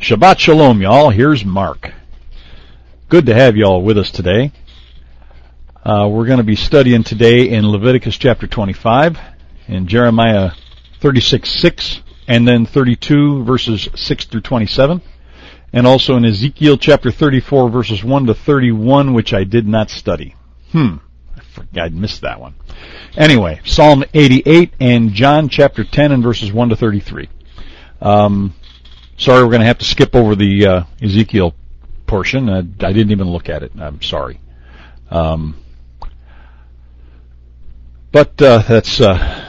Shabbat Shalom, y'all. Here's Mark. Good to have y'all with us today. We're going to be studying today in Leviticus chapter 25, in Jeremiah 36:6, and then 32 verses 6 through 27, and also in Ezekiel chapter 34 verses 1 to 31, which I did not study. I forgot I missed that one. Anyway, Psalm 88 and John chapter 10 and verses 1 to 33. Sorry, we're going to have to skip over the Ezekiel portion. I didn't even look at it. I'm sorry. But that's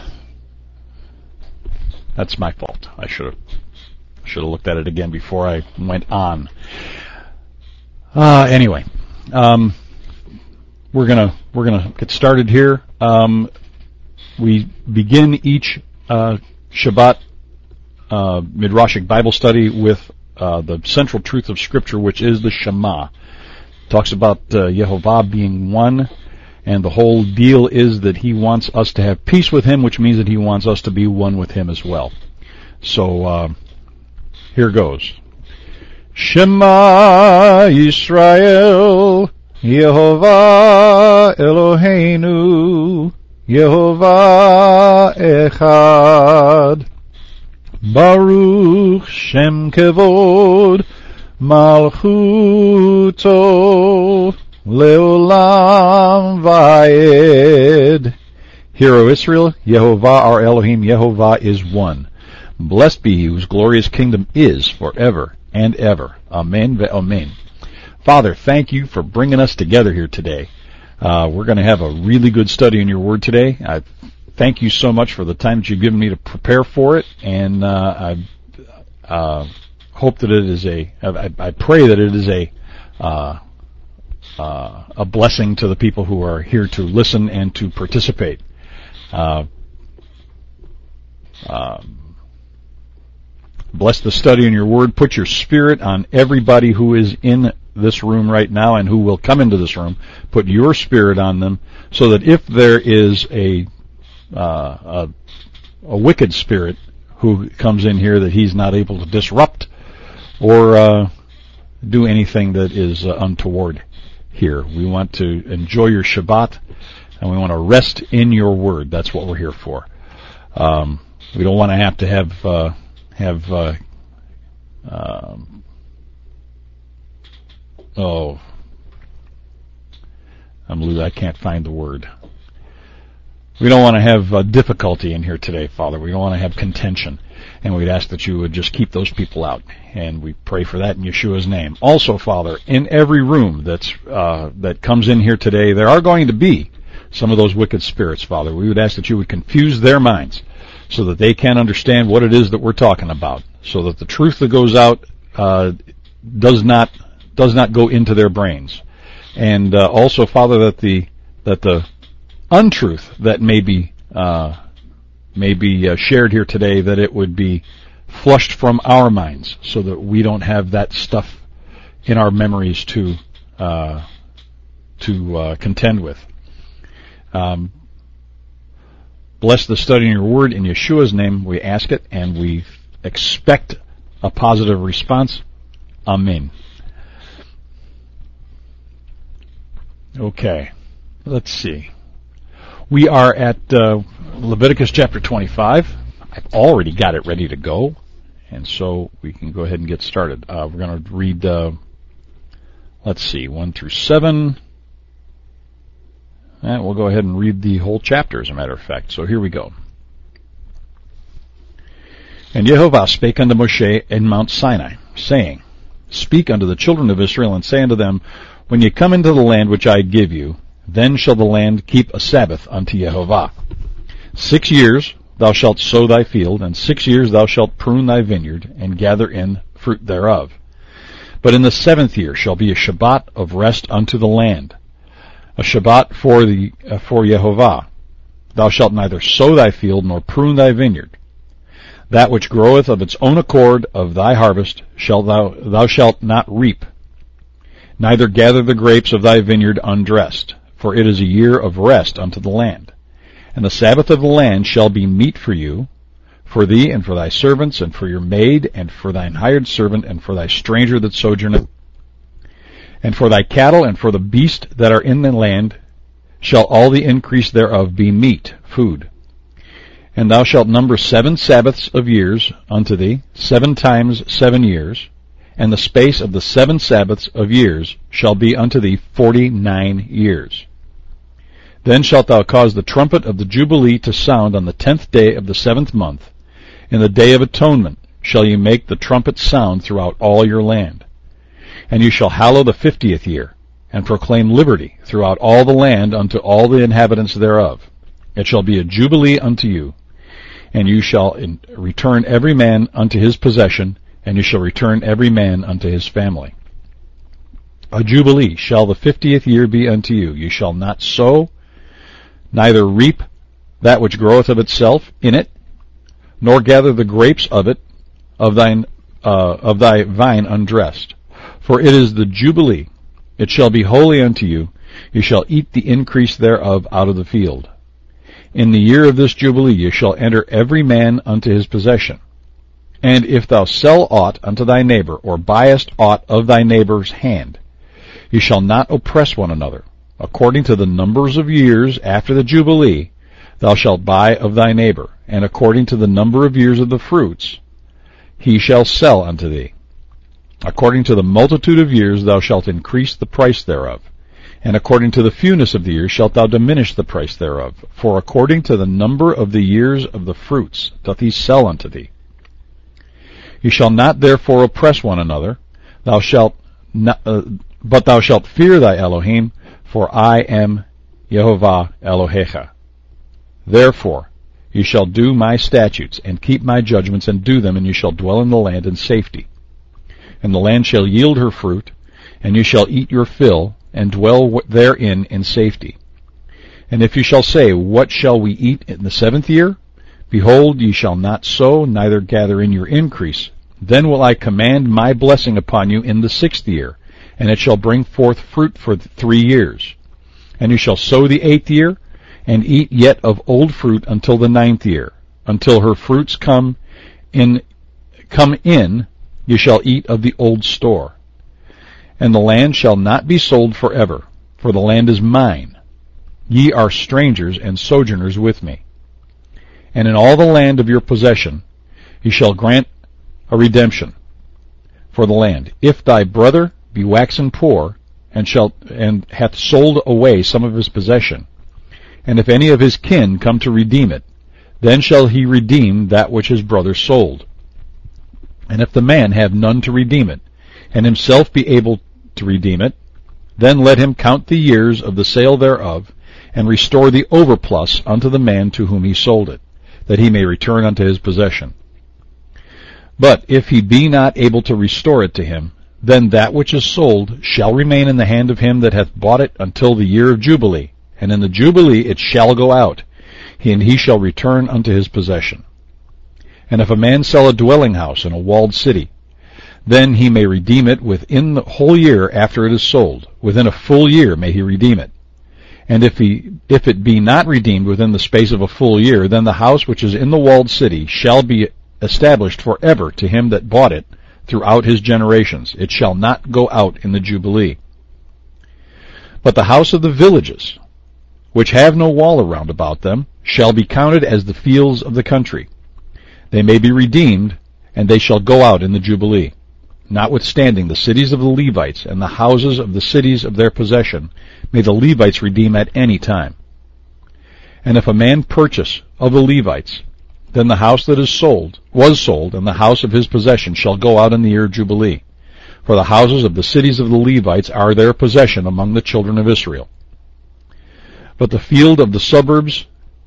my fault. I should have looked at it again before I went on. Anyway, we're gonna get started here. We begin each Shabbat Midrashic Bible study with the central truth of Scripture, which is the Shema. It talks about Yehovah being one, and the whole deal is that He wants us to have peace with Him, which means that He wants us to be one with Him as well. So here goes. Shema Yisrael, Yehovah Eloheinu, Yehovah Echad. Baruch Shem Kevod Malchuto Leolam Vaed. Hear, O Israel, Yehovah our Elohim, Yehovah is one. Blessed be He whose glorious kingdom is forever and ever. Amen ve'amen. Father, thank You for bringing us together here today. We're going to have a really good study in Your Word today. I thank You so much for the time that You've given me to prepare for it, and I hope that it is I pray that it is a blessing to the people who are here to listen and to participate. Bless the study in Your Word. Put Your Spirit on everybody who is in this room right now and who will come into this room. Put Your Spirit on them, so that if there is a wicked spirit who comes in here, that he's not able to disrupt or do anything that is untoward here. We want to enjoy Your Shabbat, and we want to rest in Your Word. That's what we're here for. We don't want to have I can't find the word. We don't want to have difficulty in here today, Father. We don't want to have contention. And we'd ask that You would just keep those people out. And we pray for that in Yeshua's name. Also, Father, in every room that comes in here today, there are going to be some of those wicked spirits, Father. We would ask that You would confuse their minds so that they can understand what it is that we're talking about, so that the truth that goes out does not go into their brains. And also, Father, that the untruth that may be shared here today, that it would be flushed from our minds, so that we don't have that stuff in our memories to contend with. Bless the study in Your Word. In Yeshua's name we ask it, and we expect a positive response. Amen. Okay, let's see. We are at Leviticus chapter 25. I've already got it ready to go, and so we can go ahead and get started. We're going to read, 1 through 7. And we'll go ahead and read the whole chapter, as a matter of fact. So here we go. And Yehovah spake unto Moshe in Mount Sinai, saying, Speak unto the children of Israel, and say unto them, When ye come into the land which I give you, then shall the land keep a Sabbath unto Yehovah. 6 years thou shalt sow thy field, and 6 years thou shalt prune thy vineyard, and gather in fruit thereof. But in the 7th year shall be a Shabbat of rest unto the land, a Shabbat for Yehovah. Thou shalt neither sow thy field nor prune thy vineyard. That which groweth of its own accord of thy harvest thou shalt not reap, neither gather the grapes of thy vineyard undressed, for it is a year of rest unto the land. And the Sabbath of the land shall be meat for you, for thee, and for thy servants, and for your maid, and for thine hired servant, and for thy stranger that sojourneth, and for thy cattle, and for the beast that are in the land, shall all the increase thereof be meat, food. And thou shalt number 7 Sabbaths of years unto thee, 7 times 7 years, and the space of the 7 Sabbaths of years shall be unto thee 49 years. Then shalt thou cause the trumpet of the Jubilee to sound on the 10th day of the 7th month. In the day of atonement shall ye make the trumpet sound throughout all your land. And you shall hallow the 50th year, and proclaim liberty throughout all the land unto all the inhabitants thereof. It shall be a jubilee unto you, and you shall return every man unto his possession, and you shall return every man unto his family. A jubilee shall the 50th year be unto you. You shall not sow, neither reap that which groweth of itself in it, nor gather the grapes of it, of thy vine undressed. For it is the jubilee. It shall be holy unto you. You shall eat the increase thereof out of the field. In the year of this jubilee you shall enter every man unto his possession. And if thou sell aught unto thy neighbor, or buyest aught of thy neighbor's hand, you shall not oppress one another. According to the numbers of years after the jubilee, thou shalt buy of thy neighbor, and according to the number of years of the fruits, he shall sell unto thee. According to the multitude of years thou shalt increase the price thereof, and according to the fewness of the years shalt thou diminish the price thereof. For according to the number of the years of the fruits doth he sell unto thee. You shall not therefore oppress one another, but thou shalt fear thy Elohim, for I am Yehovah Elohecha. Therefore you shall do my statutes, and keep my judgments, and do them, and you shall dwell in the land in safety. And the land shall yield her fruit, and you shall eat your fill, and dwell therein in safety. And if you shall say, What shall we eat in the 7th year? Behold, ye shall not sow, neither gather in your increase. Then will I command my blessing upon you in the 6th year, and it shall bring forth fruit for 3 years. And you shall sow the 8th year, and eat yet of old fruit until the 9th year. Until her fruits come in, you shall eat of the old store. And the land shall not be sold forever, for the land is mine. Ye are strangers and sojourners with me. And in all the land of your possession ye shall grant a redemption for the land. If thy brother be waxen poor, and hath sold away some of his possession, and if any of his kin come to redeem it, then shall he redeem that which his brother sold. And if the man have none to redeem it, and himself be able to redeem it, then let him count the years of the sale thereof, and restore the overplus unto the man to whom he sold it, that he may return unto his possession. But if he be not able to restore it to him, then that which is sold shall remain in the hand of him that hath bought it until the year of Jubilee, and in the Jubilee it shall go out, and he shall return unto his possession. And if a man sell a dwelling house in a walled city, then he may redeem it within the whole year after it is sold. Within a full year may he redeem it. And if it be not redeemed within the space of a full year, then the house which is in the walled city shall be established forever to him that bought it throughout his generations. It shall not go out in the Jubilee. But the house of the villages, which have no wall around about them, shall be counted as the fields of the country. They may be redeemed, and they shall go out in the Jubilee. Notwithstanding, the cities of the Levites and the houses of the cities of their possession may the Levites redeem at any time. And if a man purchase of the Levites, then the house that was sold, and the house of his possession shall go out in the year of Jubilee. For the houses of the cities of the Levites are their possession among the children of Israel. But the field of the suburbs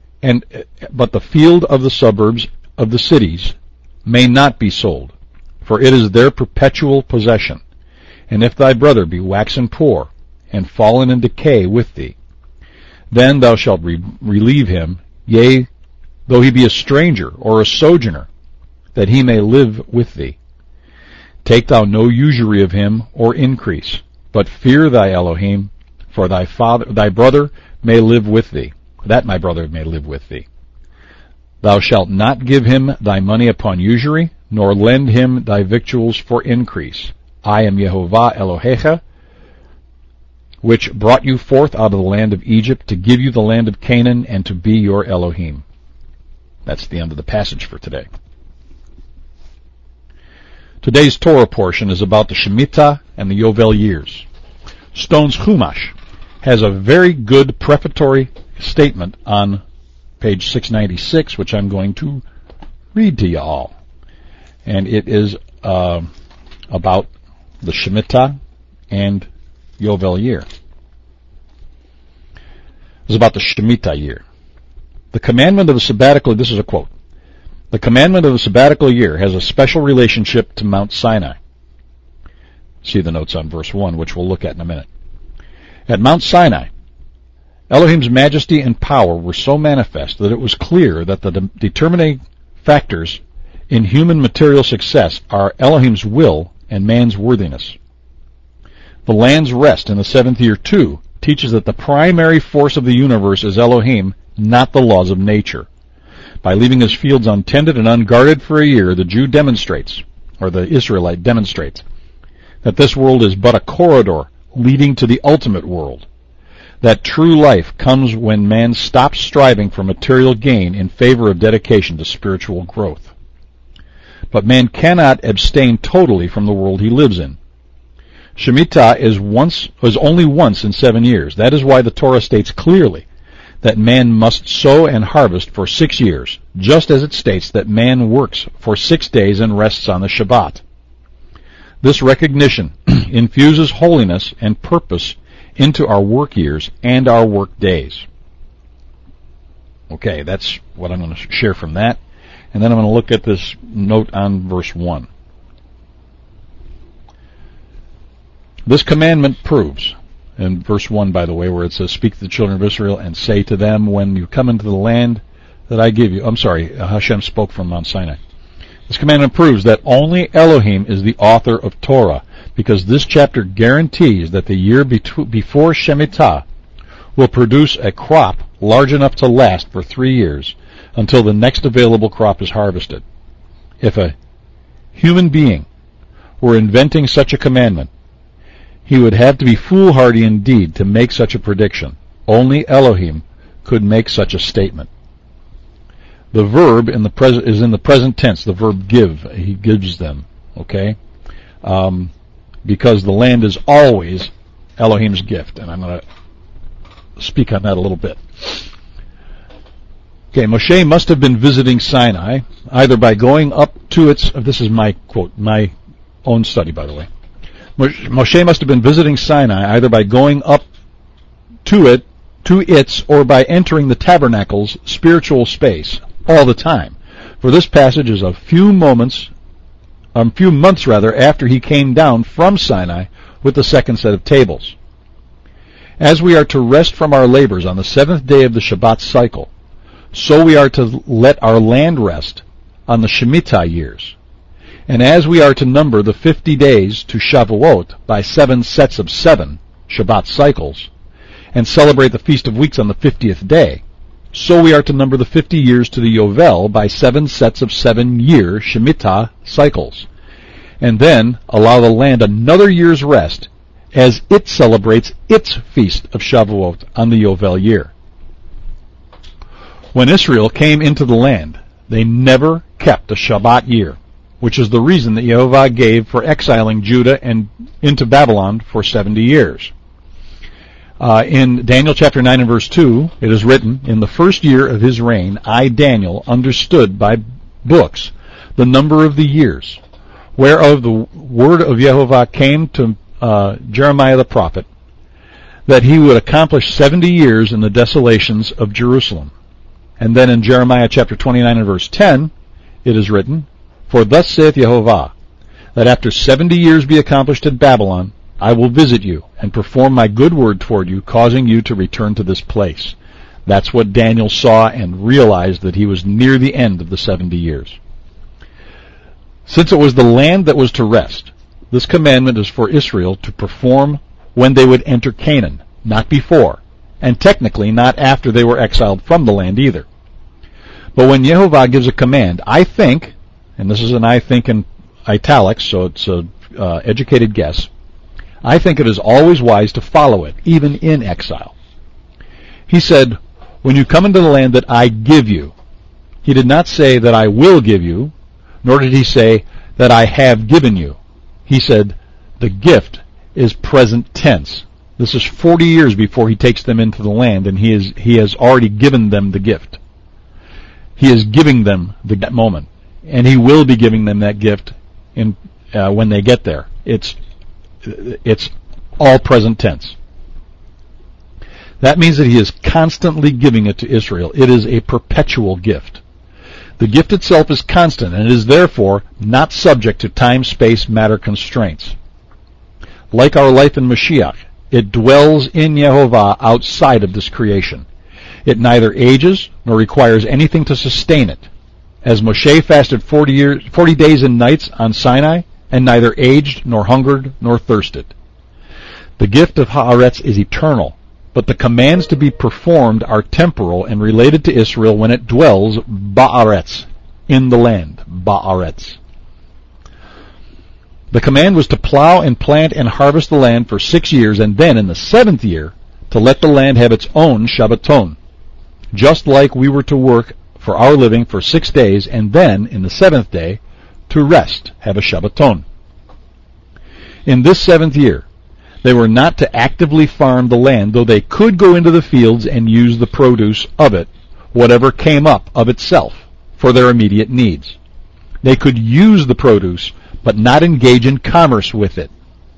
of the cities may not be sold, for it is their perpetual possession. And if thy brother be waxen poor, and fallen in decay with thee, then thou shalt relieve him, yea, though he be a stranger or a sojourner, that he may live with thee. Take thou no usury of him or increase, but fear thy Elohim, for thy brother may live with thee, that my brother may live with thee. Thou shalt not give him thy money upon usury, nor lend him thy victuals for increase. I am Yehovah Elohecha, which brought you forth out of the land of Egypt, to give you the land of Canaan, and to be your Elohim. That's the end of the passage for today. Today's Torah portion is about the Shemitah and the Yovel years. Stone's Chumash has a very good prefatory statement on page 696, which I'm going to read to you all. And it is about the Shemitah and Yovel year. It's about the Shemitah year. The commandment of the sabbatical, this is a quote, the commandment of the sabbatical year has a special relationship to Mount Sinai. See the notes on verse 1, which we'll look at in a minute. At Mount Sinai, Elohim's majesty and power were so manifest that it was clear that the determining factors in human material success are Elohim's will and man's worthiness. The land's rest in the seventh year, too, teaches that the primary force of the universe is Elohim, not the laws of nature. By leaving his fields untended and unguarded for a year, the Jew demonstrates, or the Israelite demonstrates, that this world is but a corridor leading to the ultimate world. That true life comes when man stops striving for material gain in favor of dedication to spiritual growth. But man cannot abstain totally from the world he lives in. Shemitah is only once in 7 years. That is why the Torah states clearly that man must sow and harvest for 6 years, just as it states that man works for 6 days and rests on the Shabbat. This recognition infuses holiness and purpose into our work years and our work days. Okay, that's what I'm going to share from that. And then I'm going to look at this note on verse 1. This commandment proves, in verse 1, by the way, where it says, speak to the children of Israel and say to them, when you come into the land that I give you. Hashem spoke from Mount Sinai. This commandment proves that only Elohim is the author of Torah, because this chapter guarantees that the year before Shemitah will produce a crop large enough to last for 3 years until the next available crop is harvested. If a human being were inventing such a commandment, he would have to be foolhardy indeed to make such a prediction. Only Elohim could make such a statement. The verb is in the present tense, the verb give. He gives them, okay? Because the land is always Elohim's gift, and I'm going to speak on that a little bit. Okay, Moshe must have been visiting Sinai, either by going up to its, this is my quote, my own study, by the way. Moshe must have been visiting Sinai either by going up to its, or by entering the tabernacle's spiritual space all the time. For this passage is a few months after he came down from Sinai with the second set of tables. As we are to rest from our labors on the 7th day of the Shabbat cycle, so we are to let our land rest on the Shemitah years. And as we are to number the 50 days to Shavuot by 7 sets of 7 Shabbat cycles, and celebrate the Feast of Weeks on the 50th day, so we are to number the 50 years to the Yovel by 7 sets of 7-year Shemitah cycles, and then allow the land another year's rest as it celebrates its Feast of Shavuot on the Yovel year. When Israel came into the land, they never kept a Shabbat year, which is the reason that Yehovah gave for exiling Judah and into Babylon for 70 years. In Daniel chapter 9 and verse 2, it is written, in the first year of his reign, I, Daniel, understood by books the number of the years, whereof the word of Yehovah came to Jeremiah the prophet, that he would accomplish 70 years in the desolations of Jerusalem. And then in Jeremiah chapter 29 and verse 10, it is written, for thus saith Yehovah, that after 70 years be accomplished at Babylon, I will visit you and perform my good word toward you, causing you to return to this place. That's what Daniel saw and realized, that he was near the end of the 70 years. Since it was the land that was to rest, this commandment is for Israel to perform when they would enter Canaan, not before, and technically not after they were exiled from the land either. But when Yehovah gives a command, I think, and this is an I think in italics, so it's a educated guess, I think it is always wise to follow it, even in exile. He said, when you come into the land that I give you, he did not say that I will give you, nor did he say that I have given you. He said the gift is present tense. This is 40 years before he takes them into the land, and he has already given them the gift. He is giving them that moment, and he will be giving them that gift when they get there. It's all present tense. That means that he is constantly giving it to Israel. It is a perpetual gift. The gift itself is constant, and it is therefore not subject to time, space, matter constraints. Like our life in Mashiach, it dwells in Yehovah outside of this creation. It neither ages nor requires anything to sustain it. As Moshe fasted 40 days and nights on Sinai, and neither aged nor hungered nor thirsted. The gift of Haaretz is eternal, but the commands to be performed are temporal and related to Israel when it dwells Ba'aretz, in the land, Ba'aretz. The command was to plow and plant and harvest the land for 6 years, and then in the 7th year to let the land have its own Shabbaton, just like we were to work for our living for 6 days, and then in the 7th day to rest, have a Shabbaton. In this 7th year, they were not to actively farm the land, though they could go into the fields and use the produce of it, whatever came up of itself, for their immediate needs. They could use the produce, but not engage in commerce with it.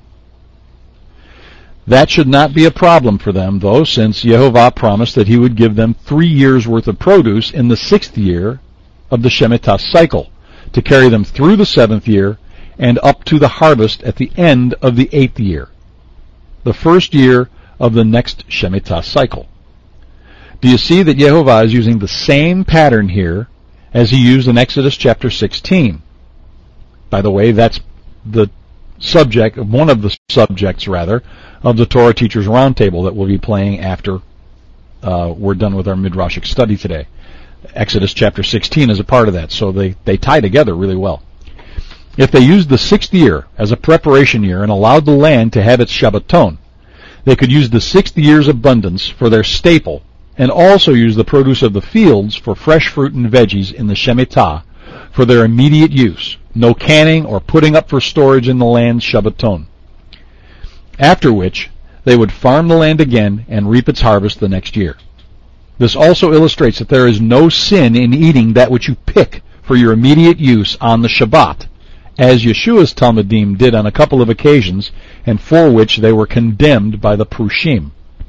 That should not be a problem for them, though, since Yehovah promised that he would give them 3 years' worth of produce in the 6th year of the Shemitah cycle, to carry them through the 7th year and up to the harvest at the end of the 8th year, the first year of the next Shemitah cycle. Do you see that Yehovah is using the same pattern here as he used in Exodus chapter 16? By the way, that's the subject, one of the subjects, rather, of the Torah Teachers Roundtable that we'll be playing after we're done with our Midrashic study today. Exodus chapter 16 is a part of that, so they tie together really well. If they used the 6th year as a preparation year and allowed the land to have its Shabbaton, they could use the 6th year's abundance for their staple, and also use the produce of the fields for fresh fruit and veggies in the Shemitah for their immediate use. No canning or putting up for storage in the land's Shabbaton. After which, they would farm the land again and reap its harvest the next year. This also illustrates that there is no sin in eating that which you pick for your immediate use on the Shabbat, as Yeshua's Talmudim did on a couple of occasions, and for which they were condemned by the Prushim.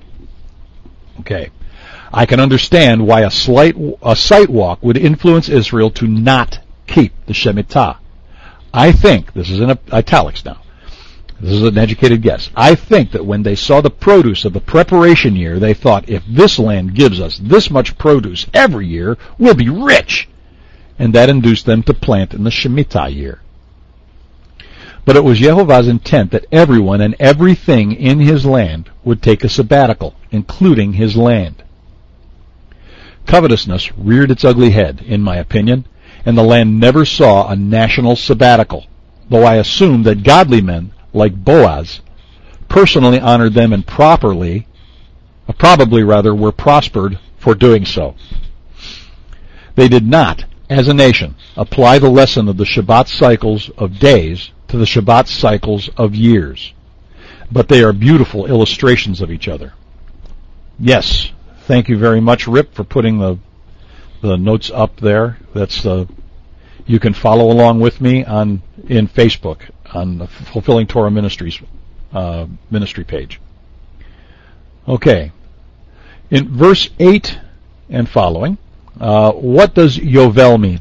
Okay. I can understand why a sight walk would influence Israel to not keep the Shemitah. I think, this is in italics now, this is an educated guess, I think that when they saw the produce of the preparation year, they thought, if this land gives us this much produce every year, we'll be rich. And that induced them to plant in the Shemitah year. But it was Yehovah's intent that everyone and everything in his land would take a sabbatical, including his land. Covetousness reared its ugly head, in my opinion, and the land never saw a national sabbatical, though I assume that godly men, like Boaz, personally honored them and probably were prospered for doing so. They did not, as a nation, apply the lesson of the Shabbat cycles of days to the Shabbat cycles of years, but they are beautiful illustrations of each other. Yes, thank you very much, Rip, for putting the notes up there. That's you can follow along with me in Facebook on the Fulfilling Torah Ministries ministry page. Okay, in verse 8 and following, what does Yovel mean?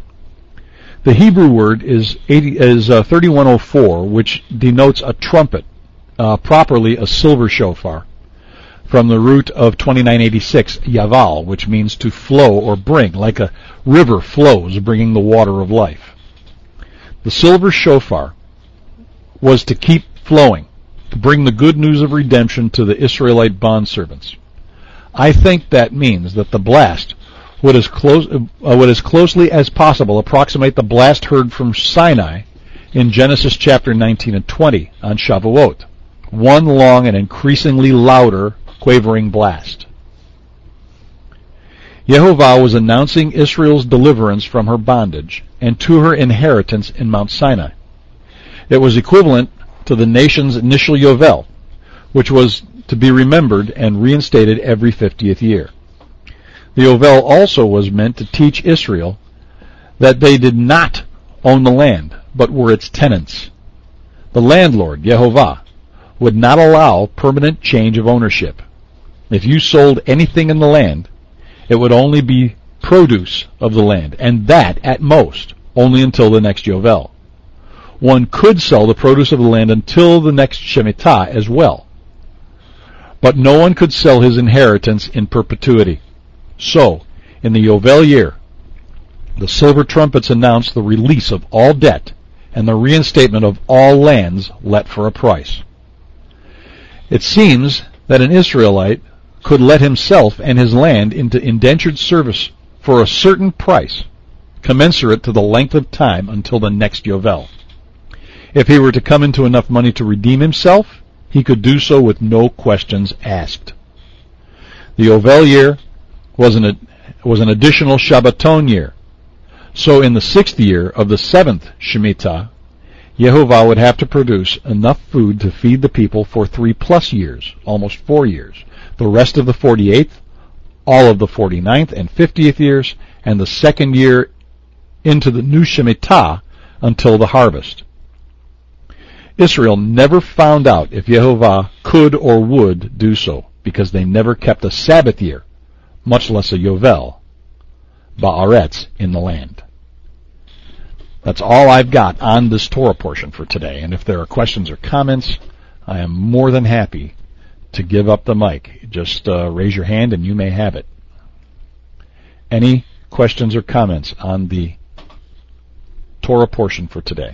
The Hebrew word is 3104, which denotes a trumpet, properly a silver shofar, from the root of 2986, yaval, which means to flow or bring, like a river flows, bringing the water of life. The silver shofar was to keep flowing, to bring the good news of redemption to the Israelite bondservants. I think that means that the blast would as closely as possible approximate the blast heard from Sinai in Genesis chapter 19 and 20 on Shavuot. One long and increasingly louder, quavering blast. Yehovah was announcing Israel's deliverance from her bondage and to her inheritance in Mount Sinai. It was equivalent to the nation's initial Yovel, which was to be remembered and reinstated every 50th year. The Yovel also was meant to teach Israel that they did not own the land, but were its tenants. The landlord, Yehovah, would not allow permanent change of ownership. If you sold anything in the land, it would only be produce of the land, and that, at most, only until the next Yovel. One could sell the produce of the land until the next Shemitah as well, but no one could sell his inheritance in perpetuity. So, in the Yovel year, the silver trumpets announced the release of all debt and the reinstatement of all lands let for a price. It seems that an Israelite could let himself and his land into indentured service for a certain price, commensurate to the length of time until the next Yovel. If he were to come into enough money to redeem himself, he could do so with no questions asked. The Yovel year was an additional Shabbaton year. So in the 6th year of the 7th Shemitah, Yehovah would have to produce enough food to feed the people for 3+ years, almost 4 years, the rest of the 48th, all of the 49th and 50th years, and the 2nd year into the new Shemitah until the harvest. Israel never found out if Yehovah could or would do so, because they never kept a Sabbath year, much less a Yovel, Ba'aretz, in the land. That's all I've got on this Torah portion for today, and if there are questions or comments, I am more than happy to give up the mic. Just raise your hand and you may have it. Any questions or comments on the Torah portion for today?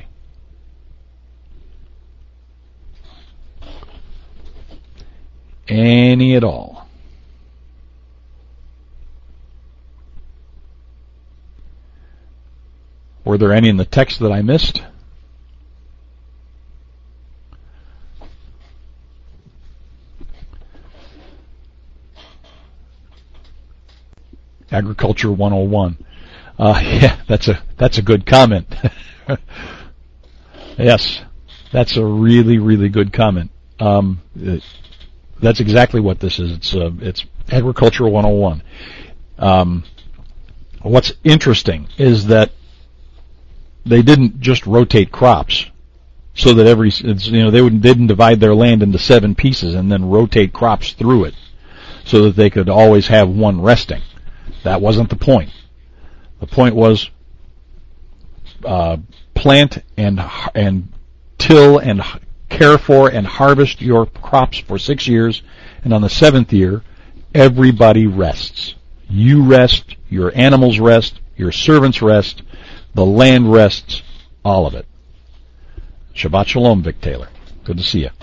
Any at all? Were there any in the text that I missed? Agriculture 101. Yeah, that's a good comment. Yes, that's a really, really good comment. That's exactly what this is. It's Agriculture 101. What's interesting is that they didn't just rotate crops so that they didn't divide their land into 7 pieces and then rotate crops through it so that they could always have one resting. That wasn't the point. The point was plant and till and care for and harvest your crops for 6 years, and on the 7th year, everybody rests. You rest, your animals rest, your servants rest, the land rests, all of it. Shabbat Shalom, Vic Taylor. Good to see you.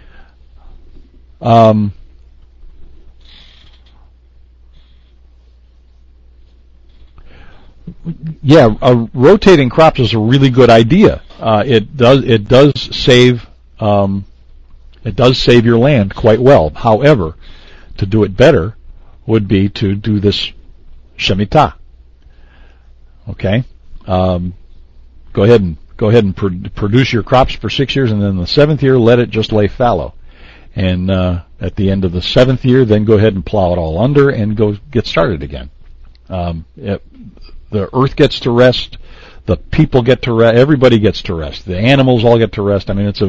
Rotating crops is a really good idea. It does save your land quite well. However, to do it better would be to do this Shemitah. Okay, go ahead and produce your crops for 6 years, and then the 7th year let it just lay fallow. And at the end of the 7th year, then go ahead and plow it all under and go get started again. The earth gets to rest, the people get to rest, everybody gets to rest, the animals all get to rest. I mean,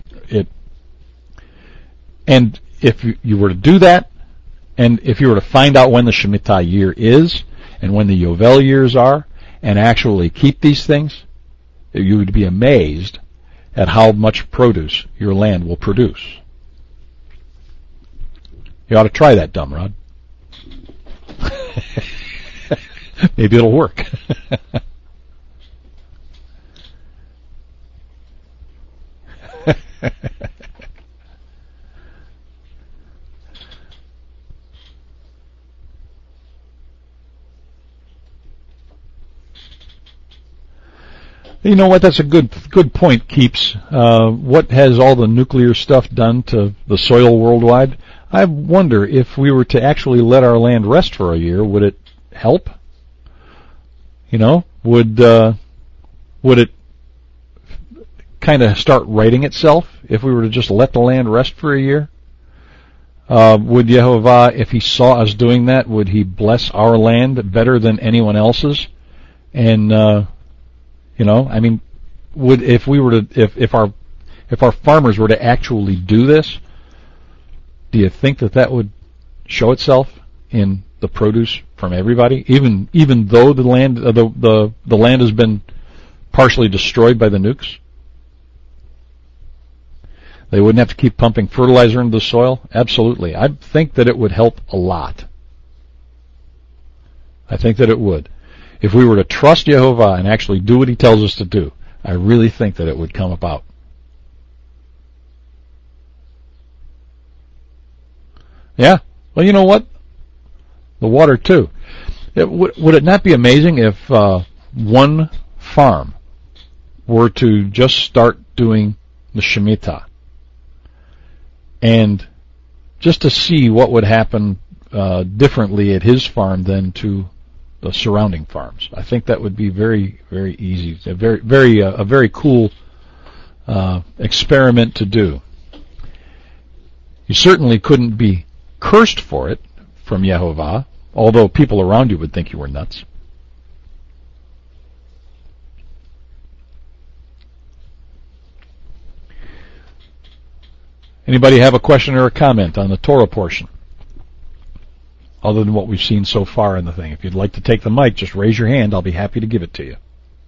and if you were to do that, and if you were to find out when the Shemitah year is, and when the Yovel years are, and actually keep these things, you would be amazed at how much produce your land will produce. You ought to try that, Dumrod. Maybe it'll work. You know what? That's a good point, Keeps. What has all the nuclear stuff done to the soil worldwide? I wonder if we were to actually let our land rest for a year, would it help? Would it kind of start righting itself if we were to just let the land rest for a year? Would Yehovah, if he saw us doing that, would he bless our land better than anyone else's? And would if our farmers were to actually do this, do you think that would show itself in the produce from everybody, even though the land has been partially destroyed by the nukes? They wouldn't have to keep pumping fertilizer into the soil? Absolutely. I think that it would help a lot. I think that it would. If we were to trust Yehovah and actually do what he tells us to do, I really think that it would come about. Yeah. Well, you know what? The water, too. Would it not be amazing if one farm were to just start doing the Shemitah? And just to see what would happen differently at his farm than to the surrounding farms. I think that would be very, very easy. A very cool experiment to do. You certainly couldn't be cursed for it from Yehovah, although people around you would think you were nuts. Anybody have a question or a comment on the Torah portion, other than what we've seen so far in the thing? If you'd like to take the mic, just raise your hand. I'll be happy to give it to you.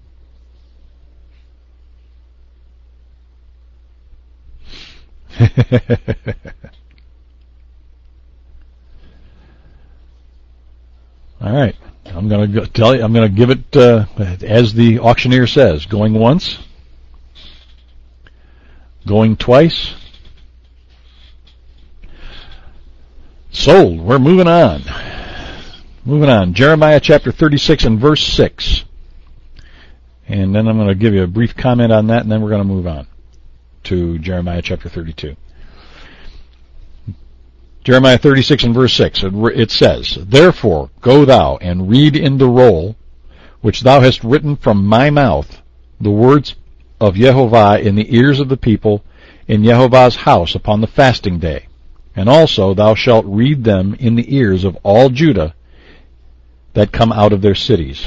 All right. I'm going to tell you. I'm going to give it as the auctioneer says: going once, going twice. Sold. We're moving on. Jeremiah chapter 36 and verse 6. And then I'm going to give you a brief comment on that, and then we're going to move on to Jeremiah chapter 32. Jeremiah 36 and verse 6. It says, "Therefore go thou and read in the roll, which thou hast written from my mouth, the words of Yehovah in the ears of the people in Yehovah's house upon the fasting day. And also thou shalt read them in the ears of all Judah that come out of their cities."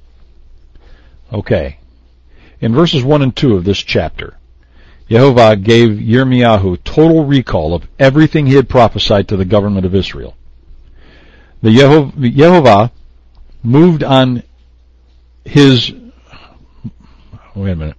Okay. In verses 1 and 2 of this chapter, Yehovah gave Yirmiyahu total recall of everything he had prophesied to the government of Israel. The Yehovah moved on his... Wait a minute.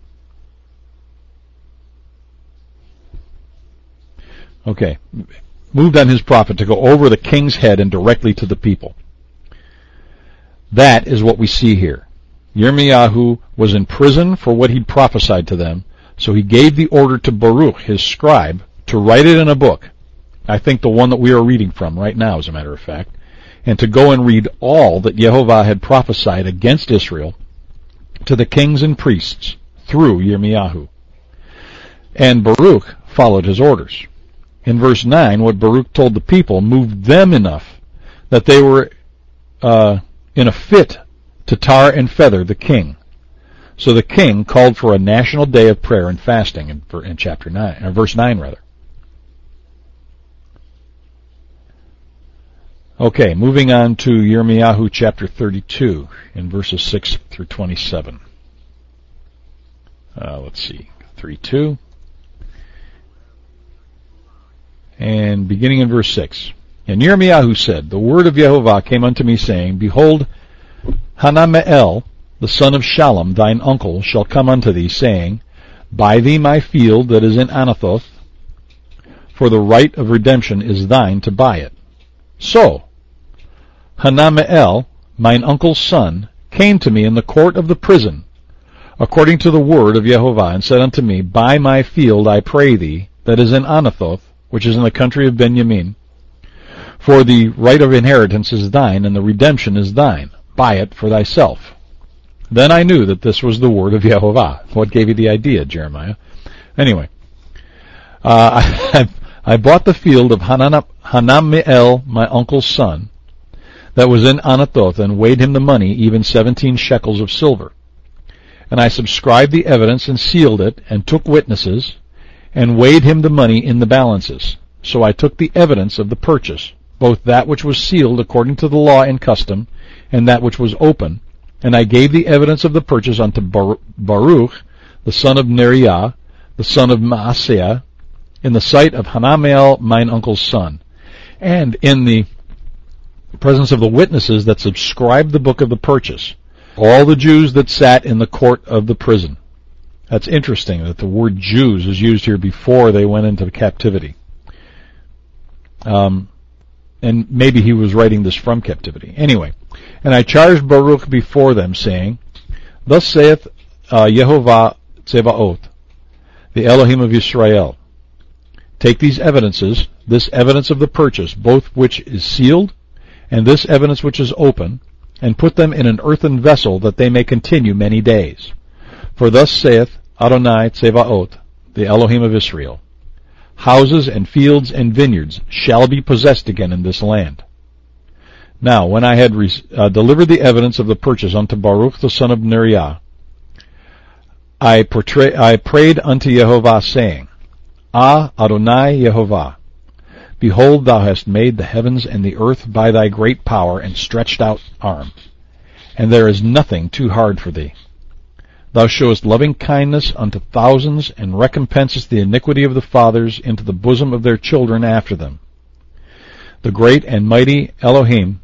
Okay. Moved on his prophet to go over the king's head and directly to the people. That is what we see here. Yirmiyahu was in prison for what he'd prophesied to them, so he gave the order to Baruch, his scribe, to write it in a book. I think the one that we are reading from right now, as a matter of fact, and to go and read all that Yehovah had prophesied against Israel to the kings and priests through Yirmiyahu. And Baruch followed his orders. In verse 9, what Baruch told the people moved them enough that they were in a fit to tar and feather the king. So the king called for a national day of prayer and fasting in chapter 9, or verse 9 rather. Okay, moving on to Yirmiyahu chapter 32 in verses 6 through 27. Let's see, 32. And beginning in verse 6. And Yirmiyahu said, "The word of Yehovah came unto me, saying, Behold, Hanameel, the son of Shallum, thine uncle, shall come unto thee, saying, Buy thee my field that is in Anathoth, for the right of redemption is thine to buy it. So Hanameel, mine uncle's son, came to me in the court of the prison, according to the word of Yehovah, and said unto me, Buy my field, I pray thee, that is in Anathoth, which is in the country of Benjamin. For the right of inheritance is thine, and the redemption is thine. Buy it for thyself. Then I knew that this was the word of Yehovah. What gave you the idea, Jeremiah? Anyway, I bought the field of Hanamiel, my uncle's son, that was in Anathoth, and weighed him the money, even 17 shekels of silver. And I subscribed the evidence and sealed it, and took witnesses, and weighed him the money in the balances. So I took the evidence of the purchase, both that which was sealed according to the law and custom, and that which was open, and I gave the evidence of the purchase unto Baruch, the son of Neriah, the son of Maaseiah, in the sight of Hanamiel, mine uncle's son, and in the presence of the witnesses that subscribed the book of the purchase, all the Jews that sat in the court of the prison. That's interesting that the word Jews is used here before they went into captivity. And maybe he was writing this from captivity. Anyway, and I charged Baruch before them, saying, Thus saith Yehovah Tzebaoth, the Elohim of Israel, take these evidences, this evidence of the purchase, both which is sealed, and this evidence which is open, and put them in an earthen vessel, that they may continue many days. For thus saith Adonai Tzebaoth, the Elohim of Israel, houses and fields and vineyards shall be possessed again in this land. Now, when I had delivered the evidence of the purchase unto Baruch the son of Neriah, I prayed unto Yehovah, saying, Adonai Yehovah, behold, thou hast made the heavens and the earth by thy great power and stretched out arm, and there is nothing too hard for thee. Thou showest loving kindness unto thousands, and recompensest the iniquity of the fathers into the bosom of their children after them. The great and mighty Elohim,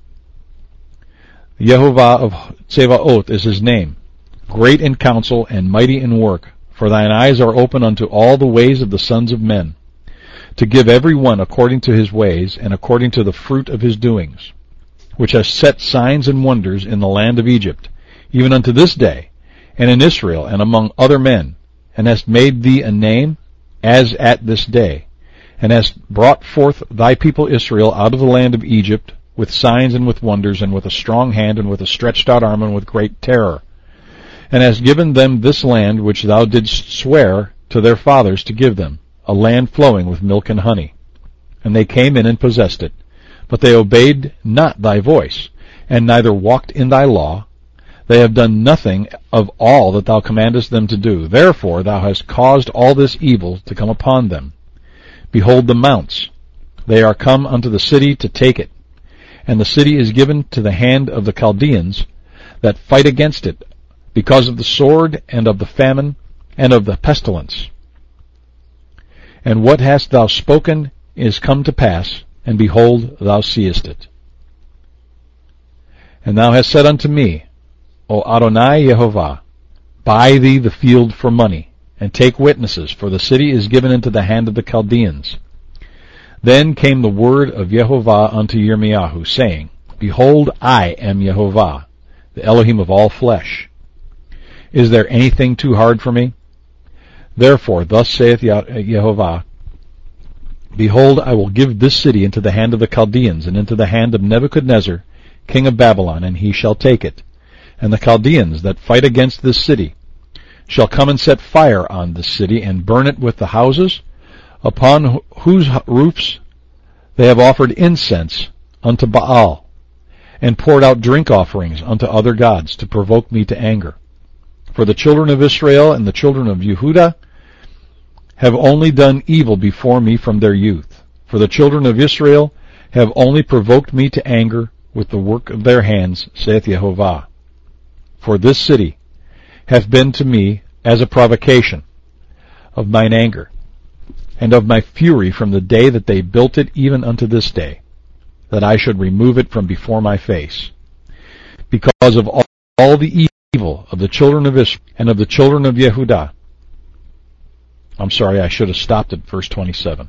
Yehovah of Tzebaoth is his name, great in counsel and mighty in work, for thine eyes are open unto all the ways of the sons of men, to give every one according to his ways, and according to the fruit of his doings, which hast set signs and wonders in the land of Egypt, even unto this day, and in Israel, and among other men, and hast made thee a name, as at this day, and hast brought forth thy people Israel out of the land of Egypt, with signs and with wonders, and with a strong hand, and with a stretched out arm, and with great terror, and hast given them this land which thou didst swear to their fathers to give them, a land flowing with milk and honey. And they came in and possessed it, but they obeyed not thy voice, and neither walked in thy law. They have done nothing of all that thou commandest them to do. Therefore thou hast caused all this evil to come upon them. Behold the mounts, they are come unto the city to take it, and the city is given to the hand of the Chaldeans that fight against it, because of the sword, and of the famine, and of the pestilence. And what hast thou spoken is come to pass, and behold, thou seest it. And thou hast said unto me, O Adonai Yehovah, buy thee the field for money, and take witnesses, for the city is given into the hand of the Chaldeans. Then came the word of Yehovah unto Yirmiyahu, saying, Behold, I am Yehovah, the Elohim of all flesh. Is there anything too hard for me? Therefore, thus saith Yehovah, Behold, I will give this city into the hand of the Chaldeans, and into the hand of Nebuchadnezzar, king of Babylon, and he shall take it. And the Chaldeans that fight against this city shall come and set fire on this city, and burn it with the houses, upon whose roofs they have offered incense unto Baal, and poured out drink offerings unto other gods, to provoke me to anger. For the children of Israel and the children of Yehudah have only done evil before me from their youth. For the children of Israel have only provoked me to anger with the work of their hands, saith Yehovah. For this city hath been to me as a provocation of mine anger, and of my fury from the day that they built it even unto this day, that I should remove it from before my face. Because of all the evil of the children of Israel and of the children of Yehudah. I'm sorry, I should have stopped at verse 27.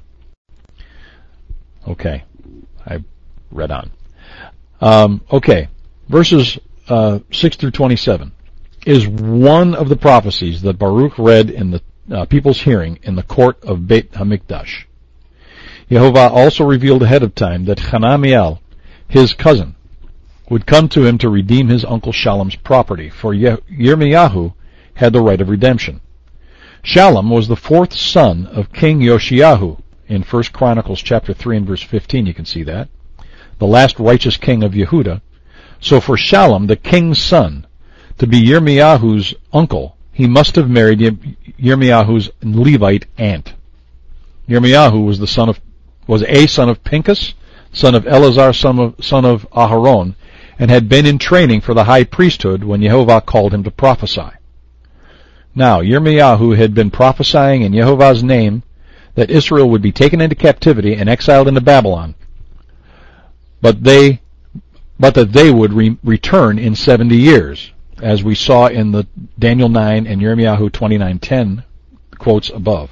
Okay, I read on. Okay, verses 6 through 27 is one of the prophecies that Baruch read in the people's hearing in the court of Beit HaMikdash. Yehovah also revealed ahead of time that Hanamiel, his cousin, would come to him to redeem his uncle Shallum's property, for Yirmiyahu had the right of redemption. Shallum was the fourth son of King Yoshiyahu. In 1 Chronicles chapter 3 and verse 15 you can see that. The last righteous king of Yehuda. So for Shallum, the king's son, to be Yirmiyahu's uncle, he must have married Yirmiyahu's Levite aunt. Yirmiyahu was a son of Pinchas, son of Eleazar, son of Aharon, and had been in training for the high priesthood when Yehovah called him to prophesy. Now, Yirmiyahu had been prophesying in Yehovah's name that Israel would be taken into captivity and exiled into Babylon, but that they would return in 70 years, as we saw in the Daniel 9 and Yirmiyahu 29:10 quotes above.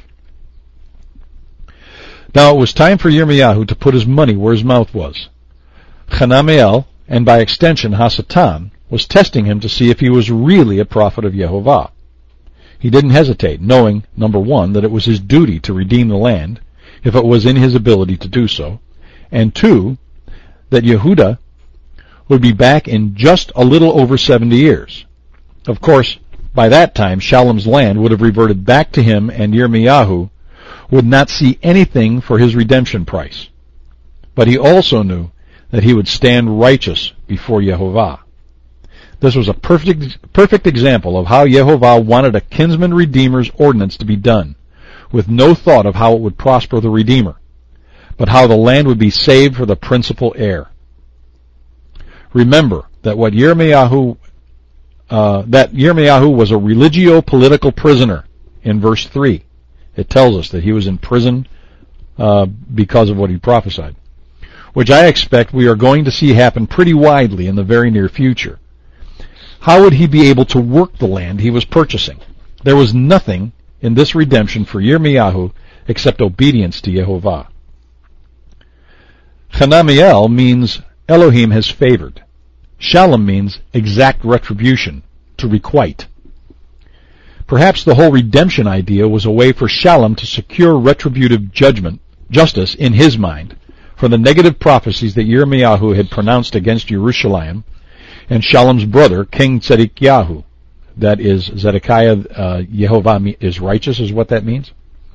Now it was time for Yirmiyahu to put his money where his mouth was. Hanamiel, and by extension Hasatan, was testing him to see if he was really a prophet of Yehovah. He didn't hesitate, knowing, number one, that it was his duty to redeem the land, if it was in his ability to do so, and two, that Yehuda would be back in just a little over 70 years. Of course, by that time, Shallum's land would have reverted back to him, and Yirmiyahu would not see anything for his redemption price. But he also knew that he would stand righteous before Yehovah. This was a perfect example of how Yehovah wanted a kinsman redeemer's ordinance to be done, with no thought of how it would prosper the redeemer, but how the land would be saved for the principal heir. Remember that Yirmiyahu was a religio-political prisoner in verse 3. It tells us that he was in prison because of what he prophesied, which I expect we are going to see happen pretty widely in the very near future. How would he be able to work the land he was purchasing? There was nothing in this redemption for Yirmiyahu except obedience to Yehovah. Hanamiel means Elohim has favored. Shallum means exact retribution, to requite. Perhaps the whole redemption idea was a way for Shallum to secure retributive justice in his mind for the negative prophecies that Yirmiyahu had pronounced against Jerusalem and Shallum's brother, King Zedekiah. That is, Zedekiah, Yehovah is righteous, is what that means.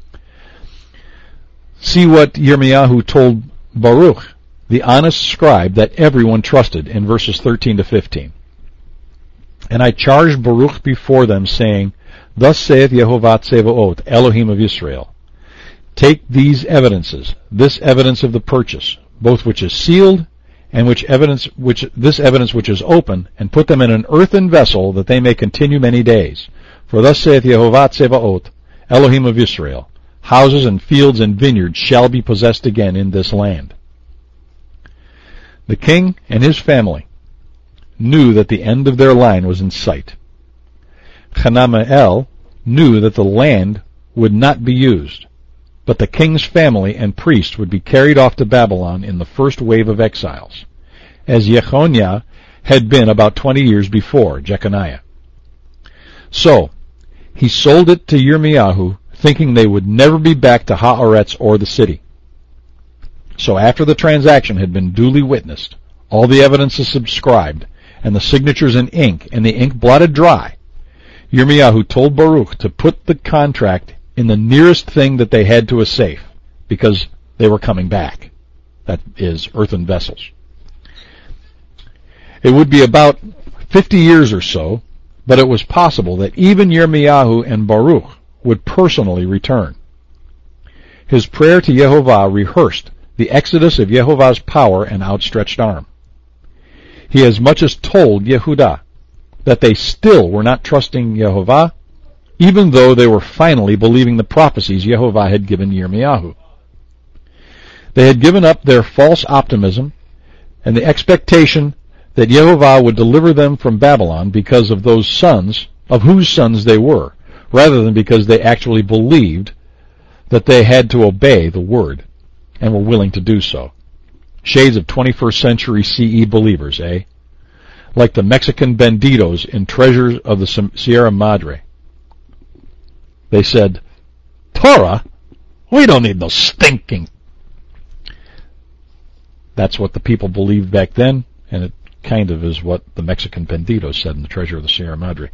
See what Yirmiyahu told Baruch, the honest scribe that everyone trusted, in verses 13 to 15. And I charged Baruch before them, saying, Thus saith Yehovah Tsevaot, Elohim of Israel, take these evidences, this evidence of the purchase, both which is sealed, and this evidence which is open, and put them in an earthen vessel, that they may continue many days. For thus saith Yehovah Tsevaot, Elohim of Israel, houses and fields and vineyards shall be possessed again in this land. The king and his family knew that the end of their line was in sight. Hanamiel knew that the land would not be used, but the king's family and priests would be carried off to Babylon in the first wave of exiles, as Jeconiah had been about 20 years before Jeconiah. So, he sold it to Yirmiyahu, thinking they would never be back to Haaretz or the city. So after the transaction had been duly witnessed, all the evidence is subscribed, and the signatures in ink, and the ink blotted dry, Yirmiyahu told Baruch to put the contract in the nearest thing that they had to a safe, because they were coming back. That is, earthen vessels. It would be about 50 years or so, but it was possible that even Yirmiyahu and Baruch would personally return. His prayer to Yehovah rehearsed the exodus of Yehovah's power and outstretched arm. He as much as told Yehudah that they still were not trusting Yehovah, even though they were finally believing the prophecies Yehovah had given Yirmiyahu. They had given up their false optimism and the expectation that Yehovah would deliver them from Babylon because of those sons, of whose sons they were, rather than because they actually believed that they had to obey the word and were willing to do so. Shades of 21st century CE believers, eh? Like the Mexican banditos in Treasures of the Sierra Madre. They said, Torah? We don't need no stinking. That's what the people believed back then, and it kind of is what the Mexican Bandito said in The Treasure of the Sierra Madre.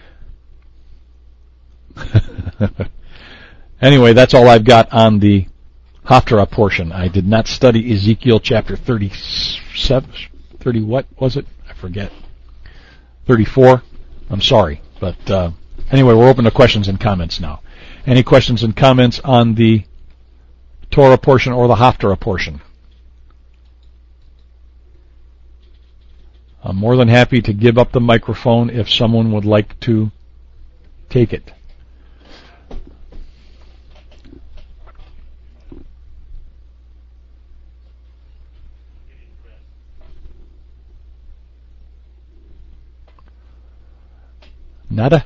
Anyway, that's all I've got on the Haftarah portion. I did not study Ezekiel chapter 37, 30 what was it? I forget. 34? I'm sorry. But anyway, we're open to questions and comments now. Any questions and comments on the Torah portion or the Haftarah portion? I'm more than happy to give up the microphone if someone would like to take it. Nada?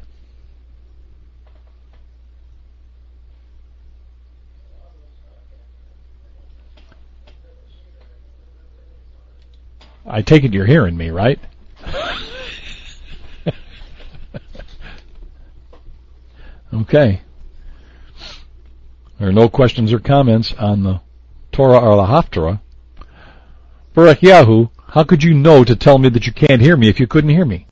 I take it you're hearing me, right? Okay. There are no questions or comments on the Torah or the Haftarah. Baruch Yahu, how could you know to tell me that you can't hear me if you couldn't hear me?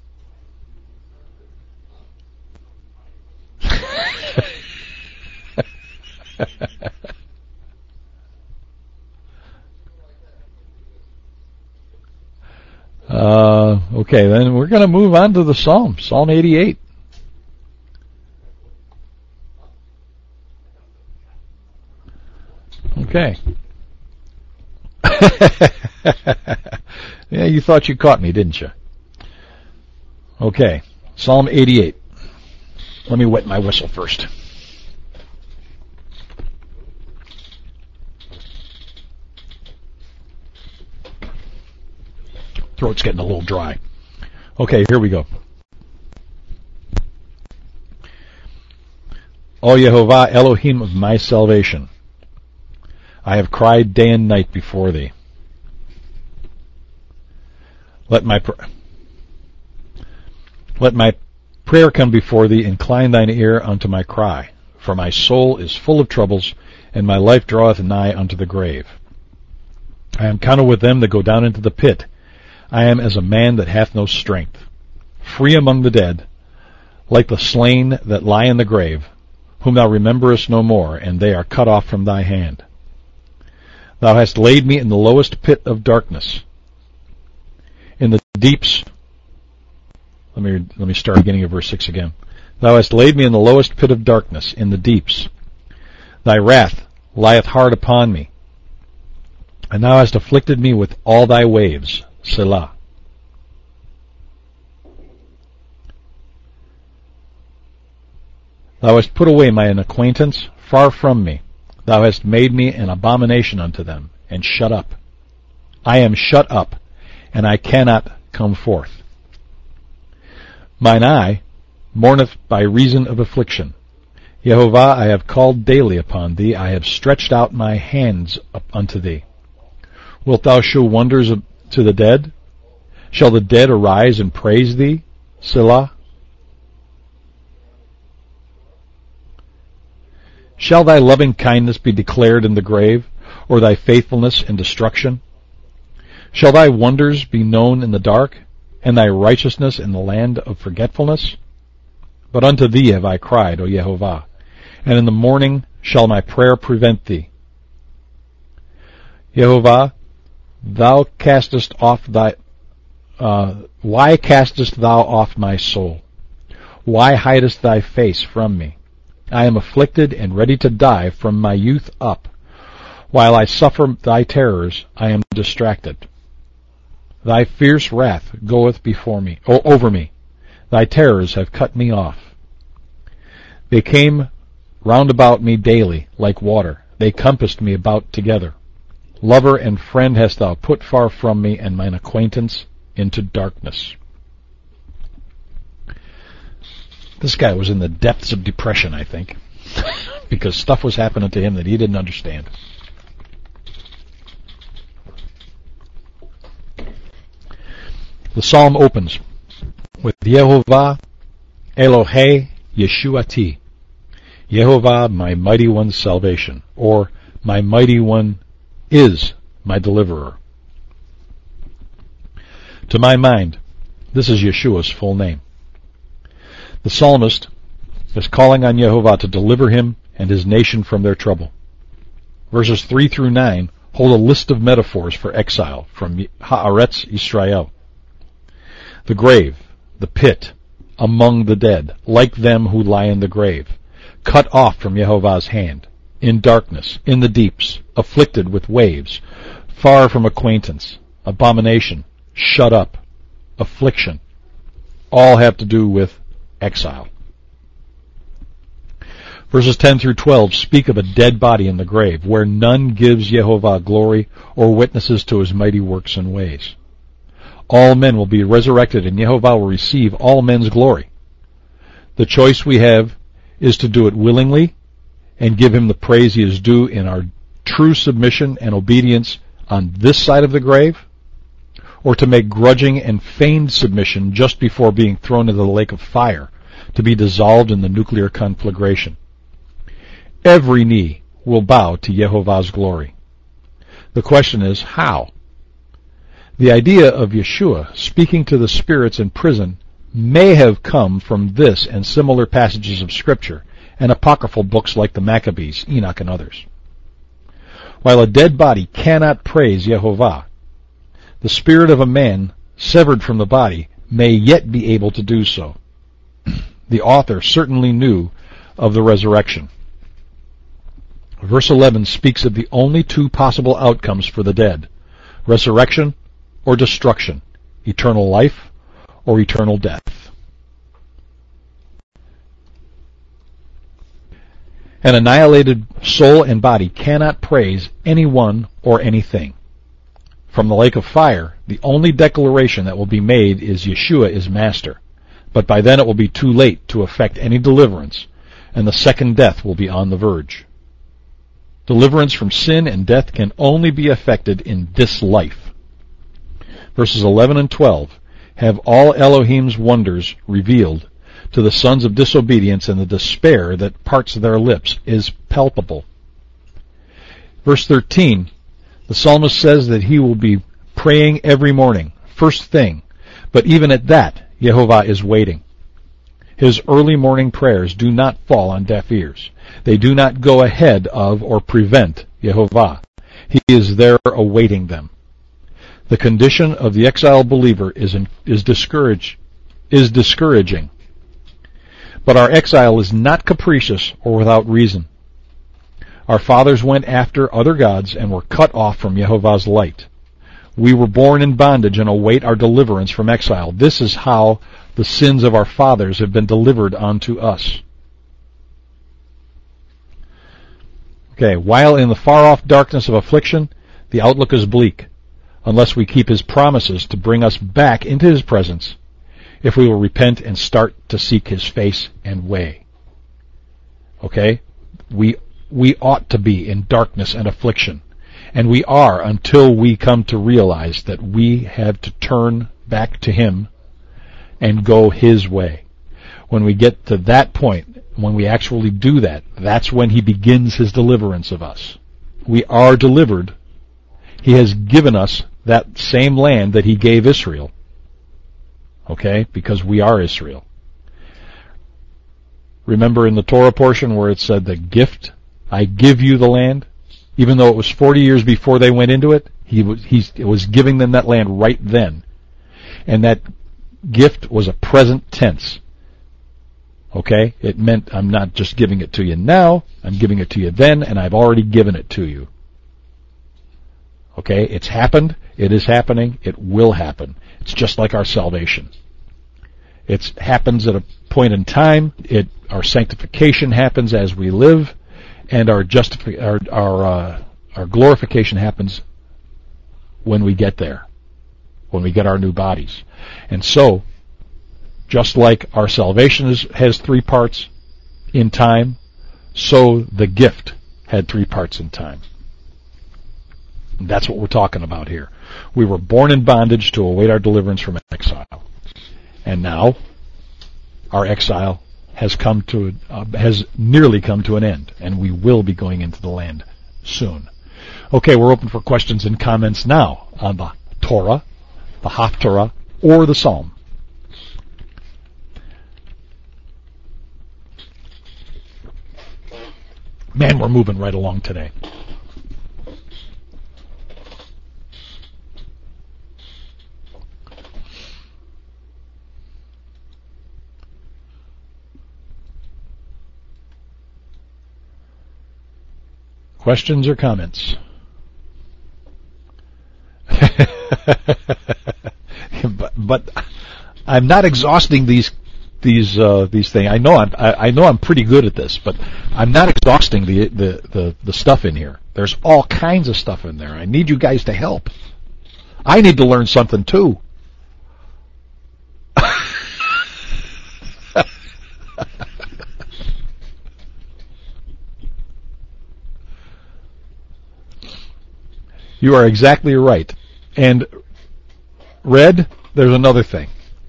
Okay, then we're going to move on to the Psalm, Psalm 88. Okay. Yeah, you thought you caught me, didn't you? Okay, Psalm 88. Let me wet my whistle first. Throat's getting a little dry. Okay, here we go. O Yehovah, Elohim of my salvation, I have cried day and night before thee. Let my prayer come before thee, incline thine ear unto my cry. For my soul is full of troubles, and my life draweth nigh unto the grave. I am counted with them that go down into the pit. I am as a man that hath no strength, free among the dead, like the slain that lie in the grave, whom thou rememberest no more, and they are cut off from thy hand. Thou hast laid me in the lowest pit of darkness, in the deeps. Let me start beginning of verse 6 again. Thou hast laid me in the lowest pit of darkness, in the deeps. Thy wrath lieth hard upon me, and thou hast afflicted me with all thy waves. Selah. Thou hast put away mine acquaintance far from me. Thou hast made me an abomination unto them, and shut up. I am shut up, and I cannot come forth. Mine eye mourneth by reason of affliction. Yehovah, I have called daily upon thee. I have stretched out my hands up unto thee. Wilt thou show wonders to the dead? Shall the dead arise and praise thee? Selah. Shall thy loving kindness be declared in the grave, or thy faithfulness in destruction? Shall thy wonders be known in the dark, and thy righteousness in the land of forgetfulness? But unto thee have I cried, O Yehovah, and in the morning shall my prayer prevent thee. Yehovah, thou castest off thy why castest thou off my soul? Why hidest thy face from me? I am afflicted and ready to die from my youth up. While I suffer thy terrors, I am distracted. Thy fierce wrath goeth before me, over me. Thy terrors have cut me off. They came round about me daily like water. They compassed me about together. Lover and friend hast thou put far from me, and mine acquaintance into darkness. This guy was in the depths of depression, I think, because stuff was happening to him that he didn't understand. The psalm opens with Yehovah Elohei Yeshuati, Yehovah my mighty one's salvation, or my mighty one is my deliverer. To my mind, this is Yeshua's full name. The psalmist is calling on Yehovah to deliver him and his nation from their trouble. Verses 3 through 9 hold a list of metaphors for exile from Haaretz Yisrael. The grave, the pit, among the dead, like them who lie in the grave, cut off from Yehovah's hand, in darkness, in the deeps, afflicted with waves, far from acquaintance, abomination, shut up, affliction, all have to do with exile. Verses 10 through 12 speak of a dead body in the grave, where none gives Yehovah glory or witnesses to his mighty works and ways. All men will be resurrected, and Yehovah will receive all men's glory. The choice we have is to do it willingly and give him the praise he is due in our true submission and obedience on this side of the grave, or to make grudging and feigned submission just before being thrown into the lake of fire to be dissolved in the nuclear conflagration. Every knee will bow to Yehovah's glory. The question is, how? The idea of Yeshua speaking to the spirits in prison may have come from this and similar passages of Scripture and apocryphal books like the Maccabees, Enoch, and others. While a dead body cannot praise Yehovah, the spirit of a man severed from the body may yet be able to do so. The author certainly knew of the resurrection. Verse 11 speaks of the only two possible outcomes for the dead: resurrection or destruction, eternal life or eternal death. An annihilated soul and body cannot praise anyone or anything. From the lake of fire, the only declaration that will be made is Yeshua is master, but by then it will be too late to effect any deliverance, and the second death will be on the verge. Deliverance from sin and death can only be effected in this life. Verses 11 and 12 have all Elohim's wonders revealed to the sons of disobedience, and the despair that parts their lips is palpable. Verse 13, the psalmist says that he will be praying every morning, first thing, but even at that, Yehovah is waiting. His early morning prayers do not fall on deaf ears. They do not go ahead of or prevent Yehovah. He is there awaiting them. The condition of the exiled believer is discouraging. But our exile is not capricious or without reason. Our fathers went after other gods and were cut off from Yehovah's light. We were born in bondage and await our deliverance from exile. This is how the sins of our fathers have been delivered unto us. Okay, while in the far-off darkness of affliction, the outlook is bleak, unless we keep his promises to bring us back into his presence, if we will repent and start to seek his face and way. Okay? We ought to be in darkness and affliction, and we are until we come to realize that we have to turn back to him and go his way. When we get to that point, when we actually do that, that's when he begins his deliverance of us. We are delivered. He has given us that same land that he gave Israel. Okay? Because we are Israel. Remember in the Torah portion where it said the gift, I give you the land? Even though it was 40 years before they went into it, he was giving them that land right then. And that gift was a present tense. Okay? It meant I'm not just giving it to you now, I'm giving it to you then, and I've already given it to you. Okay? It's happened, it is happening, it will happen. It's just like our salvation. It happens at a point in time, our sanctification happens as we live, and our glorification happens when we get there, when we get our new bodies. And so, just like our salvation has 3 parts in time, so the gift had 3 parts in time. And that's what we're talking about here. We were born in bondage to await our deliverance from exile. And now, our exile has nearly come to an end, and we will be going into the land soon. Okay, we're open for questions and comments now on the Torah, the Haftarah, or the Psalm. Man, we're moving right along today. Questions or comments? but I'm not exhausting these things. I know I'm pretty good at this, but I'm not exhausting the stuff in here. There's all kinds of stuff in there. I need you guys to help. I need to learn something too. You are exactly right. And Red, there's another thing.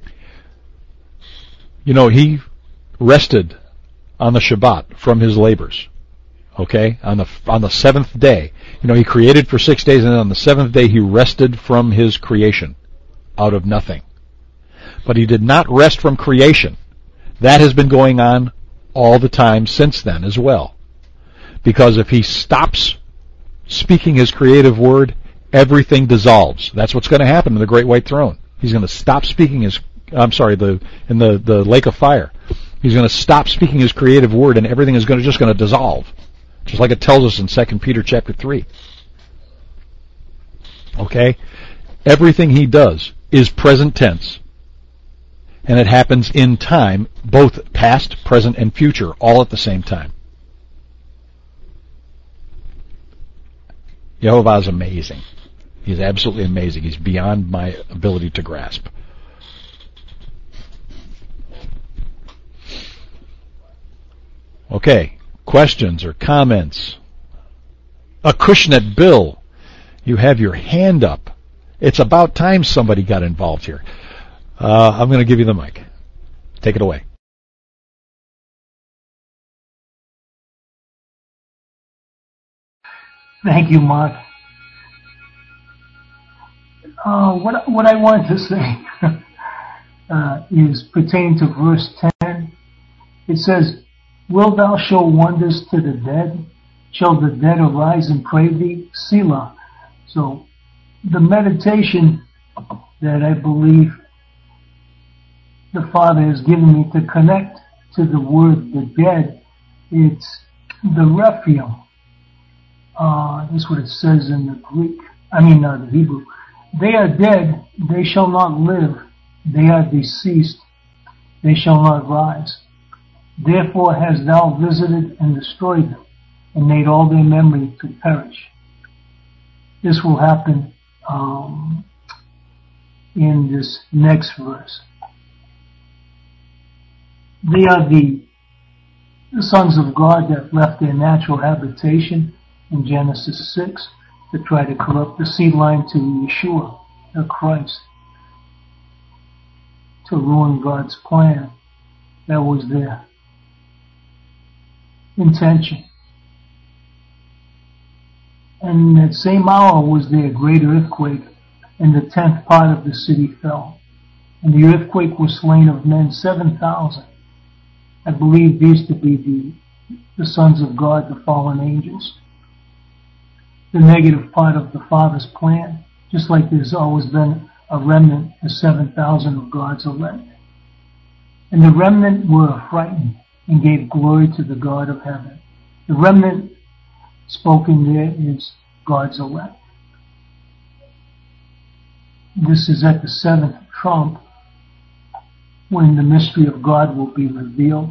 You know, he rested on the Shabbat from his labors. Okay? On the seventh day. You know, he created for 6 days, and then on the seventh day he rested from his creation out of nothing. But he did not rest from creation. That has been going on all the time since then as well. Because if he stops speaking his creative word, everything dissolves. That's what's going to happen in the Great White Throne. He's going to stop speaking in the lake of fire. He's going to stop speaking his creative word, and everything is just going to dissolve. Just like it tells us in 2 Peter chapter 3. Okay? Everything he does is present tense. And it happens in time, both past, present, and future, all at the same time. Yehovah is amazing. He's absolutely amazing. He's beyond my ability to grasp. Okay, questions or comments? Acushnet Bill, you have your hand up. It's about time somebody got involved here. I'm going to give you the mic. Take it away. Thank you, Mark. What I wanted to say is pertaining to verse 10. It says, "Wilt thou show wonders to the dead? Shall the dead arise and pray thee? Selah." So the meditation that I believe the Father has given me to connect to the word the dead, it's the Rephiim. That's what it says in the the Hebrew. They are dead, they shall not live. They are deceased, they shall not rise. Therefore hast thou visited and destroyed them, and made all their memory to perish. This will happen in this next verse. They are the sons of God that left their natural habitation in Genesis 6 to try to corrupt the seed line to Yeshua, the Christ, to ruin God's plan. That was their intention. And in that same hour was there a great earthquake, and the 10th part of the city fell. And the earthquake was slain of men 7,000. I believe these to be the sons of God, the fallen angels. The negative part of the Father's plan, just like there's always been a remnant, the 7,000 of God's elect. And the remnant were frightened and gave glory to the God of heaven. The remnant spoken there is God's elect. This is at the 7th trump, when the mystery of God will be revealed,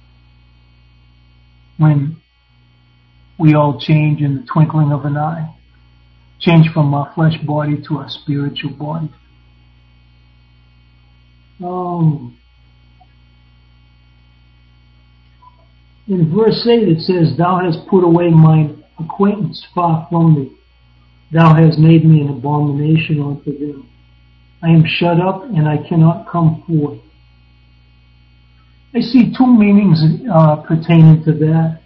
when we all change in the twinkling of an eye, change from our flesh body to our spiritual body. In verse 8 it says, "Thou hast put away mine acquaintance far from thee. Thou hast made me an abomination unto them. I am shut up and I cannot come forth." I see two meanings pertaining to that.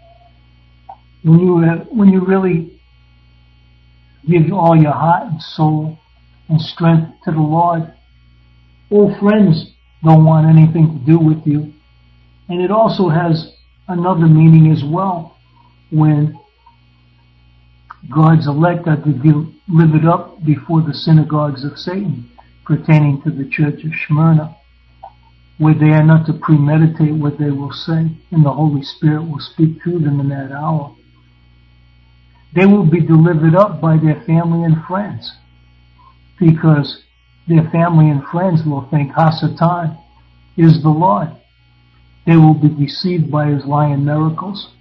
When you really give all your heart and soul and strength to the Lord. Old friends don't want anything to do with you. And it also has another meaning as well, when God's elect are to be delivered up before the synagogues of Satan, pertaining to the church of Smyrna, where they are not to premeditate what they will say, and the Holy Spirit will speak through them in that hour. They will be delivered up by their family and friends, because their family and friends will think Hasatan is the Lord. They will be deceived by his lying miracles.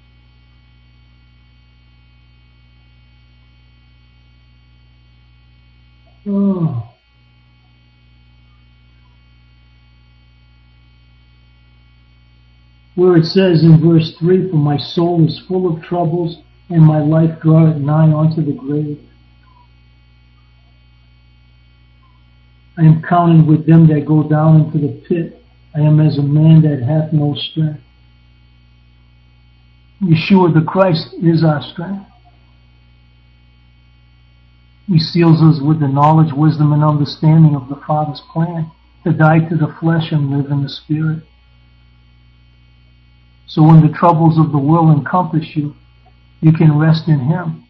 Oh. Where it says in verse 3, "For my soul is full of troubles, and my life draweth nigh unto the grave. I am counted with them that go down into the pit. I am as a man that hath no strength." Yeshua the Christ is our strength. He seals us with the knowledge, wisdom, and understanding of the Father's plan to die to the flesh and live in the Spirit. So when the troubles of the world encompass you, you can rest in Him,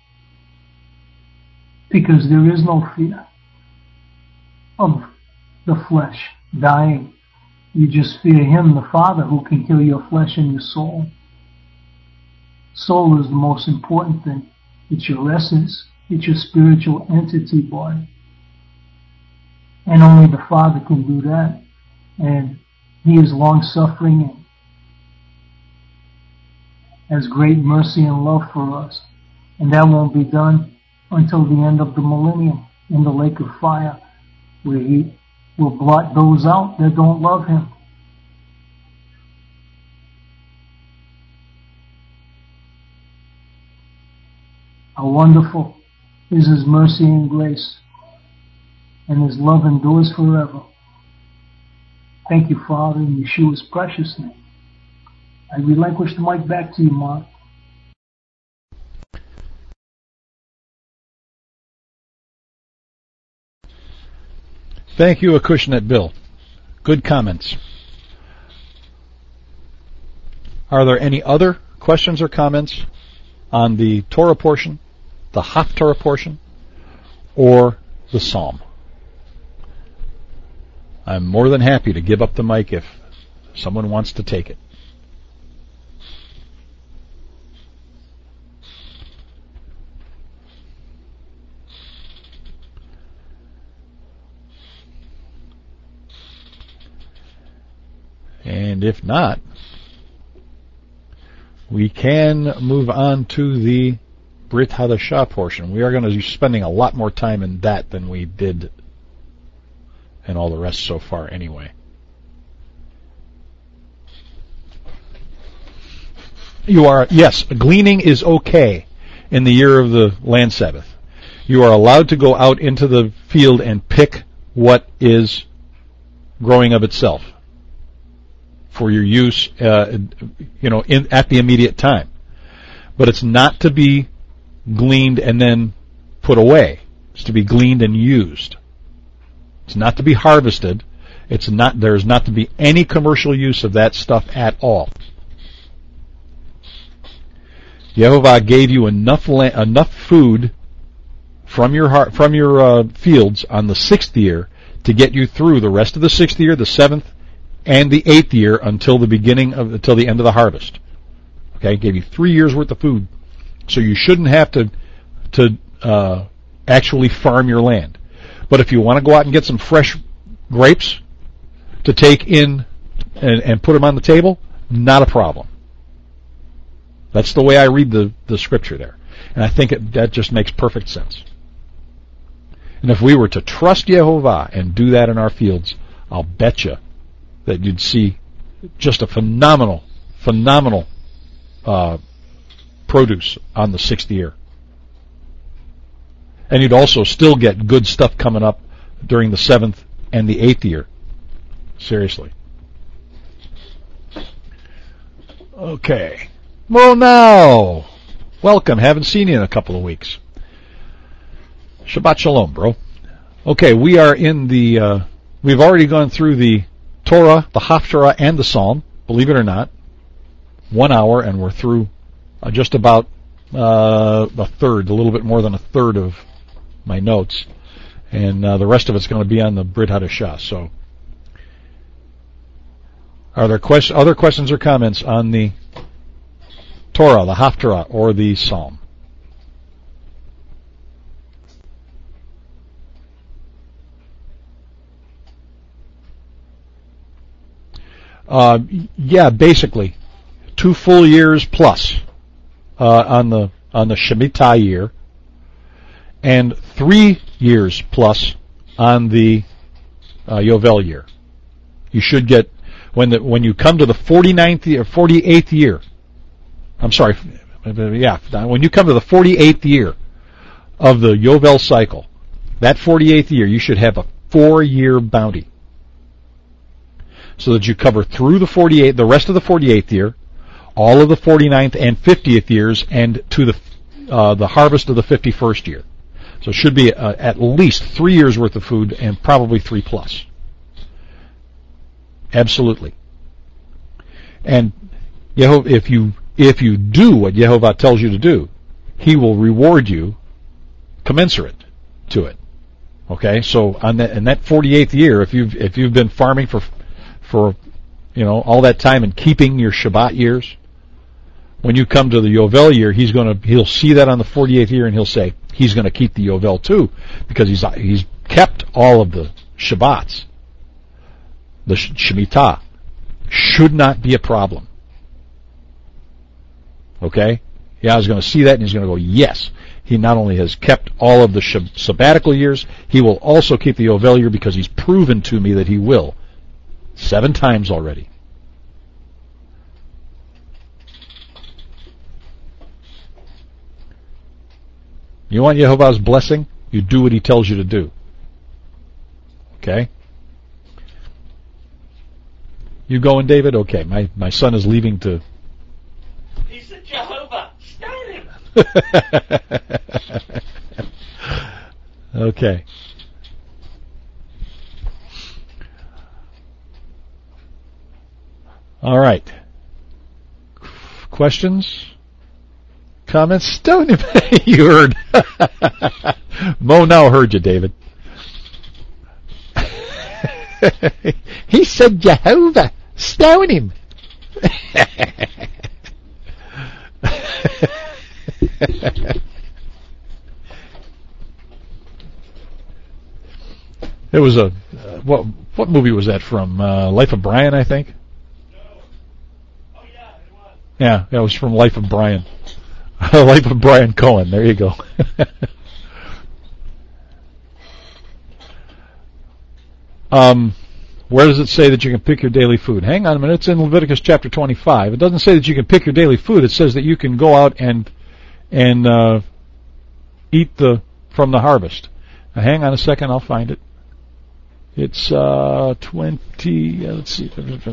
because there is no fear of the flesh dying. You just fear Him, the Father, who can kill your flesh and your soul. Soul is the most important thing. It's your essence. It's your spiritual entity body. And only the Father can do that. And He is long-suffering and has great mercy and love for us. And that won't be done until the end of the millennium in the lake of fire, where He will blot those out that don't love Him. How wonderful is His mercy and grace, and His love endures forever. Thank you, Father, in Yeshua's precious name. I relinquish the mic back to you, Mark. Thank you, Acushnet Bill. Good comments. Are there any other questions or comments on the Torah portion, the Haftarah portion, or the Psalm? I'm more than happy to give up the mic if someone wants to take it. And if not, we can move on to the Brit Hadashah portion. We are going to be spending a lot more time in that than we did in all the rest so far anyway. Yes, gleaning is okay in the year of the land Sabbath. You are allowed to go out into the field and pick what is growing of itself for your use, at the immediate time. But it's not to be gleaned and then put away. It's to be gleaned and used. It's not to be harvested. There's not to be any commercial use of that stuff at all. Yehovah gave you enough food from your fields on the 6th year to get you through the rest of the 6th year, the 7th, and the 8th year until the end of the harvest. Okay, gave you 3 years worth of food, so you shouldn't have to actually farm your land. But if you want to go out and get some fresh grapes to take in and put them on the table, not a problem. That's the way I read the scripture there, and I think that just makes perfect sense. And if we were to trust Yehovah and do that in our fields, I'll bet you that you'd see just a phenomenal produce on the 6th year. And you'd also still get good stuff coming up during the 7th and the 8th year. Seriously. Okay. Well, now, welcome. Haven't seen you in a couple of weeks. Shabbat shalom, bro. Okay, we are in the, we've already gone through the Torah, the Haftarah, and the Psalm, believe it or not. 1 hour, and we're through just about a third, a little bit more than a third of my notes. And the rest of it's going to be on the Brit Hadashah. So, are there other questions or comments on the Torah, the Haftarah, or the Psalm? Yeah, basically 2 full years plus on the Shemitah year, and 3 years plus on the Yovel year. You should get when you come to the 49th or 48th year. I'm sorry, yeah, when you come to the 48th year of the Yovel cycle, that 48th year, you should have a 4-year bounty, so that you cover through the rest of the 48th year, all of the 49th and 50th years, and to the harvest of the 51st year. So it should be at least 3 years worth of food, and probably 3 plus. Absolutely. And if you do what Yehovah tells you to do, He will reward you commensurate to it. Okay, so in that 48th year, if you've been farming for all that time and keeping your Shabbat years, when you come to the Yovel year, he'll see that on the 48th year, and he'll say he's going to keep the Yovel too, because he's kept all of the Shabbats. The Shemitah should not be a problem. Okay? Yeah, I was going to see that, and he's going to go, yes. He not only has kept all of the sabbatical years, he will also keep the Yovel year, because he's proven to me that he will. 7 times already. You want Yehovah's blessing? You do what He tells you to do. Okay? You going, David? Okay, my son is leaving to... He's a Jehovah. Stone him. Okay. All right. Questions? Comments? Stone him. You heard. Mo now heard you, David. He said Jehovah. Stone him. It was what movie was that from? Life of Brian, I think. No. Oh yeah, it was. Yeah, it was from Life of Brian. Life of Brian Cohen. There you go. Where does it say that you can pick your daily food? Hang on a minute. It's in Leviticus chapter 25. It doesn't say that you can pick your daily food. It says that you can go out and eat from the harvest. Now, hang on a second. I'll find it. It's 20. Let's see.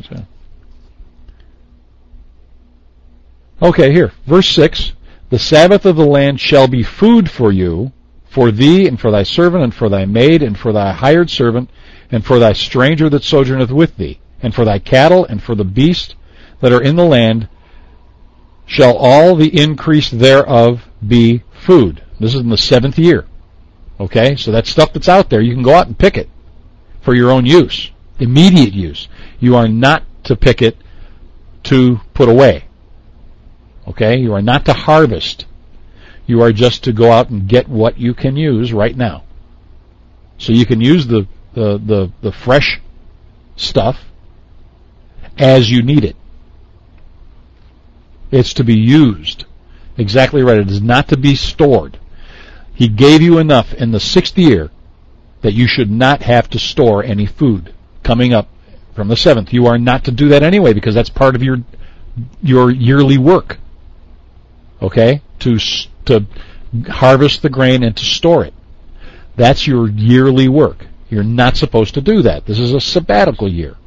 Okay, here. Verse 6. The Sabbath of the land shall be food for you, for thee, and for thy servant, and for thy maid, and for thy hired servant, and for thy stranger that sojourneth with thee, and for thy cattle, and for the beasts that are in the land, shall all the increase thereof be food. This is in the 7th year. Okay, so that stuff that's out there, you can go out and pick it for your own use, immediate use. You are not to pick it to put away. Okay, you are not to harvest. You are just to go out and get what you can use right now. So you can use the fresh stuff as you need it. It's to be used. Exactly right. It is not to be stored. He gave you enough in the 6th year that you should not have to store any food coming up from the 7th. You are not to do that anyway, because that's part of your yearly work. Okay? To harvest the grain and to store it. That's your yearly work. You're not supposed to do that. This is a sabbatical year.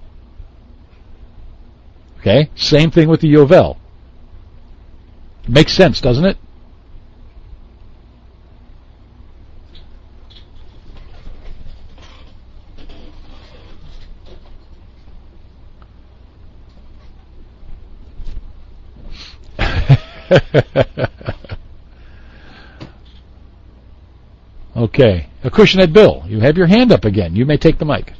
Okay? Same thing with the Yovel. Makes sense, doesn't it? Okay. Acushnet Bill, you have your hand up again. You may take the mic.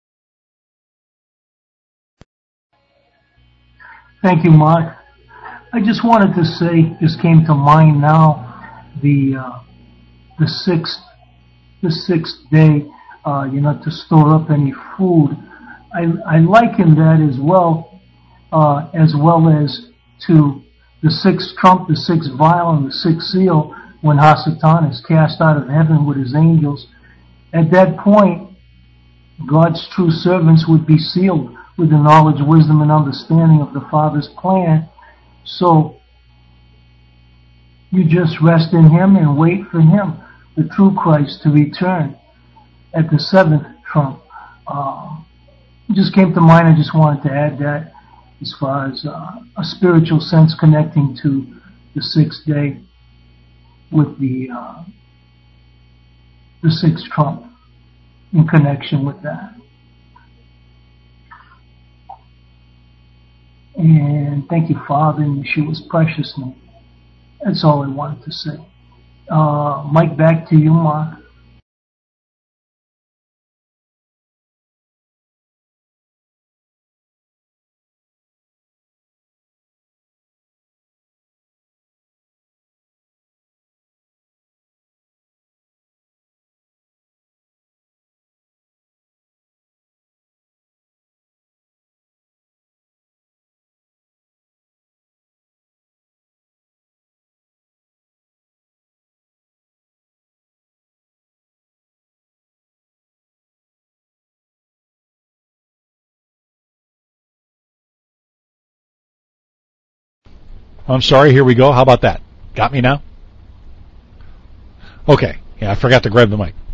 Thank you, Mark. I just wanted to say, just came to mind now, the sixth day, to store up any food. I liken that as well as to the sixth trump, the sixth vial, and the sixth seal when Hasatan is cast out of heaven with his angels. At that point, God's true servants would be sealed with the knowledge, wisdom, and understanding of the Father's plan. So you just rest in Him and wait for Him, the true Christ, to return at the seventh trump. It just came to mind. I just wanted to add that as far as a spiritual sense connecting to the sixth day with the sixth trump in connection with that. And thank you, Father, in Yeshua's precious name. That's all I wanted to say. Mike, back to you, Mark. I'm sorry, here we go. How about that? Got me now? Okay. Yeah, I forgot to grab the mic.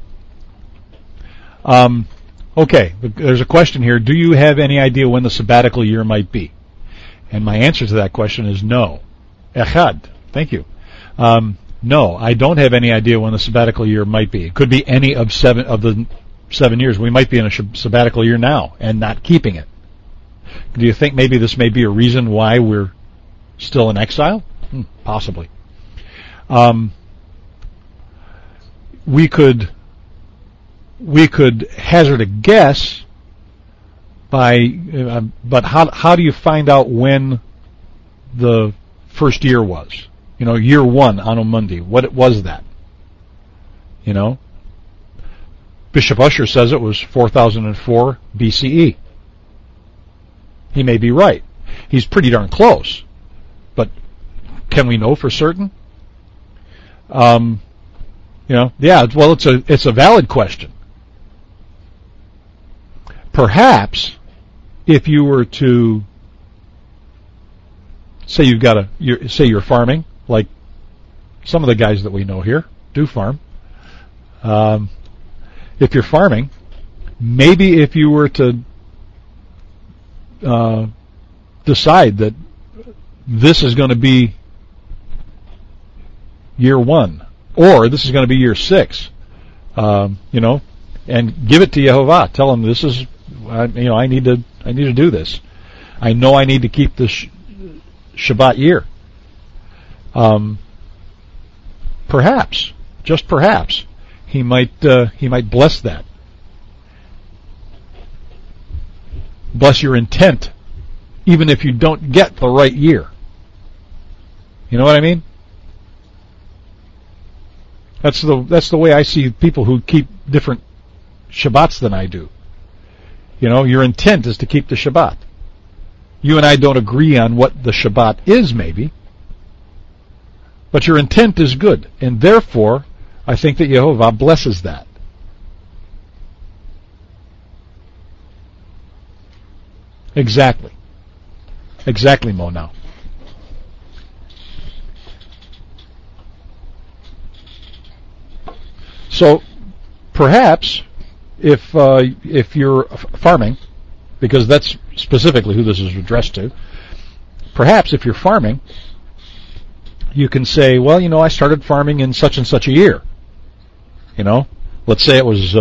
Okay, there's a question here. Do you have any idea when the sabbatical year might be? And my answer to that question is no. Echad. Thank you. No, I don't have any idea when the sabbatical year might be. It could be any of the 7 years. We might be in a sabbatical year now and not keeping it. Do you think maybe this may be a reason why we're still in exile? Possibly. We could hazard a guess but how do you find out when the first year was? Year one, Anno Mundi. What was that? Bishop Usher says it was 4004 BCE. He may be right. He's pretty darn close. But can we know for certain? Yeah, well, it's a valid question. Perhaps if you were to say you're farming, like some of the guys that we know here do farm. If you're farming, maybe if you were to decide that this is going to be year one, or this is going to be year 6, and give it to Yehovah. Tell him this is, I need to do this. I know I need to keep this Shabbat year. Perhaps, just perhaps, he might bless that. Bless your intent, even if you don't get the right year. You know what I mean? That's the way I see people who keep different Shabbats than I do. Your intent is to keep the Shabbat. You and I don't agree on what the Shabbat is, maybe, but your intent is good, and therefore, I think that Yehovah blesses that. Exactly, Mo, now. So, perhaps, if you're farming, because that's specifically who this is addressed to, perhaps if you're farming, you can say, well, I started farming in such and such a year. Let's say it was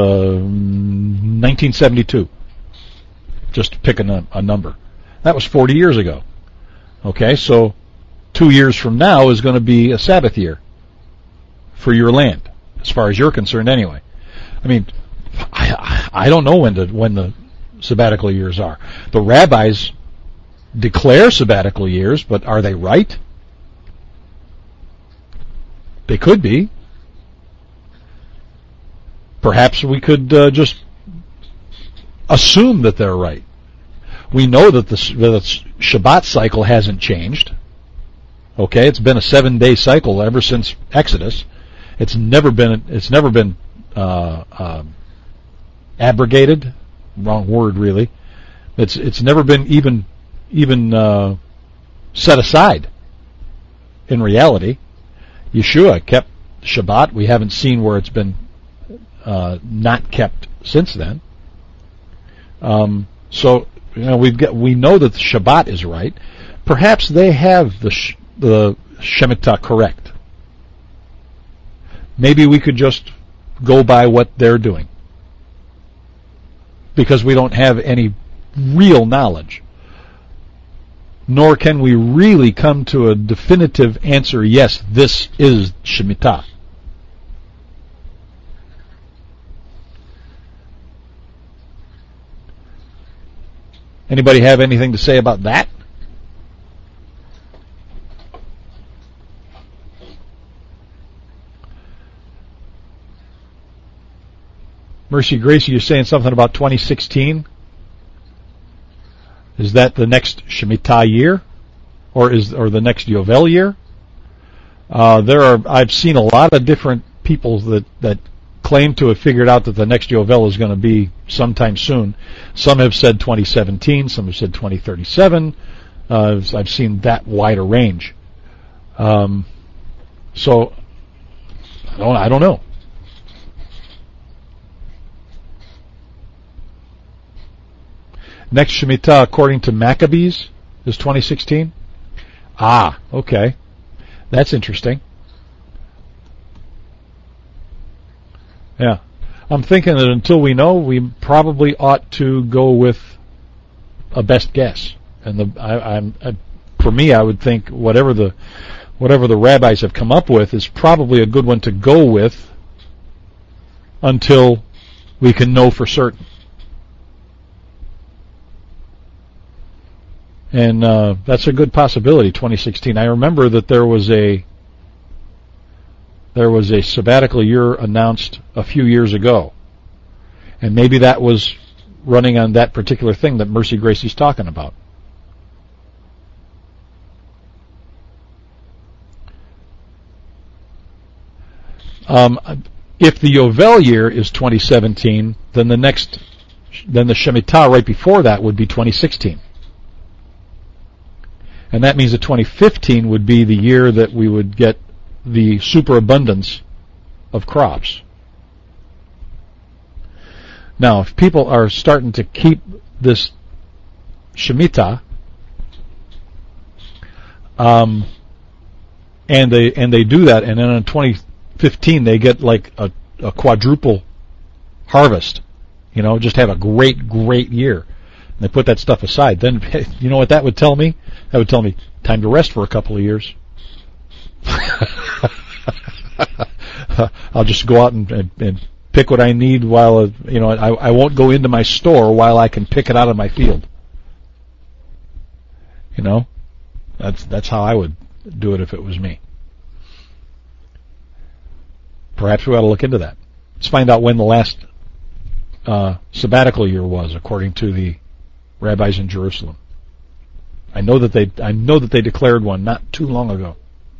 1972. Just picking a number. That was 40 years ago. Okay, so 2 years from now is going to be a Sabbath year for your land, as far as you're concerned anyway. I mean, I don't know when the sabbatical years are. The rabbis declare sabbatical years, but are they right? They could be. Perhaps we could just assume that they're right. We know that the Shabbat cycle hasn't changed. Okay, it's been a 7-day cycle ever since Exodus. It's never been abrogated. Wrong word, really. It's never been even set aside. In reality, Yeshua kept Shabbat. We haven't seen where it's been not kept since then. So we know that the Shabbat is right. Perhaps they have the Shemitah correct. Maybe we could just go by what they're doing, because we don't have any real knowledge, nor can we really come to a definitive answer, yes, this is Shemitah. Anybody have anything to say about that? Mercy Gracie, you're saying something about 2016? Is that the next Shemitah year, or the next Yovel year? I've seen a lot of different people that claim to have figured out that the next Yovel is going to be sometime soon. Some have said 2017, some have said 2037. I've seen that wider range. So I don't know. Next Shemitah, according to Maccabees, is 2016. Ah, okay. That's interesting. Yeah. I'm thinking that until we know, we probably ought to go with a best guess. And for me, I would think whatever the rabbis have come up with is probably a good one to go with until we can know for certain. And that's a good possibility, 2016. I remember that there was a sabbatical year announced a few years ago. And maybe that was running on that particular thing that Mercy Gracie's talking about. If the Yovel year is 2017, then the Shemitah right before that would be 2016. And that means that 2015 would be the year that we would get the superabundance of crops. Now, if people are starting to keep this Shemitah, and they do that, and then in 2015 they get like a quadruple harvest, just have a great year. And they put that stuff aside. Then, you know what that would tell me? That would tell me time to rest for a couple of years. I'll just go out and pick what I need while, I won't go into my store while I can pick it out of my field. That's how I would do it if it was me. Perhaps we ought to look into that. Let's find out when the last sabbatical year was, according to the rabbis in Jerusalem. I know that they declared one not too long ago.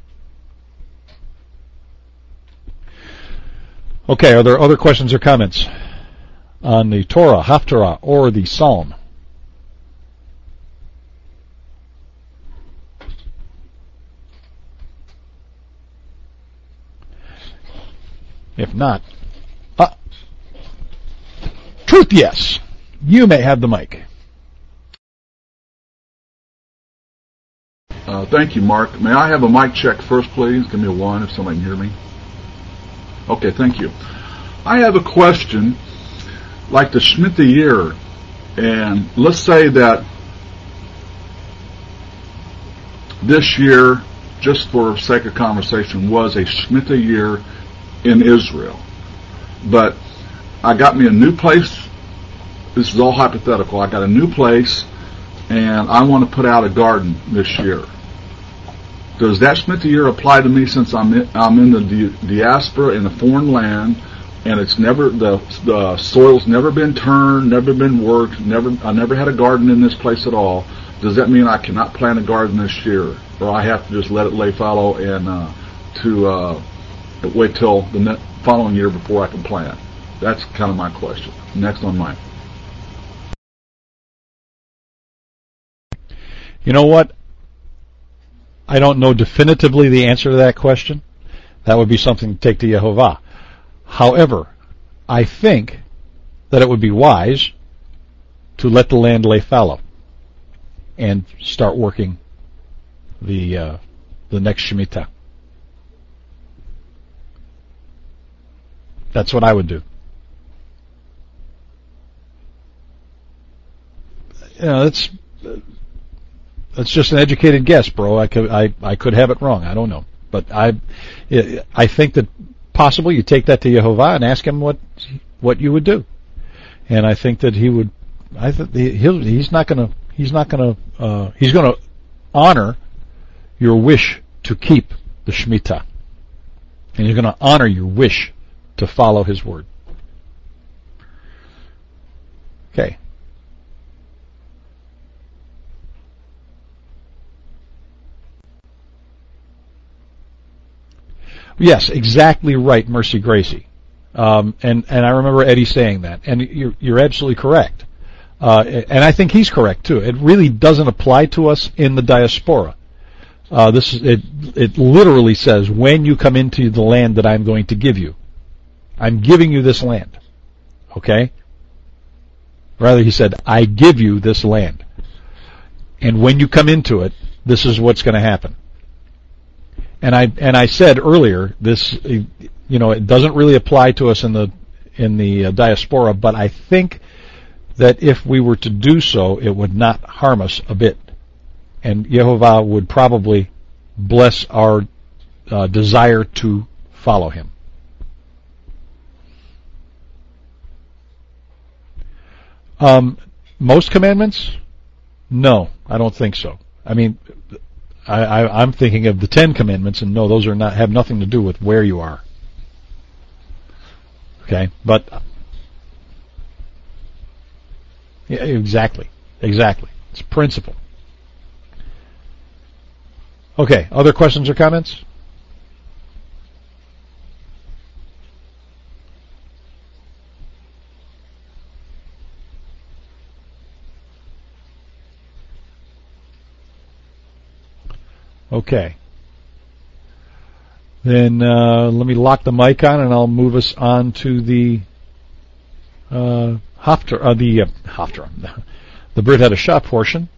Okay, are there other questions or comments on the Torah, Haftarah, or the Psalm? If not, Truth, yes. You may have the mic. Thank you, Mark. May I have a mic check first, please? Give me a 1 if somebody can hear me. Okay, thank you. I have a question, like the Shemitah year, and let's say that this year just for sake of conversation, was a Shemitah year in Israel. But I got me a new place. This is all hypothetical. I got a new place, and I want to put out a garden this year. Does that Shemitah year apply to me since I'm in the diaspora in a foreign land, and it's never the soil's never been turned, never been worked, I never had a garden in this place at all? Does that mean I cannot plant a garden this year, or I have to just let it lay fallow and wait till the following year before I can plant? That's kind of my question. Next on mine. You know what? I don't know definitively the answer to that question. That would be something to take to Yehovah. However, I think that it would be wise to let the land lay fallow and start working the next Shemitah. That's what I would do. You know, that's just an educated guess, bro. I could have it wrong. I don't know, but I think that possibly you take that to Yehovah and ask him what you would do, and I think that he would. I think he's going to honor your wish to keep the Shemitah, and he's going to honor your wish to follow his word. Okay. Yes, exactly right, Mercy Gracie. And I remember Eddie saying that. And you're absolutely correct. And I think he's correct too. It really doesn't apply to us in the diaspora. It literally says, when you come into the land that I'm going to give you. I'm giving you this land. Okay? Rather, he said, I give you this land. And when you come into it, this is what's going to happen. And I said earlier, this, it doesn't really apply to us in the diaspora, but I think that if we were to do so, it would not harm us a bit, and Yehovah would probably bless our desire to follow him. Most commandments? No, I don't think so. I mean, I'm thinking of the 10 Commandments, and no, those have nothing to do with where you are. Okay, but yeah, exactly. It's principle. Okay, other questions or comments? Okay. Then let me lock the mic on, and I'll move us on to the Haftarah, the Brit Hadashah portion.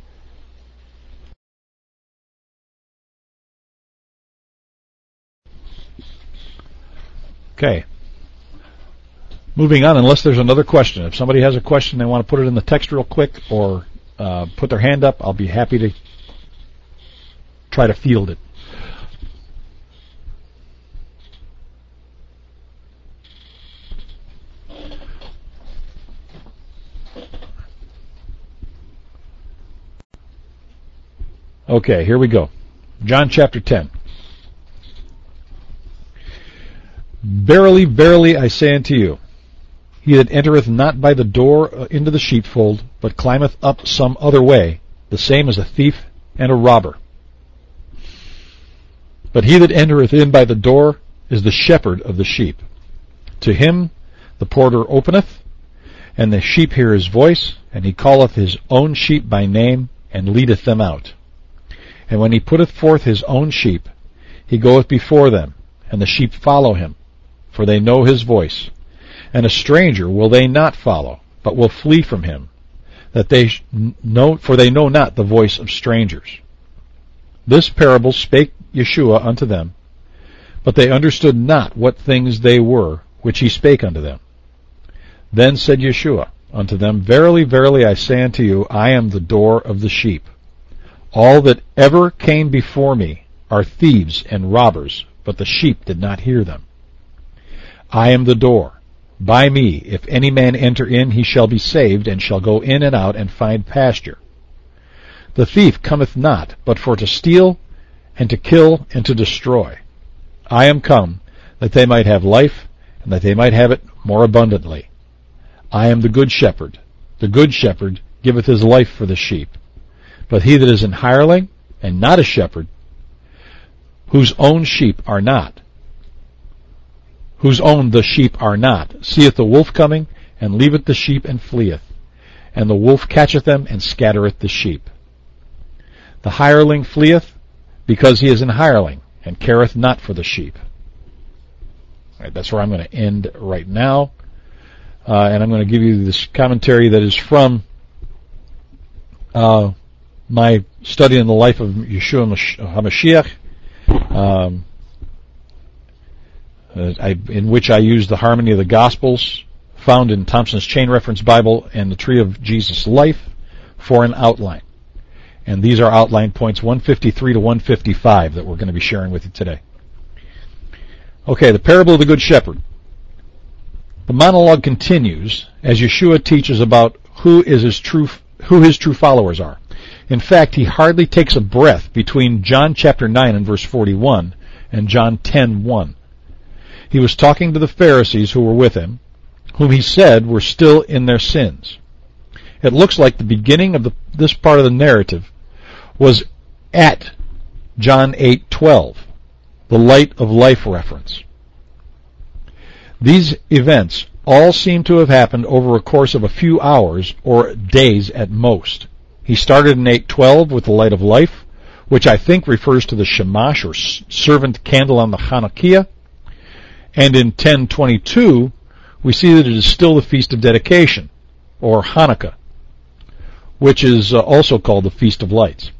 Okay. Moving on, unless there's another question. If somebody has a question, they want to put it in the text real quick, or put their hand up, I'll be happy to try to field it. Okay, here we go. John chapter 10. Verily, verily, I say unto you, he that entereth not by the door into the sheepfold, but climbeth up some other way, the same is a thief and a robber. But he that entereth in by the door is the shepherd of the sheep. To him the porter openeth, and the sheep hear his voice, and he calleth his own sheep by name, and leadeth them out. And when he putteth forth his own sheep, he goeth before them, and the sheep follow him, for they know his voice. And a stranger will they not follow, but will flee from him, for they know not the voice of strangers. This parable spake Yeshua unto them, but they understood not what things they were which he spake unto them. Then said Yeshua unto them, Verily, verily, I say unto you, I am the door of the sheep. All that ever came before me are thieves and robbers, but the sheep did not hear them. I am the door. By me, if any man enter in, he shall be saved, and shall go in and out and find pasture. The thief cometh not, but for to steal, and to kill, and to destroy. I am come, that they might have life, and that they might have it more abundantly. I am the good shepherd. The good shepherd giveth his life for the sheep. But he that is an hireling, and not a shepherd, whose own the sheep are not, seeth the wolf coming, and leaveth the sheep, and fleeth. And the wolf catcheth them, and scattereth the sheep. The hireling fleeth, because he is an hireling, and careth not for the sheep. All right, that's where I'm going to end right now. And I'm going to give you this commentary that is from my study in the life of Yeshua HaMashiach, in which I use the harmony of the Gospels found in Thompson's Chain Reference Bible and the Tree of Jesus' Life for an outline. And these are outline points 153 to 155 that we're going to be sharing with you today. Okay, the parable of the Good Shepherd. The monologue continues as Yeshua teaches about who his true followers are. In fact, he hardly takes a breath between John chapter 9 and verse 41 and John 10:1. He was talking to the Pharisees who were with him, whom he said were still in their sins. It looks like the beginning of this part of the narrative was at John 8:12, the light of life reference. These events all seem to have happened over a course of a few hours or days at most. He started in 8:12 with the light of life, which I think refers to the Shamash or servant candle on the Hanukkah, and in 10:22 we see that it is still the Feast of Dedication, or Hanukkah, which is also called the Feast of Lights.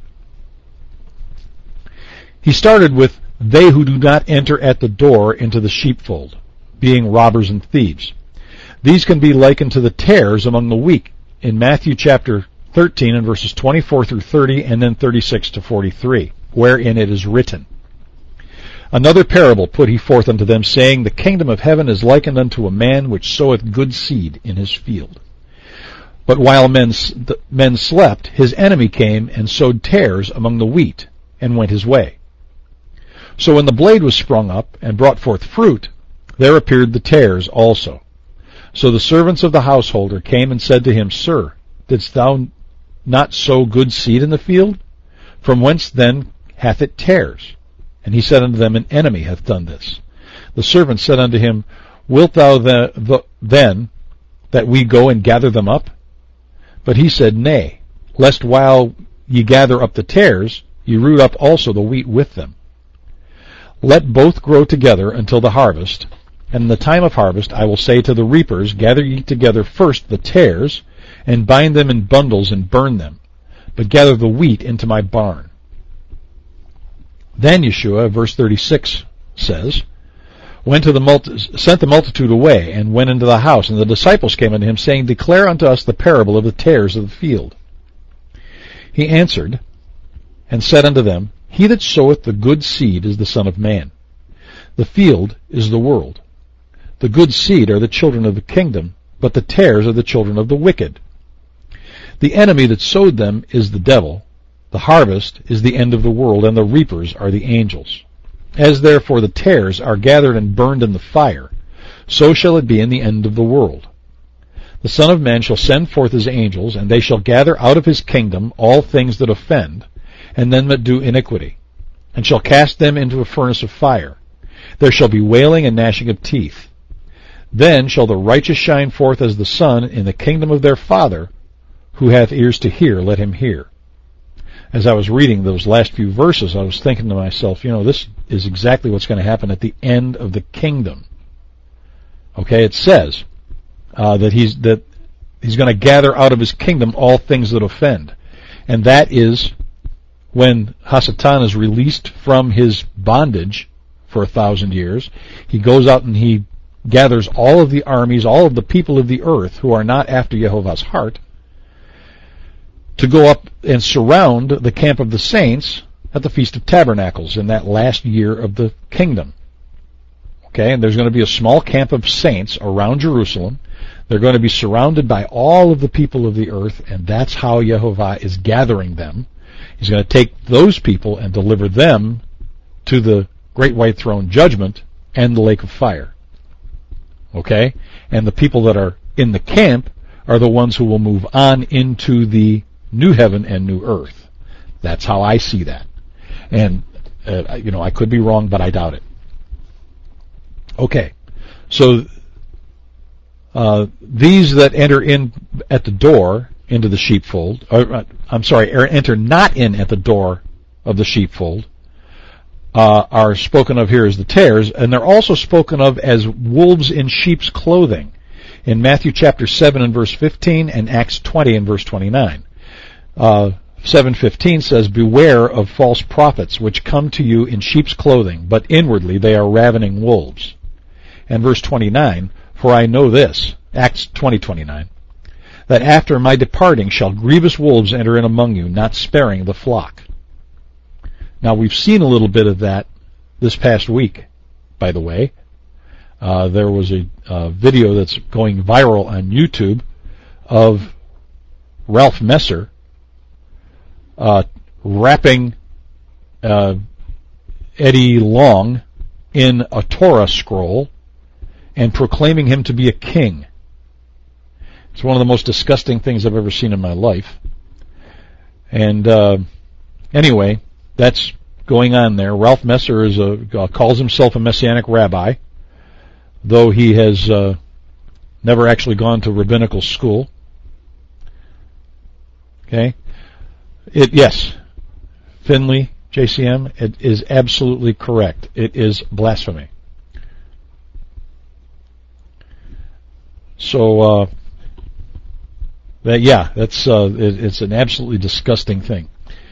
He started with, they who do not enter at the door into the sheepfold, being robbers and thieves. These can be likened to the tares among the wheat in Matthew chapter 13 and verses 24 through 30 and then 36 to 43, wherein it is written, Another parable put he forth unto them, saying, The kingdom of heaven is likened unto a man which soweth good seed in his field. But while men slept, his enemy came and sowed tares among the wheat, and went his way. So when the blade was sprung up and brought forth fruit, there appeared the tares also. So the servants of the householder came and said to him, Sir, didst thou not sow good seed in the field? From whence then hath it tares? And he said unto them, An enemy hath done this. The servant said unto him, Wilt thou then that we go and gather them up? But he said, Nay, lest while ye gather up the tares, ye root up also the wheat with them. Let both grow together until the harvest, and in the time of harvest I will say to the reapers, Gather ye together first the tares, and bind them in bundles and burn them, but gather the wheat into my barn. Then Yeshua, verse 36, says, sent the multitude away, and went into the house, and the disciples came unto him, saying, Declare unto us the parable of the tares of the field. He answered, and said unto them, He that soweth the good seed is the Son of Man. The field is the world. The good seed are the children of the kingdom, but the tares are the children of the wicked. The enemy that sowed them is the devil. The harvest is the end of the world, and the reapers are the angels. As therefore the tares are gathered and burned in the fire, so shall it be in the end of the world. The Son of Man shall send forth his angels, and they shall gather out of his kingdom all things that offend, and them that do iniquity, and shall cast them into a furnace of fire. There shall be wailing and gnashing of teeth. Then shall the righteous shine forth as the sun in the kingdom of their Father. Who hath ears to hear, let him hear. As I was reading those last few verses, I was thinking to myself, this is exactly what's going to happen at the end of the kingdom. Okay, it says that he's going to gather out of his kingdom all things that offend. And that is when Hasatan is released from his bondage for 1,000 years. He goes out and he gathers all of the armies, all of the people of the earth who are not after Yehovah's heart, to go up and surround the camp of the saints at the Feast of Tabernacles in that last year of the kingdom. Okay, and there's going to be a small camp of saints around Jerusalem. They're going to be surrounded by all of the people of the earth, and that's how Yehovah is gathering them. He's going to take those people and deliver them to the great white throne judgment and the lake of fire. Okay? And the people that are in the camp are the ones who will move on into the new heaven and new earth. That's how I see that. And, I could be wrong, but I doubt it. Okay. So, these that enter in at the door into the sheepfold, enter not in at the door of the sheepfold, are spoken of here as the tares, and they're also spoken of as wolves in sheep's clothing in Matthew chapter 7 and verse 15 and Acts 20 and verse 29. 7:15 says, "Beware of false prophets which come to you in sheep's clothing, but inwardly they are ravening wolves." And verse 29, "For I know this," Acts 20:29, "that after my departing shall grievous wolves enter in among you, not sparing the flock." Now, we've seen a little bit of that this past week, by the way. There was a video that's going viral on YouTube of Ralph Messer wrapping Eddie Long in a Torah scroll and proclaiming him to be a king. It's one of the most disgusting things I've ever seen in my life. And anyway, that's going on there. Ralph Messer calls himself a Messianic rabbi, though he has never actually gone to rabbinical school. Okay? Yes, Finley, JCM, it is absolutely correct. It is blasphemy. So, it's an absolutely disgusting thing.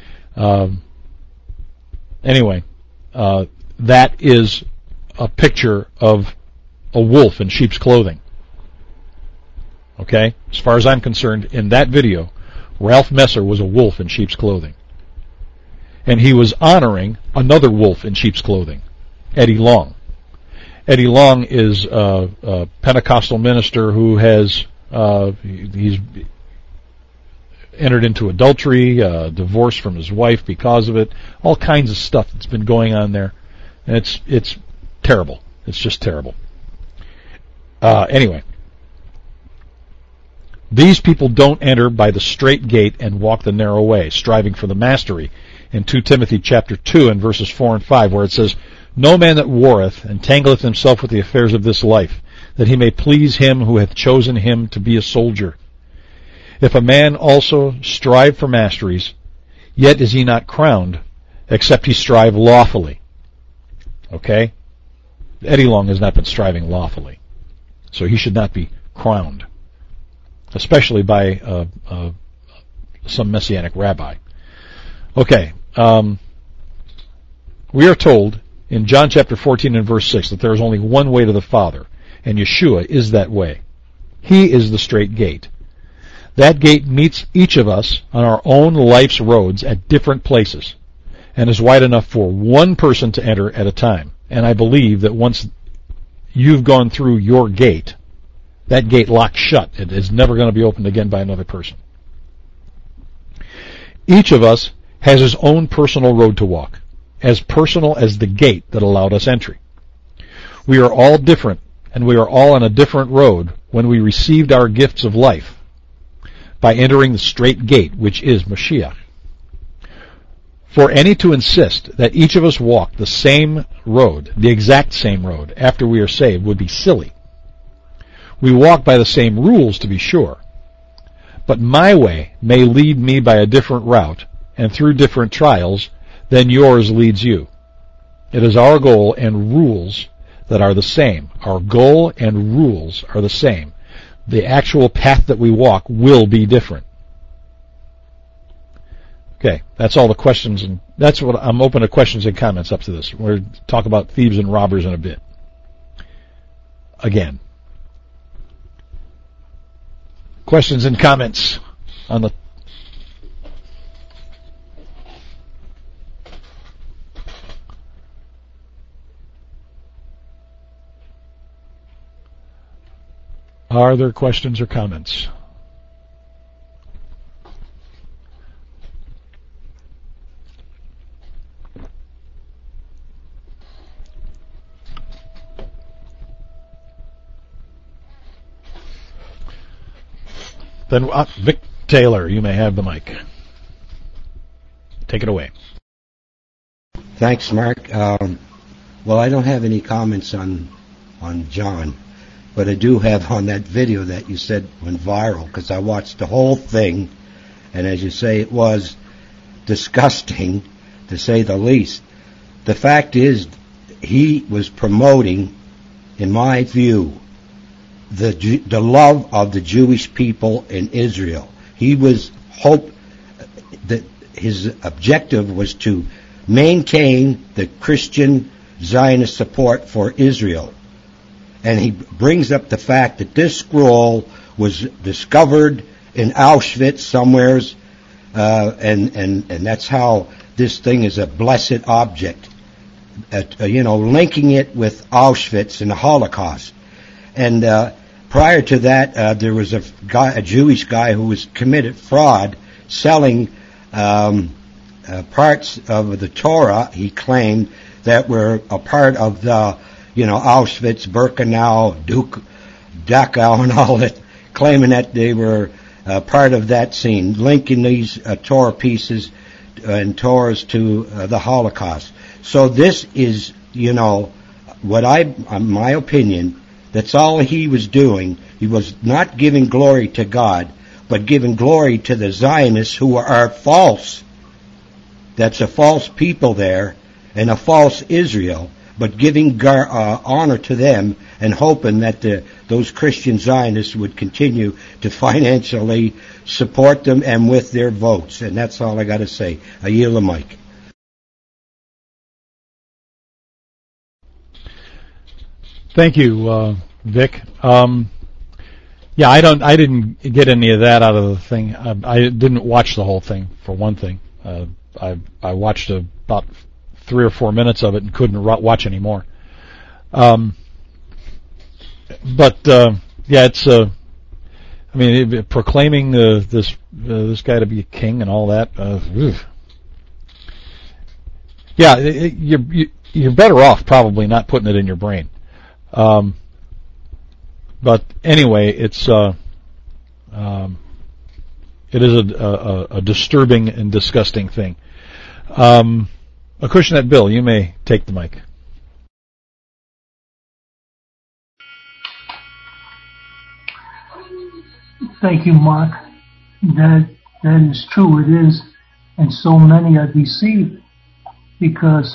Anyway, that is a picture of a wolf in sheep's clothing. Okay? As far as I'm concerned, in that video, Ralph Messer was a wolf in sheep's clothing. And he was honoring another wolf in sheep's clothing, Eddie Long. Eddie Long is a Pentecostal minister who has he's entered into adultery, divorced from his wife because of it, all kinds of stuff that's been going on there. And it's terrible. It's just terrible. Anyway, these people don't enter by the straight gate and walk the narrow way, striving for the mastery. In 2 Timothy chapter 2 and verses 4 and 5, where it says, "No man that warreth entangleth himself with the affairs of this life, that he may please him who hath chosen him to be a soldier. If a man also strive for masteries, yet is he not crowned, except he strive lawfully." Okay? Eddie Long has not been striving lawfully, so he should not be crowned, especially by some Messianic rabbi. Okay, we are told in John chapter 14 and verse 6 that there is only one way to the Father, and Yeshua is that way. He is the straight gate. That gate meets each of us on our own life's roads at different places, and is wide enough for one person to enter at a time. And I believe that once you've gone through your gate, that gate locks shut. It is never going to be opened again by another person. Each of us has his own personal road to walk, as personal as the gate that allowed us entry. We are all different, and we are all on a different road when we received our gifts of life by entering the straight gate, which is Mashiach. For any to insist that each of us walk the same road, the exact same road, after we are saved would be silly. We walk by the same rules, to be sure, but my way may lead me by a different route and through different trials than yours leads you. It is our goal and rules that are the same. Our goal and rules are the same. The actual path that we walk will be different. Okay, that's all the questions, and that's what I'm open to questions and comments up to this. We're going to talk about thieves and robbers in a bit. Again. Questions and comments on the... Are there questions or comments? Then, Vic Taylor, you may have the mic. Take it away. Thanks, Mark. Well, I don't have any comments on John, but I do have on that video that you said went viral, because I watched the whole thing, and as you say, it was disgusting, to say the least. The fact is, he was promoting, in my view, the love of the Jewish people in Israel. He was that his objective was to maintain the Christian Zionist support for Israel. And he brings up the fact that this scroll was discovered in Auschwitz somewheres, and that's how this thing is a blessed object. Linking it with Auschwitz and the Holocaust. And prior to that, there was a Jewish guy who was committed fraud, selling parts of the Torah, he claimed, that were a part of the, Auschwitz, Birkenau, Dachau, and all that, claiming that they were part of that scene, linking these Torah pieces and Torahs to the Holocaust. So this is, my opinion, that's all he was doing. He was not giving glory to God, but giving glory to the Zionists, who are false. That's a false people there, and a false Israel, but giving honor to them and hoping that those Christian Zionists would continue to financially support them and with their votes. And that's all I got to say. I yield the mic. Thank you, Vic. Yeah, I didn't get any of that out of the thing. I didn't watch the whole thing, for one thing. I watched about 3 or 4 minutes of it and couldn't watch any more. Yeah, it's proclaiming this guy to be a king and all that. Yeah, you're better off probably not putting it in your brain. But anyway, it is a disturbing and disgusting thing. Acushnet Bill, you may take the mic. Thank you, Mark. That is true. It is, and so many are deceived because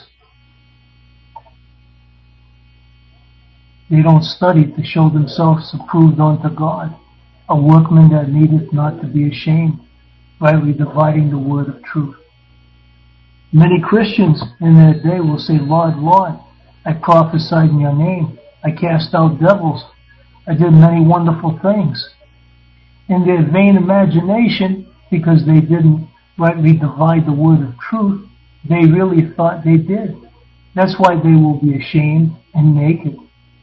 they don't study to show themselves approved unto God, a workman that needeth not to be ashamed, rightly dividing the word of truth. Many Christians in their day will say, Lord, Lord, I prophesied in your name, I cast out devils, I did many wonderful things. In their vain imagination, because they didn't rightly divide the word of truth, they really thought they did. That's why they will be ashamed and naked.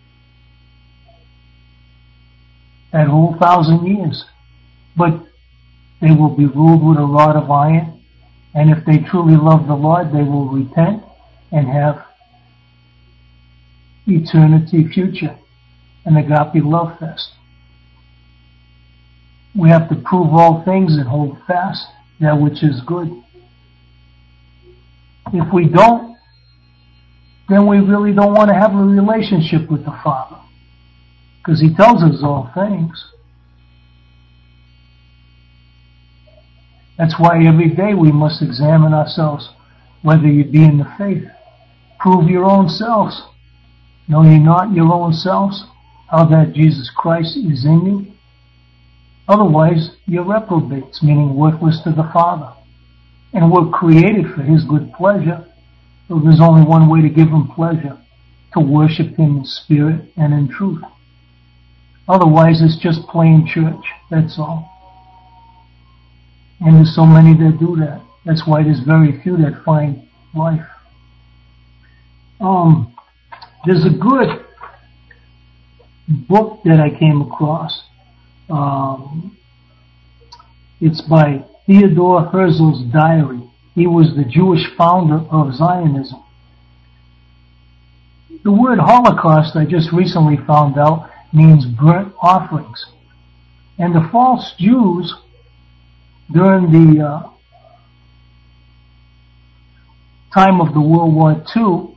That whole 1,000 years. But they will be ruled with a rod of iron, and if they truly love the Lord, they will repent and have eternity future, an agape love fest. We have to prove all things and hold fast that which is good. If we don't, then we really don't want to have a relationship with the Father, because He tells us all things. That's why every day we must examine ourselves, whether you be in the faith. Prove your own selves. Know ye not your own selves, how that Jesus Christ is in you? Otherwise, you're reprobates, meaning worthless to the Father. And we're created for His good pleasure. So there's only one way to give Him pleasure, to worship Him in spirit and in truth. Otherwise, it's just plain church, that's all. And there's so many that do that. That's why there's very few that find life. book that I came across. It's by Theodore Herzl's diary. He was the Jewish founder of Zionism. The word Holocaust, I just recently found out, means burnt offerings. And the false Jews, during the time of the World War II,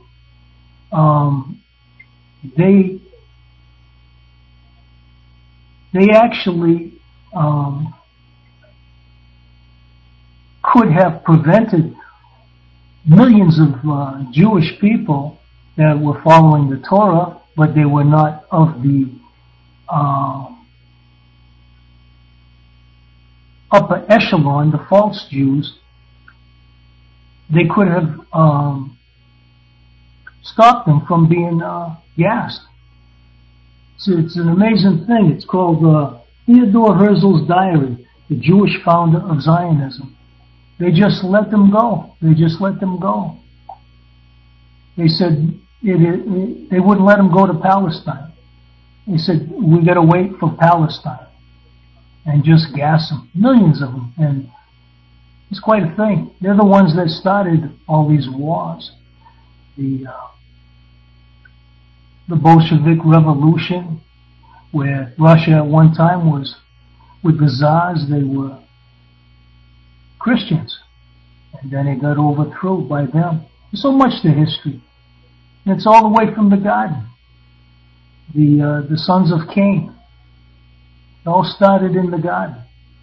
they actually could have prevented millions of Jewish people that were following the Torah, but they were not of the upper echelon, the false Jews. They could have stopped them from being gassed. So it's an amazing thing. It's called Theodore Herzl's Diary, the Jewish founder of Zionism. They just let them go. They just let them go. They said they wouldn't let them go to Palestine. They said, we got to wait for Palestine and just gas them. Millions of them. And it's quite a thing. They're the ones that started all these wars. The Bolshevik Revolution, where Russia at one time was, with the Tsars, they were Christians. And then it got overthrown by them. There's so much to history. And it's all the way from the garden. The sons of Cain. It all started in the garden.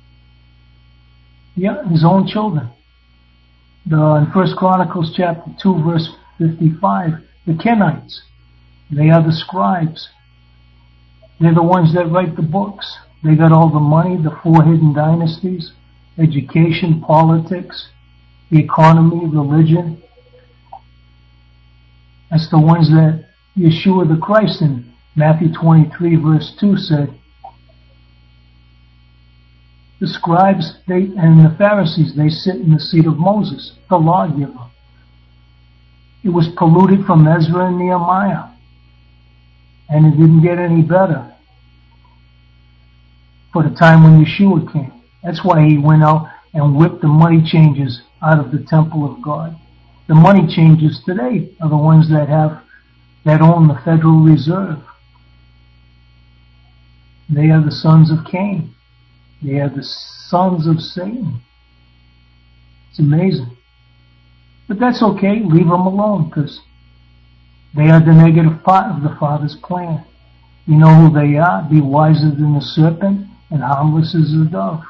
Yeah, his own children. In 1 Chronicles chapter 2 verse 55, the Kenites, they are the scribes. They're the ones that write the books. They got all the money, the 4 hidden dynasties, education, politics, the economy, religion. That's the ones that Yeshua the Christ in Matthew 23 verse 2 said, the scribes and the Pharisees, they sit in the seat of Moses, the lawgiver. It was polluted from Ezra and Nehemiah. And it didn't get any better for the time when Yeshua came. That's why he went out and whipped the money changers out of the temple of God. The money changers today are the ones that own the Federal Reserve. They are the sons of Cain. They are the sons of Satan. It's amazing. But that's okay. Leave them alone, because they are the negative part of the Father's plan. You know who they are. Be wiser than the serpent and harmless as a dove.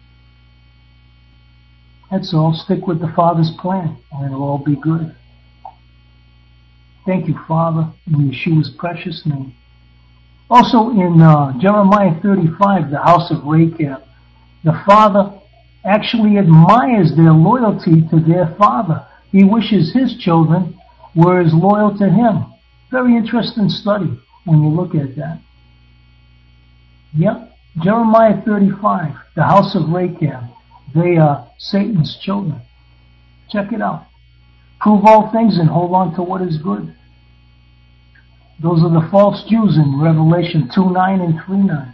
That's all. Stick with the Father's plan, and it'll all be good. Thank you, Father, in Yeshua's precious name. Also in Jeremiah 35, the house of Rechab, the father actually admires their loyalty to their father. He wishes his children were as loyal to him. Very interesting study when you look at that. Yep, Jeremiah 35, the house of Rechab. They are Satan's children. Check it out. Prove all things and hold on to what is good. Those are the false Jews in Revelation 2:9 and 3:9.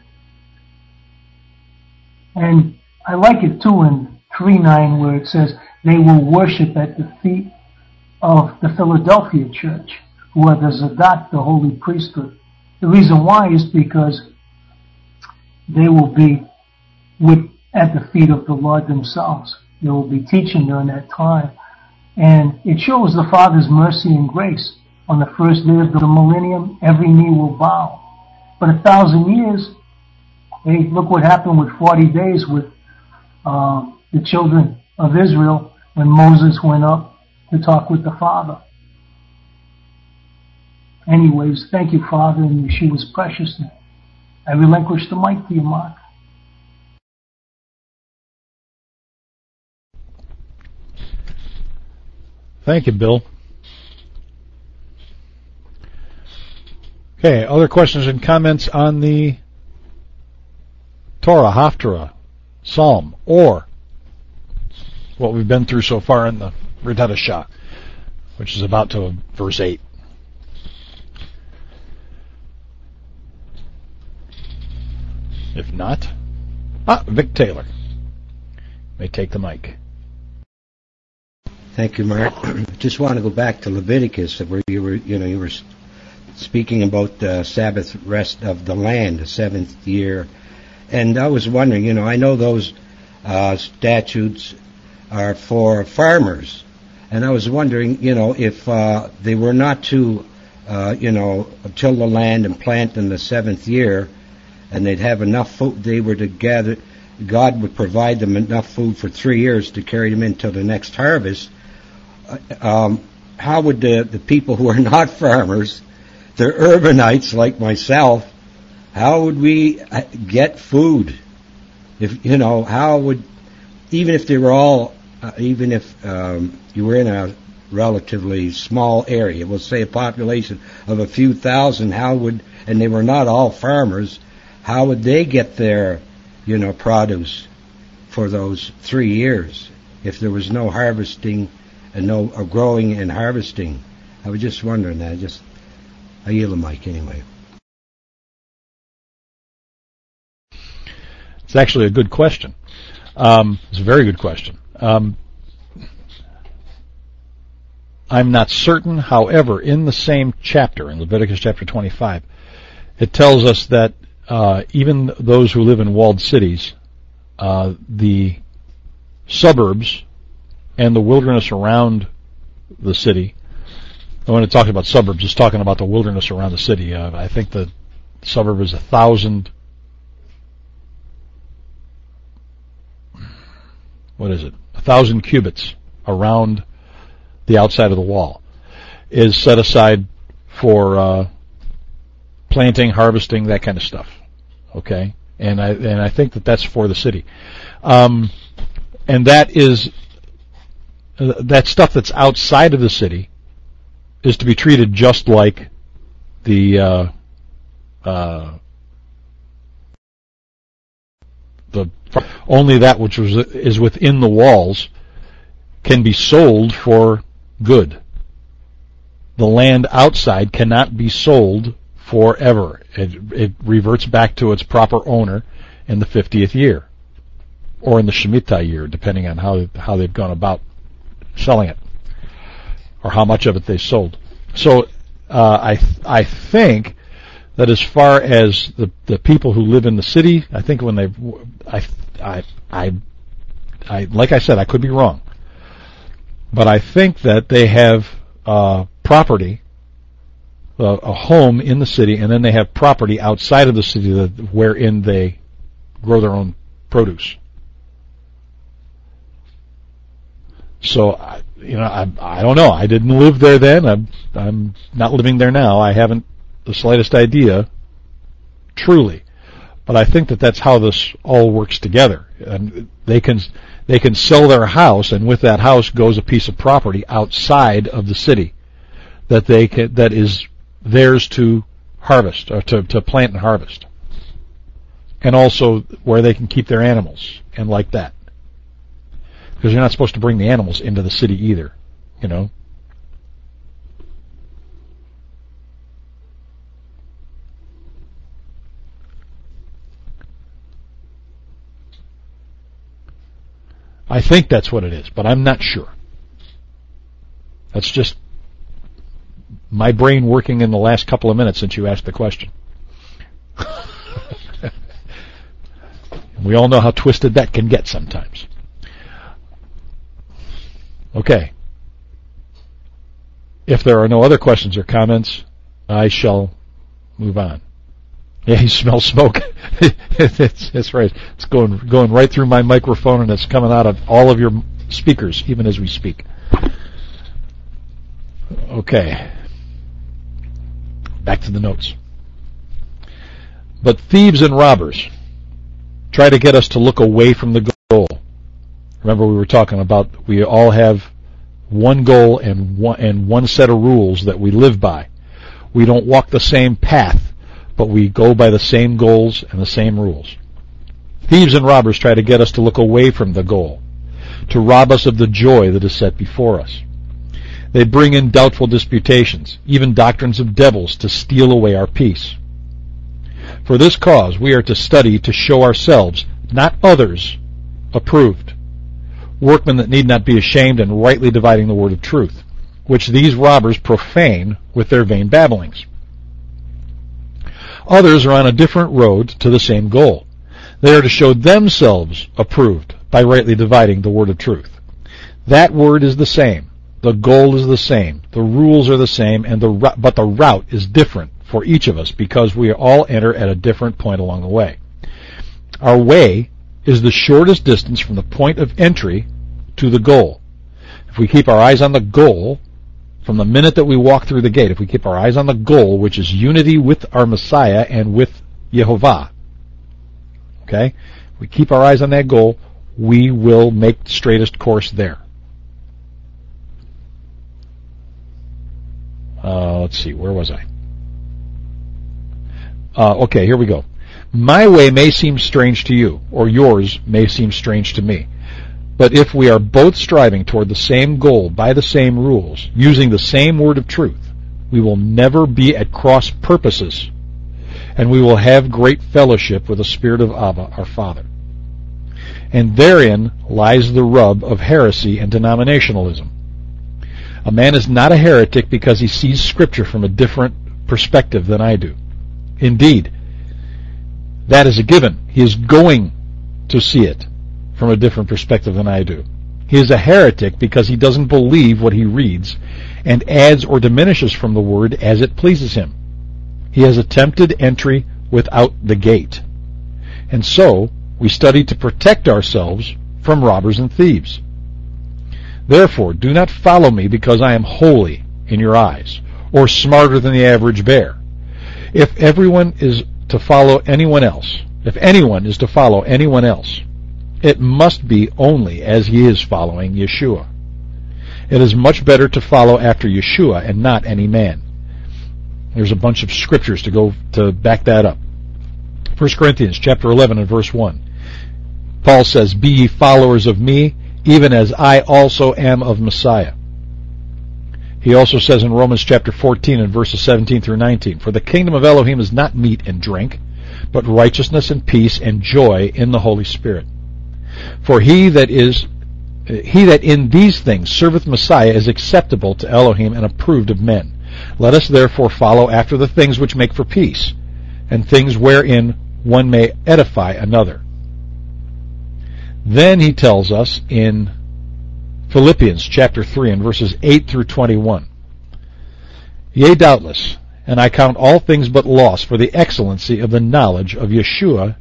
And I like it too in 3:9 where it says they will worship at the feet of the Philadelphia church, who are the Zadok, the holy priesthood. The reason why is because they will be at the feet of the Lord themselves. They will be teaching during that time. And it shows the Father's mercy and grace. On the first day of the millennium, every knee will bow. But 1,000 years, hey, look what happened with 40 days with the children of Israel when Moses went up to talk with the Father. Anyways, thank you, Father, in Yeshua's precious name. I relinquish the mic to you, Mark. Thank you, Bill. Okay, other questions and comments on the Torah, Haftarah, Psalm, or what we've been through so far in the Ridat Shah, which is about to verse 8. If not, Vic Taylor may take the mic. Thank you, Mark. Just want to go back to Leviticus, where you were speaking about the Sabbath rest of the land, the seventh year, and I was wondering, I know those statutes are for farmers, and I was wondering, if they were not to, till the land and plant in the seventh year, and they'd have enough food, they were to gather, God would provide them enough food for 3 years to carry them until the next harvest. How would the people who are not farmers, the urbanites like myself, how would we get food? How would, even if they were all, even if you were in a relatively small area, we'll say a population of a few thousand, and they were not all farmers, how would they get their, produce for those 3 years if there was no harvesting and no growing and harvesting? I was just wondering that. I yield the mic anyway. It's actually a good question. It's a very good question. I'm not certain, however, in the same chapter, in Leviticus chapter 25, it tells us that even those who live in walled cities, the suburbs and the wilderness around the city, and when it talks about suburbs, it's talking about the wilderness around the city. I think the suburb is 1,000. What is it? 1,000 cubits around the outside of the wall is set aside for planting, harvesting, that kind of stuff. Okay, and I think that's for the city, and that is that stuff that's outside of the city is to be treated just like the only that which is within the walls can be sold for good. The land outside cannot be sold forever. It reverts back to its proper owner in the 50th year, or in the Shemitah year, depending on how they've gone about selling it, or how much of it they sold. So I think that as far as the people who live in the city, I think when I like I said, I could be wrong, but I think that they have property, a home in the city, and then they have property outside of the city wherein they grow their own produce. So, I don't know. I didn't live there then. I'm not living there now. I haven't the slightest idea, truly. But I think that that's how this all works together. And they can sell their house, and with that house goes a piece of property outside of the city that is theirs to harvest, or to plant and harvest, and also where they can keep their animals and like that. Because you're not supposed to bring the animals into the city either, I think that's what it is, but I'm not sure. That's just my brain working in the last couple of minutes since you asked the question. We all know how twisted that can get sometimes. Okay. If there are no other questions or comments, I shall move on. Yeah, you smell smoke. That's right. It's going right through my microphone, and it's coming out of all of your speakers, even as we speak. Okay. Back to the notes. But thieves and robbers try to get us to look away from the goal. Remember, we were talking about we all have one goal and one set of rules that we live by. We don't walk the same path, but we go by the same goals and the same rules. Thieves and robbers try to get us to look away from the goal, to rob us of the joy that is set before us. They bring in doubtful disputations, even doctrines of devils, to steal away our peace. For this cause we are to study to show ourselves, not others, approved, workmen that need not be ashamed, and rightly dividing the word of truth, which these robbers profane with their vain babblings. Others are on a different road to the same goal. They are to show themselves approved by rightly dividing the word of truth. That word is the same. The goal is the same. The rules are the same, but the route is different for each of us because we all enter at a different point along the way. Our way is the shortest distance from the point of entry to the goal. If we keep our eyes on the goal, from the minute that we walk through the gate, if we keep our eyes on the goal, which is unity with our Messiah and with Yehovah, okay? If we keep our eyes on that goal, we will make the straightest course there. Let's see, where was I? Okay, here we go. My way may seem strange to you, or yours may seem strange to me. But if we are both striving toward the same goal by the same rules, using the same word of truth, we will never be at cross purposes, and we will have great fellowship with the Spirit of Abba, our Father. And therein lies the rub of heresy and denominationalism. A man is not a heretic because he sees Scripture from a different perspective than I do. Indeed, that is a given. He is going to see it from a different perspective than I do. He is a heretic because he doesn't believe what he reads and adds or diminishes from the Word as it pleases him. He has attempted entry without the gate. And so, we study to protect ourselves from robbers and thieves. Therefore, do not follow me because I am holy in your eyes, or smarter than the average bear. If anyone is to follow anyone else, it must be only as he is following Yeshua. It is much better to follow after Yeshua and not any man. There's a bunch of scriptures to back that up. 1 Corinthians chapter 11 and verse 1. Paul says, "Be ye followers of me, even as I also am of Messiah." He also says in Romans chapter 14 and verses 17 through 19, "For the kingdom of Elohim is not meat and drink, but righteousness and peace and joy in the Holy Spirit. For he that in these things serveth Messiah is acceptable to Elohim and approved of men. Let us therefore follow after the things which make for peace, and things wherein one may edify another." Then he tells us in Philippians chapter 3 and verses 8 through 21, "Yea, doubtless, and I count all things but loss for the excellency of the knowledge of Messiah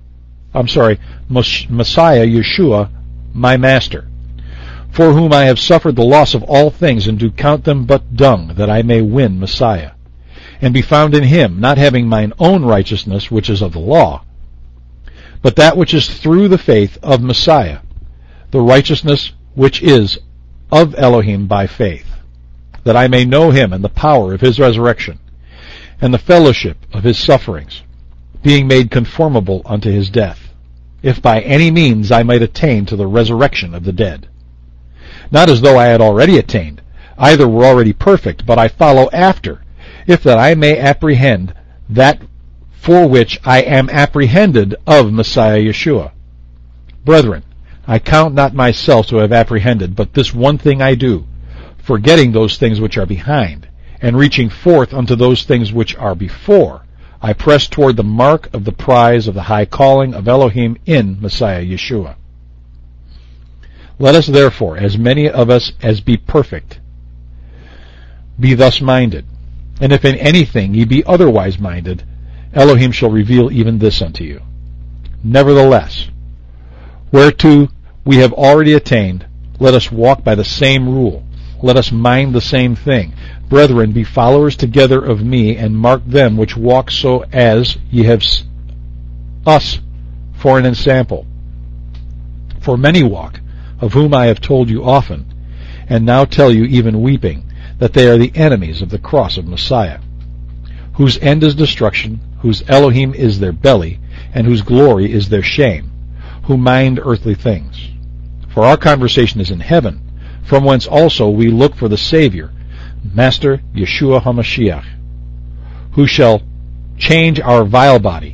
Yeshua, my Master, for whom I have suffered the loss of all things, and do count them but dung, that I may win Messiah, and be found in him, not having mine own righteousness, which is of the law, but that which is through the faith of Messiah, the righteousness which is of Elohim by faith, that I may know him and the power of his resurrection, and the fellowship of his sufferings, being made conformable unto his death, if by any means I might attain to the resurrection of the dead. Not as though I had already attained, either were already perfect, but I follow after, if that I may apprehend that for which I am apprehended of Messiah Yeshua. Brethren, I count not myself to have apprehended, but this one thing I do, forgetting those things which are behind, and reaching forth unto those things which are before, I press toward the mark of the prize of the high calling of Elohim in Messiah Yeshua. Let us therefore, as many of us as be perfect, be thus minded. And if in anything ye be otherwise minded, Elohim shall reveal even this unto you. Nevertheless, whereto we have already attained, let us walk by the same rule. Let us mind the same thing. Brethren, be followers together of me, and mark them which walk so as ye have us for an ensample. For many walk, of whom I have told you often, and now tell you even weeping, that they are the enemies of the cross of Messiah, whose end is destruction, whose Elohim is their belly, and whose glory is their shame, who mind earthly things. For our conversation is in heaven, from whence also we look for the Savior, Master Yeshua HaMashiach, who shall change our vile body,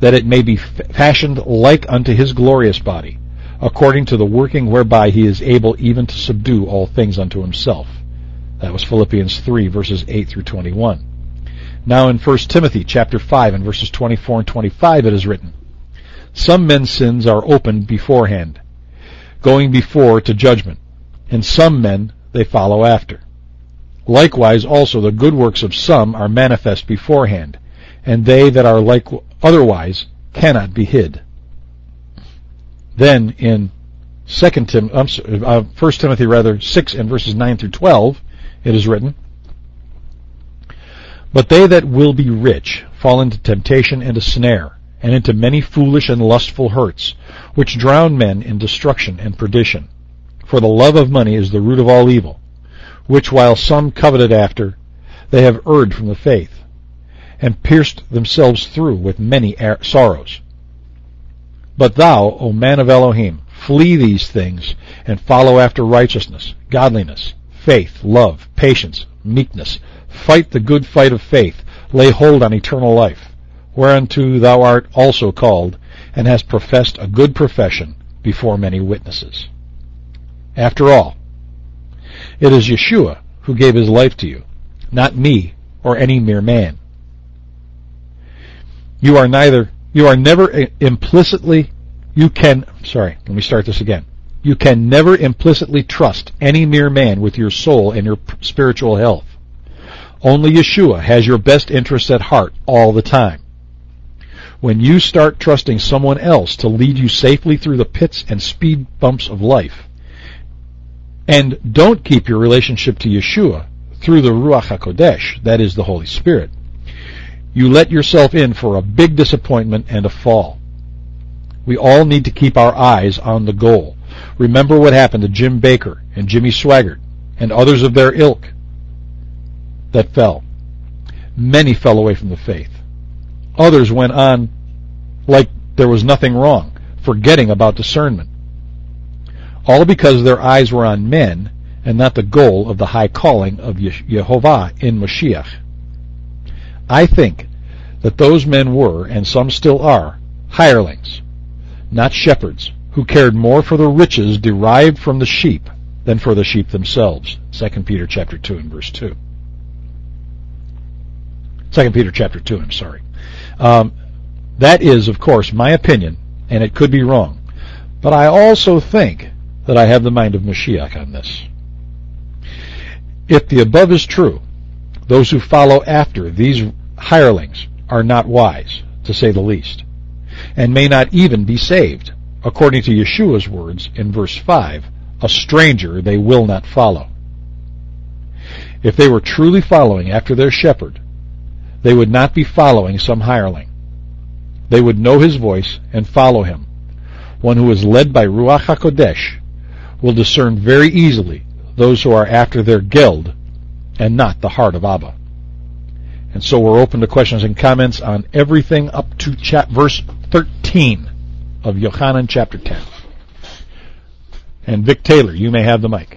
that it may be fashioned like unto his glorious body, according to the working whereby he is able even to subdue all things unto himself. That was Philippians 3, verses 8 through 21. Now in 1 Timothy chapter 5 and verses 24 and 25 it is written, Some men's sins are opened beforehand, going before to judgment, and some men they follow after. Likewise also the good works of some are manifest beforehand, and they that are like otherwise cannot be hid. Then in 1 Timothy 6 and verses 9 through 12, it is written, But they that will be rich fall into temptation and a snare, and into many foolish and lustful hurts, which drown men in destruction and perdition. For the love of money is the root of all evil, which while some coveted after, they have erred from the faith, and pierced themselves through with many sorrows. But thou, O man of Elohim, flee these things, and follow after righteousness, godliness, faith, love, patience, meekness. Fight the good fight of faith, lay hold on eternal life, whereunto thou art also called, and hast professed a good profession before many witnesses. After all, it is Yeshua who gave his life to you, not me or any mere man. You can never implicitly trust any mere man with your soul and your spiritual health. Only Yeshua has your best interests at heart all the time. When you start trusting someone else to lead you safely through the pits and speed bumps of life, and don't keep your relationship to Yeshua through the Ruach HaKodesh, that is the Holy Spirit, you let yourself in for a big disappointment and a fall. We all need to keep our eyes on the goal. Remember what happened to Jim Baker and Jimmy Swaggart and others of their ilk that fell. Many fell away from the faith. Others went on like there was nothing wrong, forgetting about discernment. All because their eyes were on men and not the goal of the high calling of Yehovah in Mashiach. I think that those men were, and some still are, hirelings, not shepherds, who cared more for the riches derived from the sheep than for the sheep themselves. 2 Peter chapter 2 and verse 2. 2 Peter chapter 2, I'm sorry. That is, of course, my opinion, and it could be wrong. But I also think that I have the mind of Mashiach on this. If the above is true, those who follow after these hirelings are not wise, to say the least, and may not even be saved. According to Yeshua's words in verse 5, a stranger they will not follow. If they were truly following after their shepherd, they would not be following some hireling. They would know his voice and follow him. One who is led by Ruach HaKodesh will discern very easily those who are after their geld and not the heart of Abba. And so we're open to questions and comments on everything up to verse 13 of Yochanan chapter 10. And Vic Taylor, you may have the mic.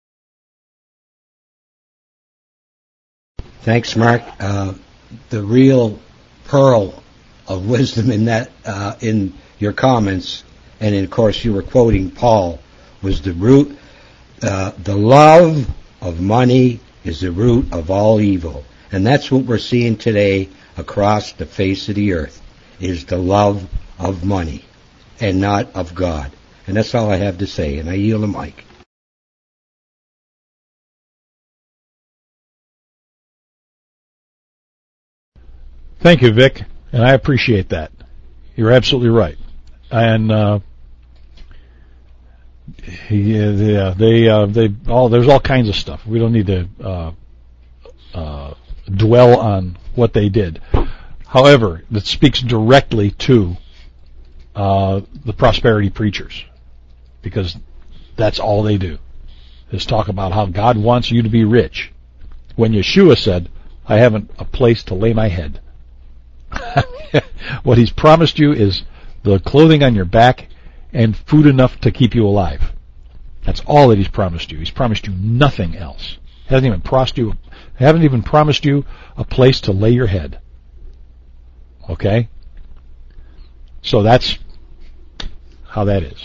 Thanks, Mark. The real pearl of wisdom in that, in your comments, and of course you were quoting Paul, was the root. The love of money is the root of all evil. And that's what we're seeing today across the face of the earth, is the love of money and not of God. And that's all I have to say, and I yield the mic. Thank you, Vic, and I appreciate that. You're absolutely right. And there's all kinds of stuff. We don't need to dwell on what they did. However, that speaks directly to the prosperity preachers, because that's all they do, is talk about how God wants you to be rich, when Yeshua said, I haven't a place to lay my head. What he's promised you is the clothing on your back and food enough to keep you alive. That's all that he's promised you. He's promised you nothing else. He hasn't even promised you a place to lay your head. Okay? So that's how that is.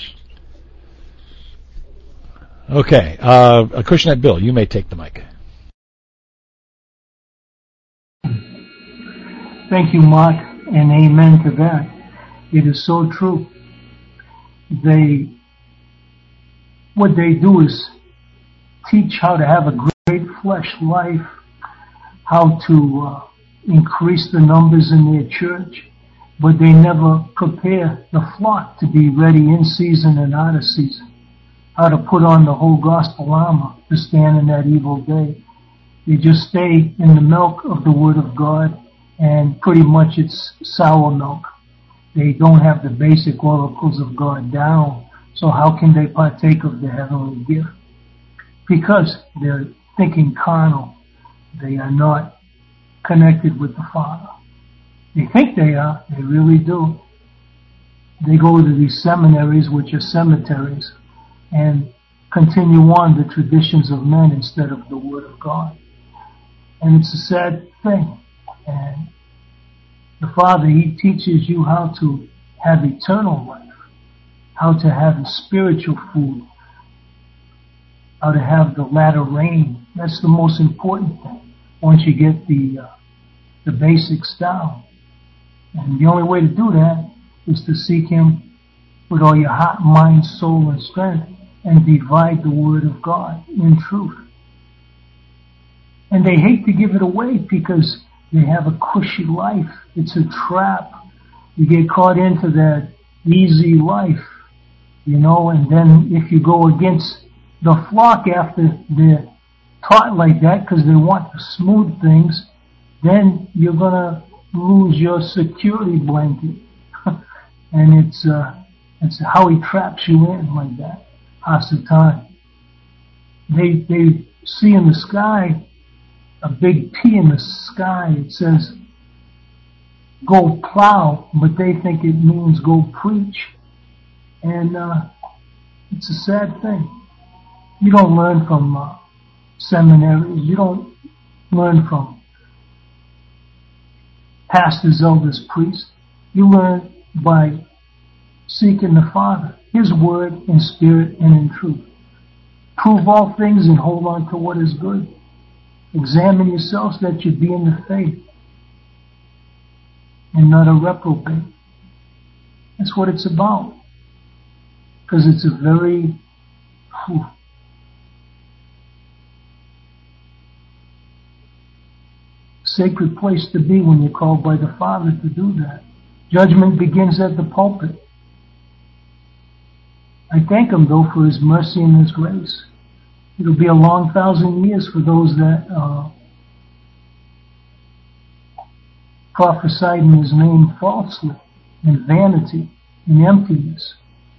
Okay, Acushnet Bill, you may take the mic. Thank you, Mark, and amen to that. It is so true. What they do is teach how to have a great flesh life, how to increase the numbers in their church, but they never prepare the flock to be ready in season and out of season. How to put on the whole gospel armor to stand in that evil day. They just stay in the milk of the Word of God, and pretty much it's sour milk. They don't have the basic oracles of God down, so how can they partake of the heavenly gift? Because they're thinking carnal. They are not connected with the Father. They think they are, they really do. They go to these seminaries, which are cemeteries, and continue on the traditions of men instead of the Word of God. And it's a sad thing. And the Father, He teaches you how to have eternal life, how to have spiritual food, how to have the latter rain. That's the most important thing once you get the basics down. And the only way to do that is to seek Him with all your heart, mind, soul, and strength, and divide the Word of God in truth. And they hate to give it away because they have a cushy life. It's a trap. You get caught into that easy life, and then if you go against the flock after they're taught like that because they want to smooth things, then you're going to lose your security blanket. And it's how he traps you in like that. Hasatan. They see in the sky a big P in the sky. It says, go plow, but they think it means go preach. And it's a sad thing. You don't learn from seminaries. You don't learn from pastors, elders, priests. You learn by seeking the Father, His Word in spirit and in truth. Prove all things and hold on to what is good. Examine yourselves that you be in the faith and not a reprobate. That's what it's about. Because it's a very sacred place to be when you're called by the Father to do that. Judgment begins at the pulpit. I thank Him, though, for His mercy and His grace. It'll be a long 1,000 years for those that prophesied in His name falsely, in vanity, in emptiness.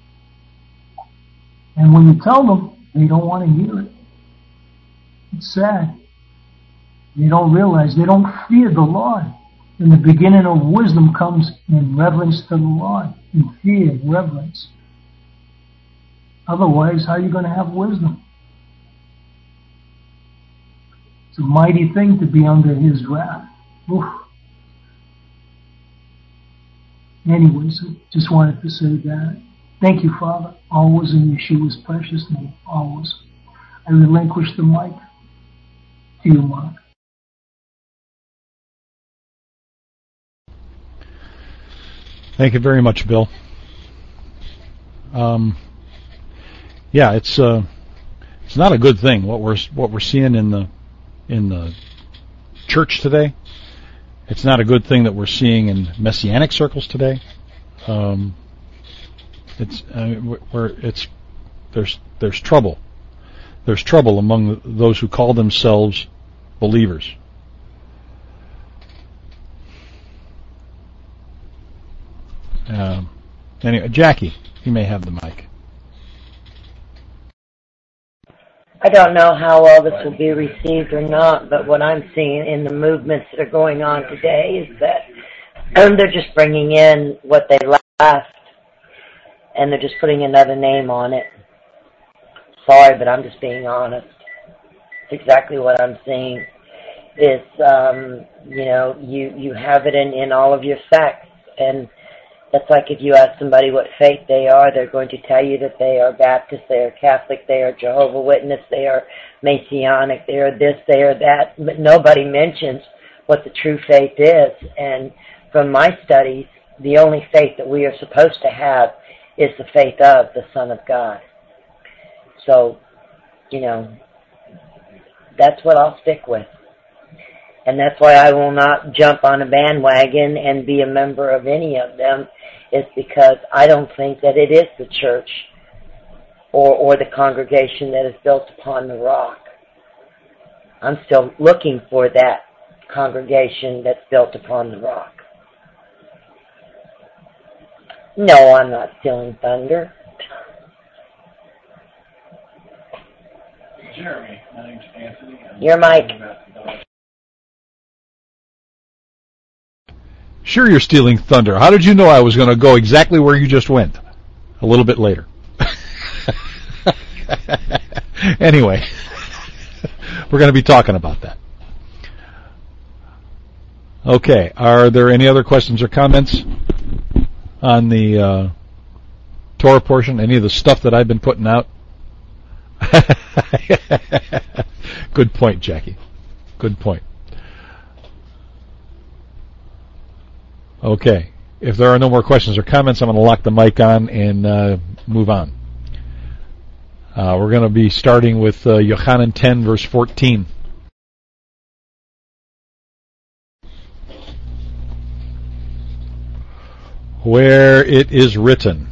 And when you tell them, they don't want to hear it. It's sad. They don't realize, they don't fear the Lord. And the beginning of wisdom comes in reverence to the Lord, in fear and reverence. Otherwise, how are you going to have wisdom? It's a mighty thing to be under His wrath. Oof. Anyways, I just wanted to say that. Thank you, Father, always in Yeshua's precious name, always. I relinquish the mic to you, Mark. Thank you very much, Bill. Yeah, it's not a good thing what we're seeing in the church today. It's not a good thing that we're seeing in messianic circles today. There's trouble. There's trouble among those who call themselves believers. Anyway, Jackie, you may have the mic. I don't know how well this will be received or not, but what I'm seeing in the movements that are going on today is that they're just bringing in what they left, and they're just putting another name on it. Sorry, but I'm just being honest. It's exactly what I'm seeing. It's, you have it in all of your sects, and That's like if you ask somebody what faith they are, they're going to tell you that they are Baptist, they are Catholic, they are Jehovah's Witness, they are Messianic, they are this, they are that, but nobody mentions what the true faith is. And from my studies, the only faith that we are supposed to have is the faith of the Son of God. So, that's what I'll stick with. And that's why I will not jump on a bandwagon and be a member of any of them, is because I don't think that it is the church or the congregation that is built upon the rock. I'm still looking for that congregation that's built upon the rock. No, I'm not stealing thunder. Jeremy, my name's Anthony. You're Mike. Sure, you're stealing thunder. How did you know I was going to go exactly where you just went? A little bit later. Anyway, we're going to be talking about that. Okay, are there any other questions or comments on the Torah portion? Any of the stuff that I've been putting out? Good point, Jackie. Good point. Okay, if there are no more questions or comments, I'm going to lock the mic on and move on. We're going to be starting with Yochanan 10, verse 14. Where it is written,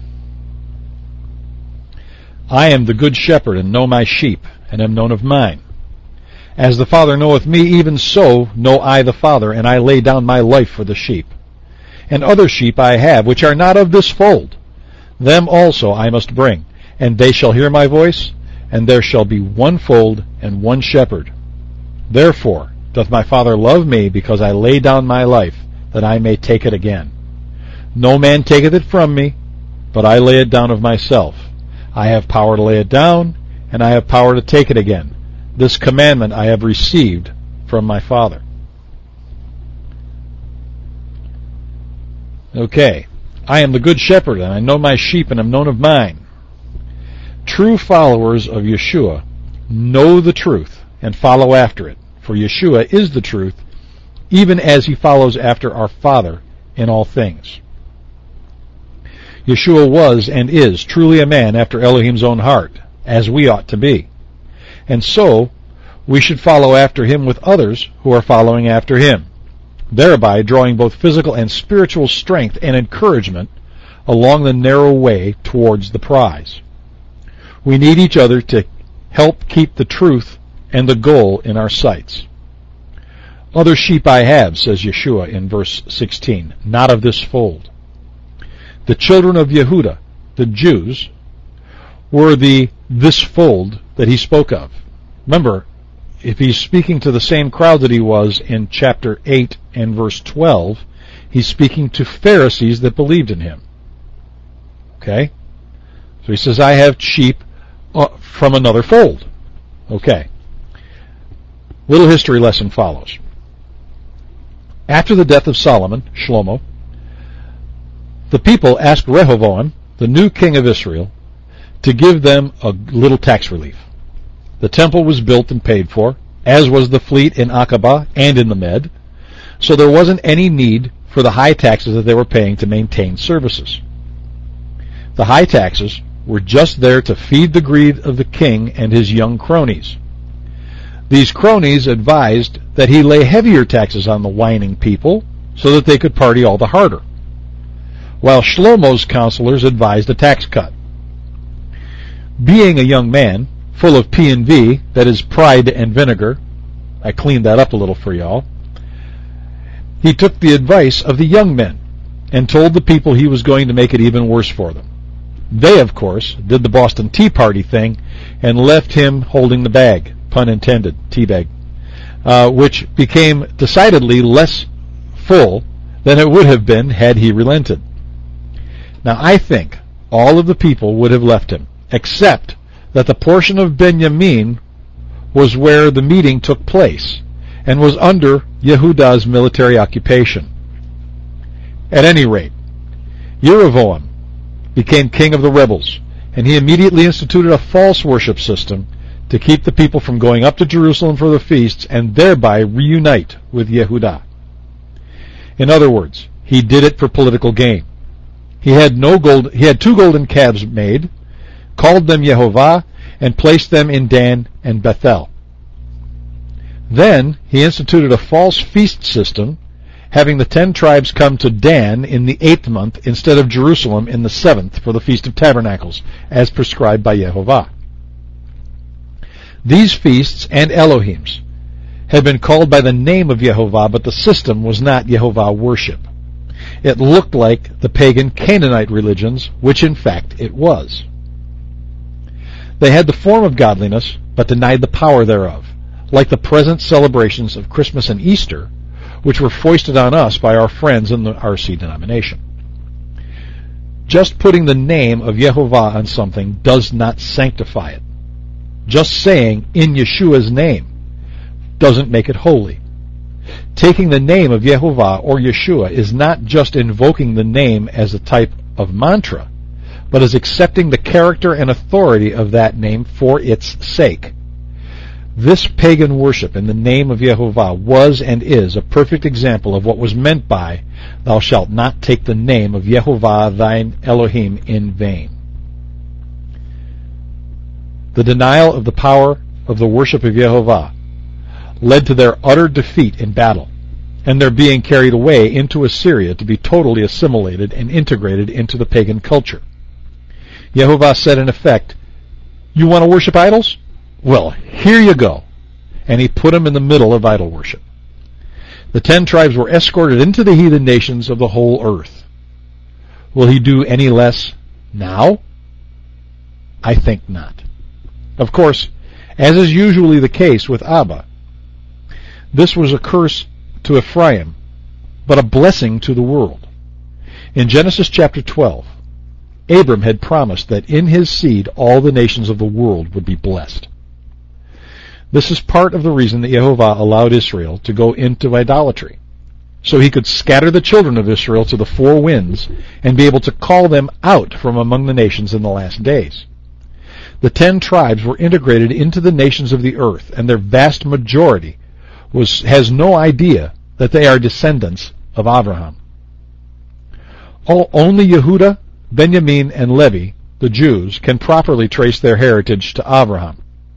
I am the good shepherd, and know my sheep, and am known of mine. As the Father knoweth me, even so know I the Father, and I lay down my life for the sheep. And other sheep I have, which are not of this fold. Them also I must bring, and they shall hear my voice, and there shall be one fold and one shepherd. Therefore doth my Father love me, because I lay down my life, that I may take it again. No man taketh it from me, but I lay it down of myself. I have power to lay it down, and I have power to take it again. This commandment I have received from my Father. Okay, I am the good shepherd, and I know my sheep, and am known of mine. True followers of Yeshua know the truth and follow after it, for Yeshua is the truth, even as he follows after our Father in all things. Yeshua was and is truly a man after Elohim's own heart, as we ought to be. And so, we should follow after him with others who are following after him, thereby drawing both physical and spiritual strength and encouragement along the narrow way towards the prize. We need each other to help keep the truth and the goal in our sights. Other sheep I have, says Yeshua in verse 16, not of this fold. The children of Yehuda, the Jews, were this fold that he spoke of. Remember, if he's speaking to the same crowd that he was in chapter 8 and verse 12, he's speaking to Pharisees that believed in him. Okay? So he says, I have sheep from another fold. Okay. Little history lesson follows. After the death of Solomon, Shlomo, the people asked Rehoboam, the new king of Israel, to give them a little tax relief. The temple was built and paid for, as was the fleet in Aqaba and in the Med, so there wasn't any need for the high taxes that they were paying to maintain services. The high taxes were just there to feed the greed of the king and his young cronies. These cronies advised that he lay heavier taxes on the whining people so that they could party all the harder, while Shlomo's counselors advised a tax cut. Being a young man, full of P&V, that is pride and vinegar, I cleaned that up a little for y'all, he took the advice of the young men and told the people he was going to make it even worse for them. They, of course, did the Boston Tea Party thing and left him holding the bag, pun intended, tea bag, which became decidedly less full than it would have been had he relented. Now, I think all of the people would have left him, except that the portion of Benjamin was where the meeting took place and was under Yehuda's military occupation. At any rate, Jeroboam became king of the rebels, and he immediately instituted a false worship system to keep the people from going up to Jerusalem for the feasts and thereby reunite with Yehudah. In other words, he did it for political gain. He had two golden calves made, called them Yehovah, and placed them in Dan and Bethel. Then he instituted a false feast system, having the 10 tribes come to Dan in the 8th month instead of Jerusalem in the 7th for the Feast of Tabernacles, as prescribed by Yehovah. These feasts and Elohims had been called by the name of Yehovah, but the system was not Yehovah worship. It looked like the pagan Canaanite religions, which in fact it was. They had the form of godliness, but denied the power thereof, like the present celebrations of Christmas and Easter, which were foisted on us by our friends in the RC denomination. Just putting the name of Yehovah on something does not sanctify it. Just saying, in Yeshua's name, doesn't make it holy. Taking the name of Yehovah or Yeshua is not just invoking the name as a type of mantra, but is accepting the character and authority of that name for its sake. This pagan worship in the name of Yehovah was and is a perfect example of what was meant by, "Thou shalt not take the name of Yehovah thine Elohim in vain." The denial of the power of the worship of Yehovah led to their utter defeat in battle, and their being carried away into Assyria to be totally assimilated and integrated into the pagan culture. Yehovah said in effect, "You want to worship idols? Well, here you go." And he put them in the middle of idol worship. The 10 tribes were escorted into the heathen nations of the whole earth. Will he do any less now? I think not. Of course, as is usually the case with Abba, this was a curse to Ephraim, but a blessing to the world. In Genesis chapter 12, Abram had promised that in his seed all the nations of the world would be blessed. This is part of the reason that Yehovah allowed Israel to go into idolatry, so he could scatter the children of Israel to the 4 winds and be able to call them out from among the nations in the last days. The 10 tribes were integrated into the nations of the earth, and their vast majority has no idea that they are descendants of Abraham. Only Yehudah, Benjamin, and Levi, the Jews, can properly trace their heritage to Abraham.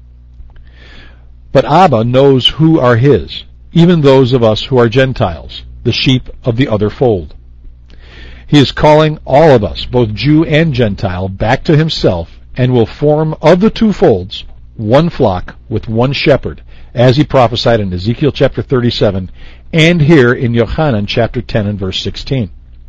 But Abba knows who are his, even those of us who are Gentiles, the sheep of the other fold. He is calling all of us, both Jew and Gentile, back to himself, and will form of the 2 folds 1 flock with 1 shepherd, as he prophesied in Ezekiel chapter 37, and here in Yohanan chapter 10 and verse 16.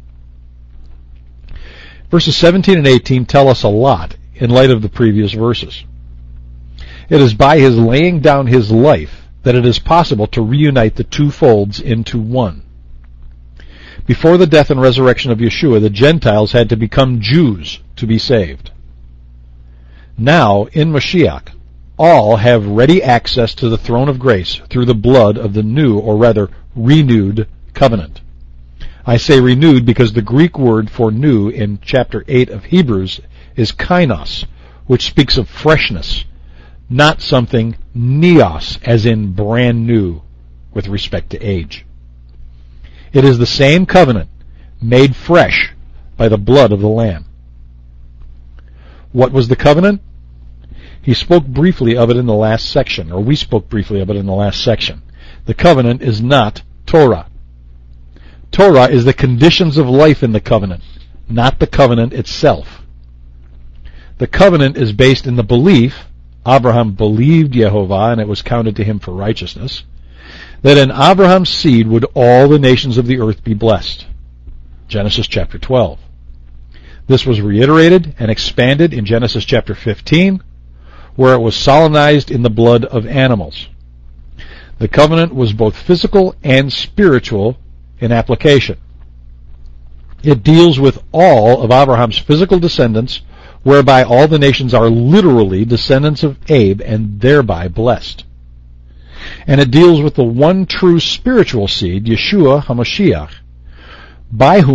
Verses 17 and 18 tell us a lot in light of the previous verses. It is by his laying down his life that it is possible to reunite the 2 folds into 1. Before the death and resurrection of Yeshua, the Gentiles had to become Jews to be saved. Now, in Mashiach, all have ready access to the throne of grace through the blood of the new, or rather, renewed covenant. I say renewed because the Greek word for new in chapter 8 of Hebrews is kainos, which speaks of freshness, not something neos, as in brand new, with respect to age. It is the same covenant, made fresh by the blood of the Lamb. What was the covenant? He spoke briefly of it in the last section, or we spoke briefly of it in the last section. The covenant is not Torah. Torah is the conditions of life in the covenant, not the covenant itself. The covenant is based in the belief, Abraham believed Yehovah and it was counted to him for righteousness, that in Abraham's seed would all the nations of the earth be blessed. Genesis chapter 12. This was reiterated and expanded in Genesis chapter 15, where it was solemnized in the blood of animals. The covenant was both physical and spiritual in application. It deals with all of Abraham's physical descendants, whereby all the nations are literally descendants of Abe and thereby blessed. And it deals with the one true spiritual seed, Yeshua HaMashiach, by whom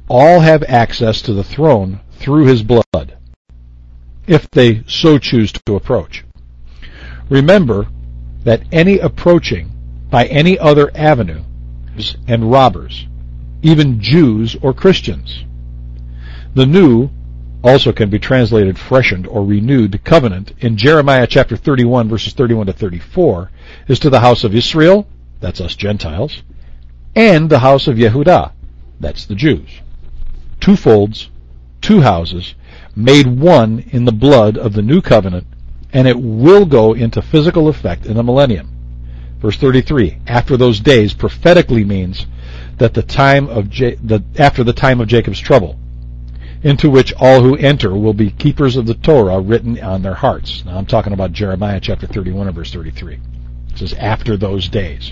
all have access to the throne through his blood, if they so choose to approach. Remember that any approaching by any other avenue and robbers, even Jews or Christians. The new also can be translated freshened or renewed covenant in Jeremiah chapter 31 verses 31 to 34 is to the house of Israel, that's us Gentiles, and the house of Yehudah, that's the Jews. Two folds, two houses, made one in the blood of the new covenant, and it will go into physical effect in the millennium. Verse 33, after those days prophetically means that after the time of Jacob's trouble, into which all who enter will be keepers of the Torah written on their hearts. Now I'm talking about Jeremiah chapter 31 and verse 33. It says, after those days.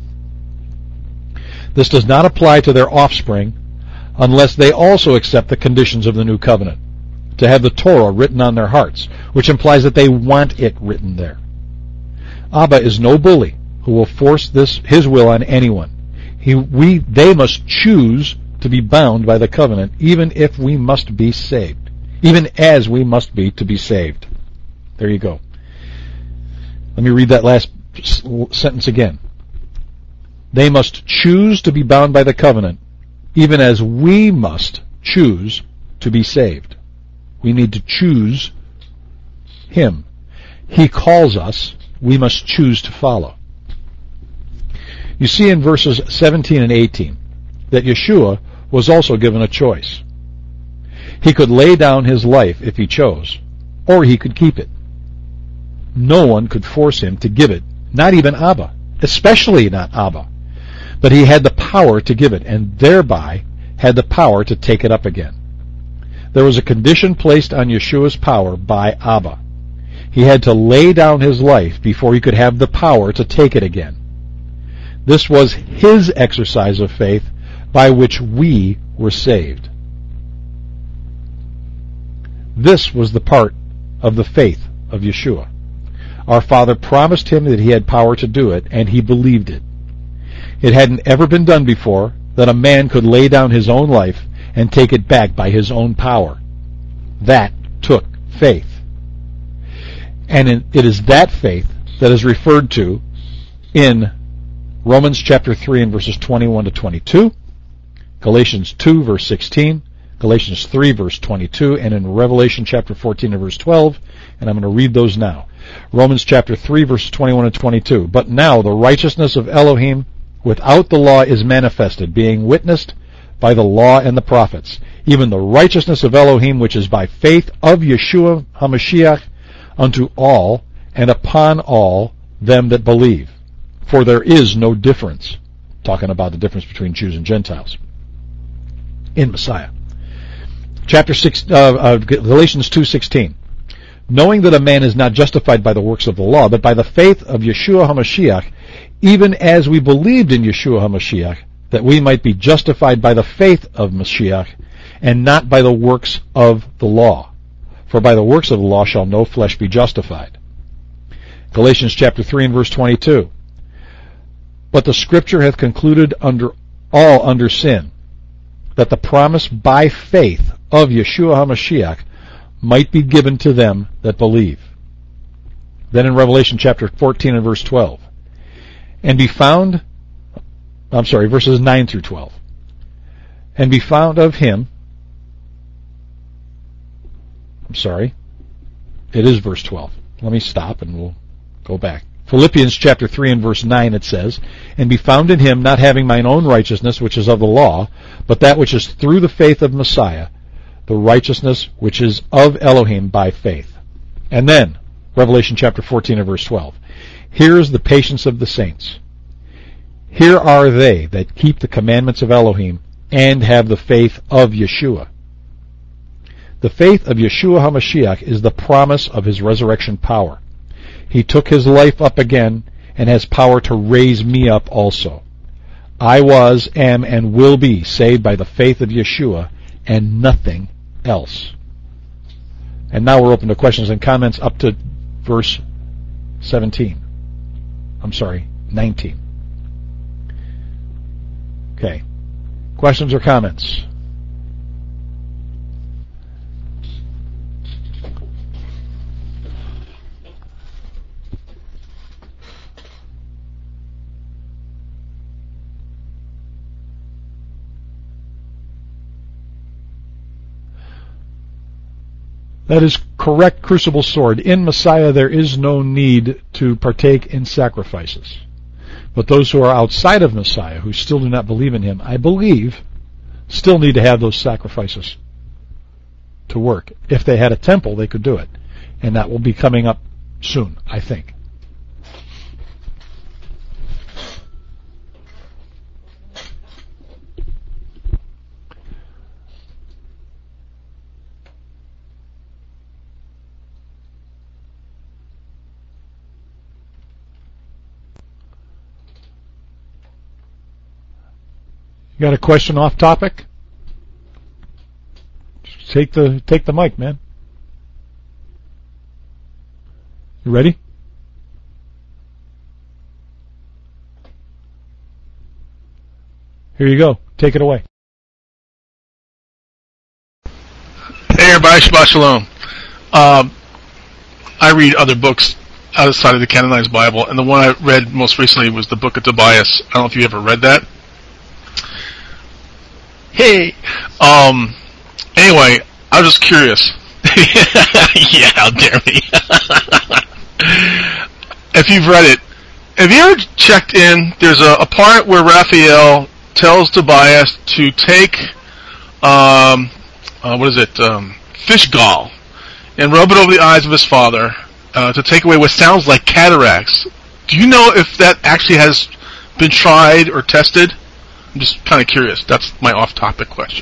This does not apply to their offspring unless they also accept the conditions of the new covenant, to have the Torah written on their hearts, which implies that they want it written there. Abba is no bully who will force his will on anyone. They must choose to be bound by the covenant, even if we must be saved, even as we must be to be saved. There you go. Let me read that last sentence again. They must choose to be bound by the covenant, even as we must choose to be saved. We need to choose him. He calls us. We must choose to follow. You see in verses 17 and 18 that Yeshua was also given a choice. He could lay down his life if he chose, or he could keep it. No one could force him to give it, not even Abba, especially not Abba. But he had the power to give it, and thereby had the power to take it up again. There was a condition placed on Yeshua's power by Abba. He had to lay down his life before he could have the power to take it again. This was his exercise of faith by which we were saved. This was the part of the faith of Yeshua. Our Father promised him that he had power to do it, and he believed it. It hadn't ever been done before that a man could lay down his own life and take it back by his own power. That took faith. And it is that faith that is referred to in Romans chapter 3 and verses 21 to 22, Galatians 2 verse 16, Galatians 3 verse 22, and in Revelation chapter 14 and verse 12, and I'm going to read those now. Romans chapter 3 verses 21 and 22. But now the righteousness of Elohim without the law is manifested, being witnessed by the law and the prophets, even the righteousness of Elohim which is by faith of Yeshua HaMashiach unto all and upon all them that believe. For there is no difference, talking about the difference between Jews and Gentiles, in Messiah. Chapter 6, Galatians 2:16. Knowing that a man is not justified by the works of the law, but by the faith of Yeshua HaMashiach, even as we believed in Yeshua HaMashiach, that we might be justified by the faith of Mashiach, and not by the works of the law. For by the works of the law shall no flesh be justified. Galatians chapter 3 and verse 22. But the Scripture hath concluded under sin, that the promise by faith of Yeshua HaMashiach might be given to them that believe. Then in Revelation chapter 14 and verse 12. Verses 9 through 12. And be found of him. It is verse 12. Let me stop and we'll go back. Philippians chapter 3 and verse 9 it says, And be found in him, not having mine own righteousness, which is of the law, but that which is through the faith of Messiah, the righteousness which is of Elohim by faith. And then, Revelation chapter 14 and verse 12. Here is the patience of the saints. Here are they that keep the commandments of Elohim and have the faith of Yeshua. The faith of Yeshua HaMashiach is the promise of his resurrection power. He took his life up again and has power to raise me up also. I was, am, and will be saved by the faith of Yeshua and nothing else. And now we're open to questions and comments up to verse 19. Okay. Questions or comments? That is correct, Crucible Sword. In Messiah, there is no need to partake in sacrifices. But those who are outside of Messiah, who still do not believe in him, I believe, still need to have those sacrifices to work. If they had a temple, they could do it. And that will be coming up soon, I think. You got a question off topic? Take the mic, man. You ready? Here you go. Take it away. Hey everybody, Shabbat Shalom. I read other books outside of the canonized Bible, and the one I read most recently was the Book of Tobias. I don't know if you ever read that. Hey, anyway, I was just curious. Yeah, how dare me. If you've read it, have you ever checked in? There's a part where Raphael tells Tobias to take, fish gall, and rub it over the eyes of his father, to take away what sounds like cataracts. Do you know if that actually has been tried or tested? I'm just kind of curious. That's my off-topic question.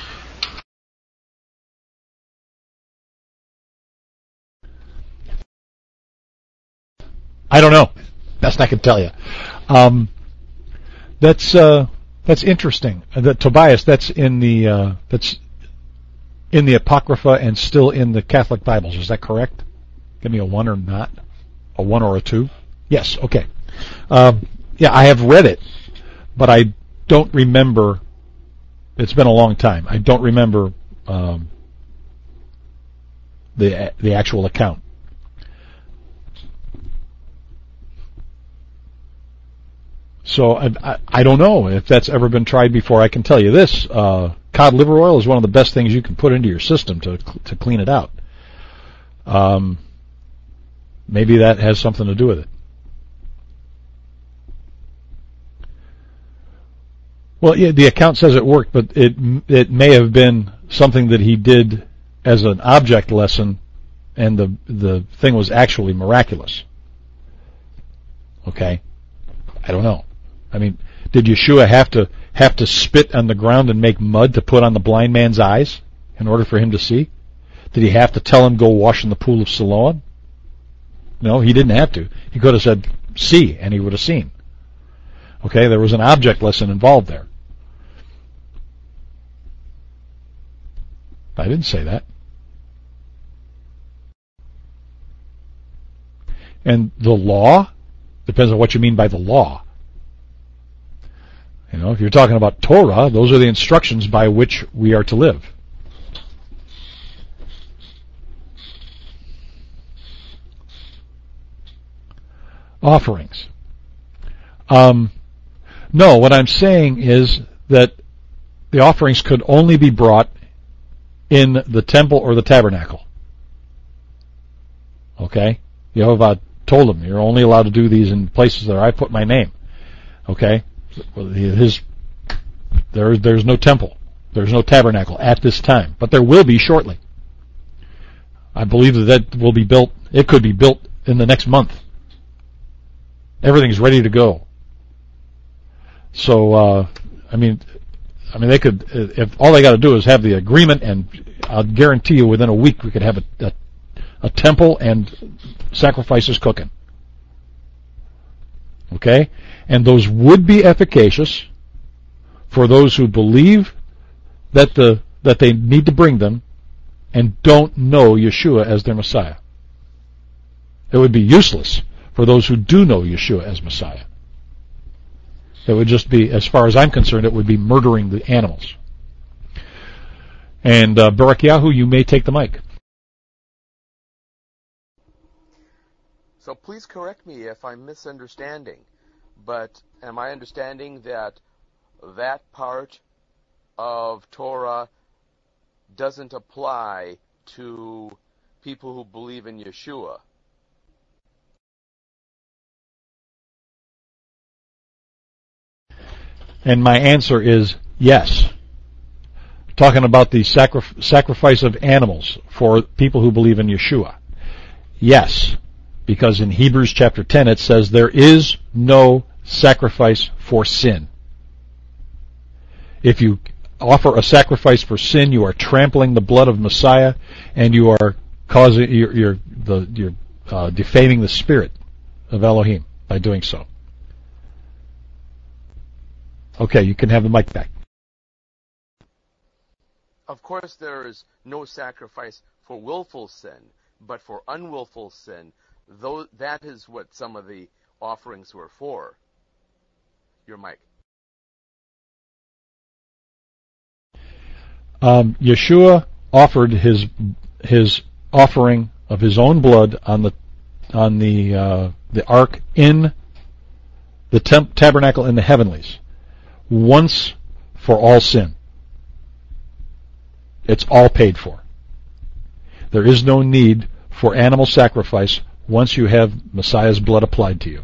I don't know. Best I can tell you. That's interesting. That Tobias, that's in the Apocrypha and still in the Catholic Bibles. Is that correct? Give me a 1 or not. A 1 or a 2? Yes. Okay. Yeah, I have read it, but I don't remember. It's been a long time. I don't remember the actual account. So I don't know if that's ever been tried before. I can tell you this: cod liver oil is one of the best things you can put into your system to clean it out. Maybe that has something to do with it. Well, yeah, the account says it worked, but it may have been something that he did as an object lesson, and the thing was actually miraculous. Okay, I don't know. I mean, did Yeshua have to spit on the ground and make mud to put on the blind man's eyes in order for him to see? Did he have to tell him go wash in the pool of Siloam? No, he didn't have to. He could have said see, and he would have seen. Okay, there was an object lesson involved there. I didn't say that. And the law depends on what you mean by the law. You know, if you're talking about Torah, those are the instructions by which we are to live. Offerings. No, what I'm saying is that the offerings could only be brought in the temple or the tabernacle. Okay? Yehovah told him, you're only allowed to do these in places that I put my name. Okay? There's no temple. There's no tabernacle at this time. But there will be shortly. I believe that will be built. It could be built in the next month. Everything's ready to go. So, I mean, they could, if all they got to do is have the agreement, and I'll guarantee you within a week we could have a temple and sacrifices cooking. Okay? And those would be efficacious for those who believe that they need to bring them and don't know Yeshua as their Messiah. It would be useless for those who do know Yeshua as Messiah. It would just be, as far as I'm concerned, it would be murdering the animals. And Barak Yahu, you may take the mic. So please correct me if I'm misunderstanding, but am I understanding that that part of Torah doesn't apply to people who believe in Yeshua? And my answer is yes. Talking about the sacrifice of animals for people who believe in Yeshua. Yes, because in Hebrews chapter 10 it says there is no sacrifice for sin. If you offer a sacrifice for sin, you are trampling the blood of Messiah, and you are causing you're defaming the spirit of Elohim by doing so. Okay, you can have the mic back. Of course, there is no sacrifice for willful sin, but for unwillful sin, though that is what some of the offerings were for. Your mic. Yeshua offered his offering of his own blood on the ark in the tabernacle in the heavenlies, once for all sin. It's all paid for. There is no need for animal sacrifice once you have Messiah's blood applied to you.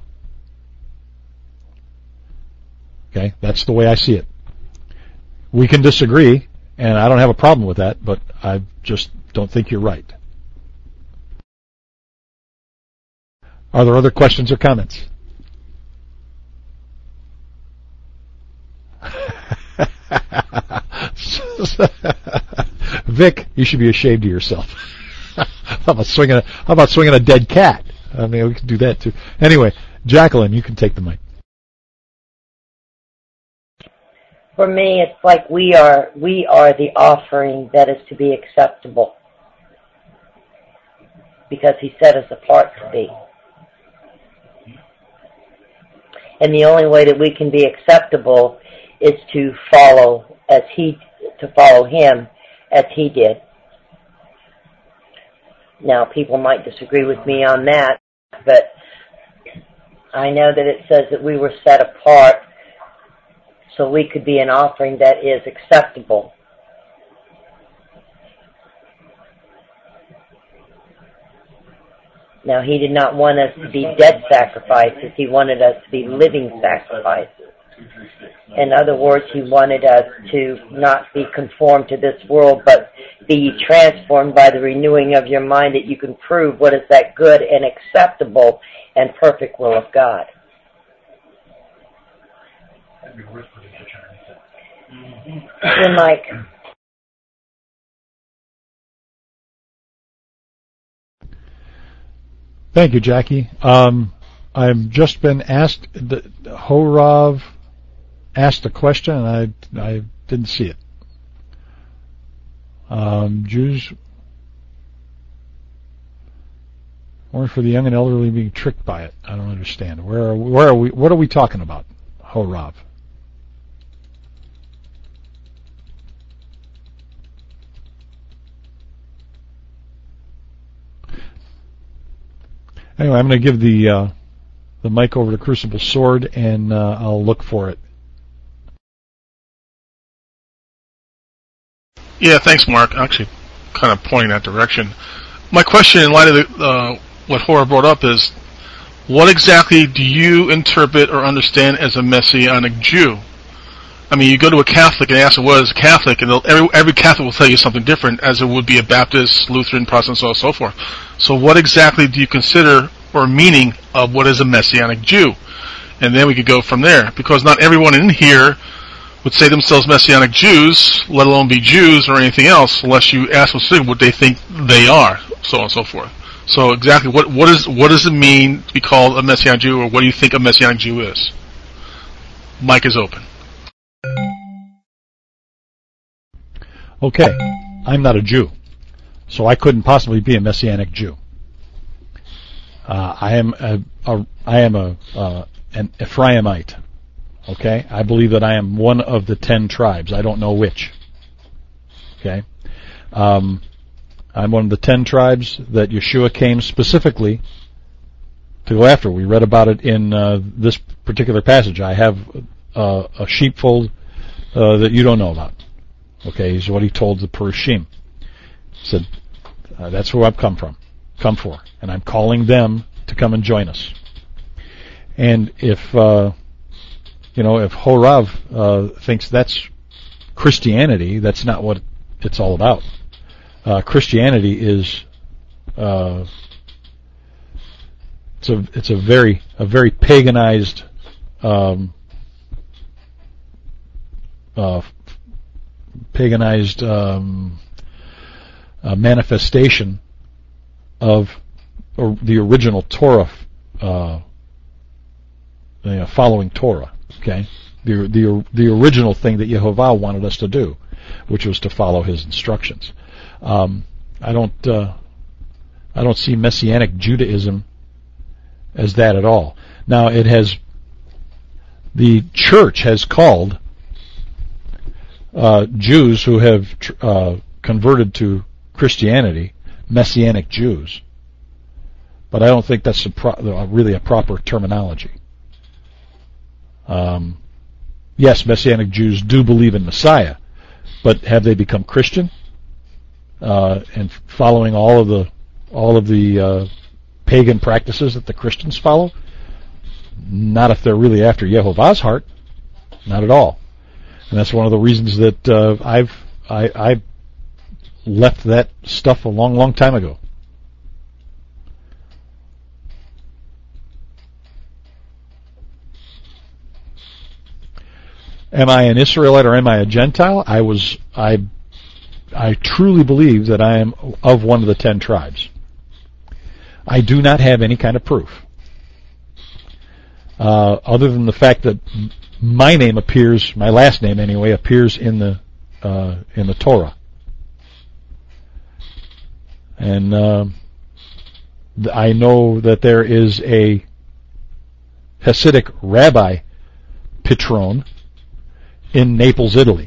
Okay, that's the way I see it. We can disagree, and I don't have a problem with that, but I just don't think you're right. Are there other questions or comments? Vic, you should be ashamed of yourself. How about swinging a dead cat? I mean, we can do that too. Anyway, Jacqueline, you can take the mic. For me, it's like we are the offering that is to be acceptable, because He set us apart to be. And the only way that we can be acceptable is to follow Him as He did. Now, people might disagree with me on that, but I know that it says that we were set apart so we could be an offering that is acceptable. Now, He did not want us to be dead sacrifices. He wanted us to be living sacrifices. In other words, He wanted us to not be conformed to this world, but be transformed by the renewing of your mind, that you can prove what is that good and acceptable and perfect will of God. Your mic. Thank you, Jackie. I've just been asked, Horav asked a question, and I didn't see it. Jews, or for the young and elderly being tricked by it. I don't understand. Where are we? What are we talking about, Horav? Anyway, I'm going to give the mic over to Crucible Sword, and I'll look for it. Yeah, thanks, Mark. Actually, kind of pointing that direction. My question, in light of what Hora brought up, is what exactly do you interpret or understand as a Messianic Jew? I mean, you go to a Catholic and ask them what is a Catholic, and every Catholic will tell you something different, as it would be a Baptist, Lutheran, Protestant, so on and so forth. So what exactly do you consider or meaning of what is a Messianic Jew? And then we could go from there, because not everyone in here would say themselves Messianic Jews, let alone be Jews or anything else, unless you ask them what they think they are, so on and so forth. So exactly what does it mean to be called a Messianic Jew, or what do you think a Messianic Jew is? Mic is open. Okay, I'm not a Jew, so I couldn't possibly be a Messianic Jew. I am an Ephraimite. Okay, I believe that I am one of the 10 tribes. I don't know which. Okay, I'm one of the 10 tribes that Yeshua came specifically to go after. We read about it in this particular passage. I have a sheepfold that you don't know about. Okay, is what he told the Perushim. He said, That's who I've come for, and I'm calling them to come and join us. And if Horav thinks that's Christianity, that's not what it's all about. Christianity is it's a very paganized manifestation of the original Torah, following Torah. Okay, the original thing that Yehovah wanted us to do, which was to follow His instructions. I don't see Messianic Judaism as that at all. Now, the church has called Jews who have converted to Christianity Messianic Jews, but I don't think that's really a proper terminology. Yes, Messianic Jews do believe in Messiah, but have they become Christian and following all of the pagan practices that the Christians follow? Not if they're really after Yehovah's heart. Not at all. And that's one of the reasons that I left that stuff a long, long time ago. Am I an Israelite or am I a Gentile? I truly believe that I am of one of the 10 tribes. I do not have any kind of proof, other than the fact that my name appears, my last name anyway, appears in the Torah, and I know that there is a Hasidic rabbi Pitron in Naples, Italy.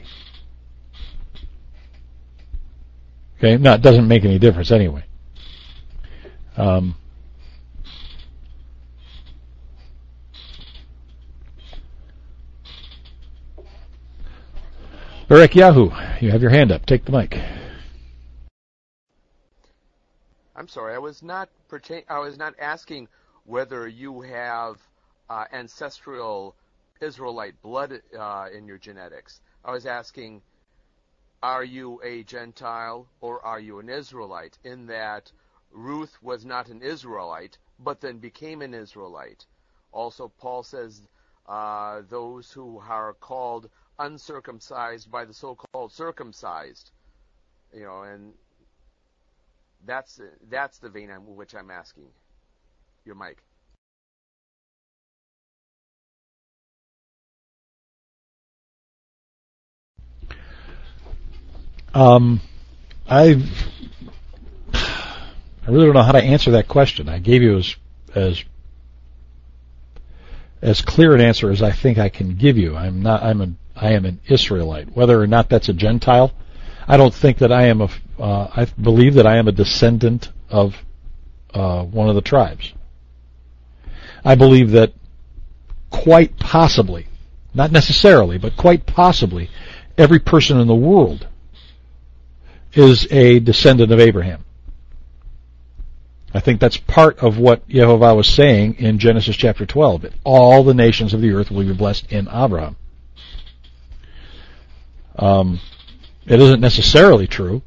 Okay, no, it doesn't make any difference anyway. Barak Yahoo, you have your hand up. Take the mic. I'm sorry, I was not asking whether you have ancestral Israelite blood in your genetics. I was asking, are you a Gentile or are you an Israelite? In that Ruth was not an Israelite, but then became an Israelite. Also, Paul says those who are called uncircumcised by the so-called circumcised, and that's the vein in which I'm asking. Your mic. I really don't know how to answer that question. I gave you as clear an answer as I think I can give you. I am an Israelite. Whether or not that's a Gentile, I don't think that I am I believe that I am a descendant of one of the tribes. I believe that quite possibly, not necessarily, but quite possibly, every person in the world is a descendant of Abraham. I think that's part of what Yehovah was saying in Genesis chapter 12, that all the nations of the earth will be blessed in Abraham. It isn't necessarily true,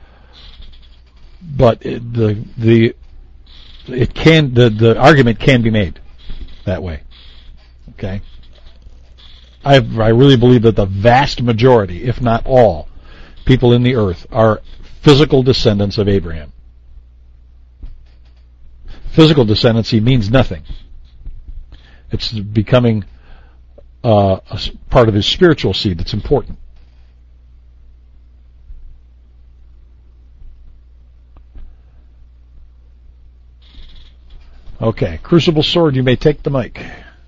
but the argument can be made that way. Okay, I really believe that the vast majority, if not all, people in the earth are physical descendants of Abraham. Physical descendancy means nothing. It's becoming a part of his spiritual seed that's important. Okay, Crucible Sword, you may take the mic.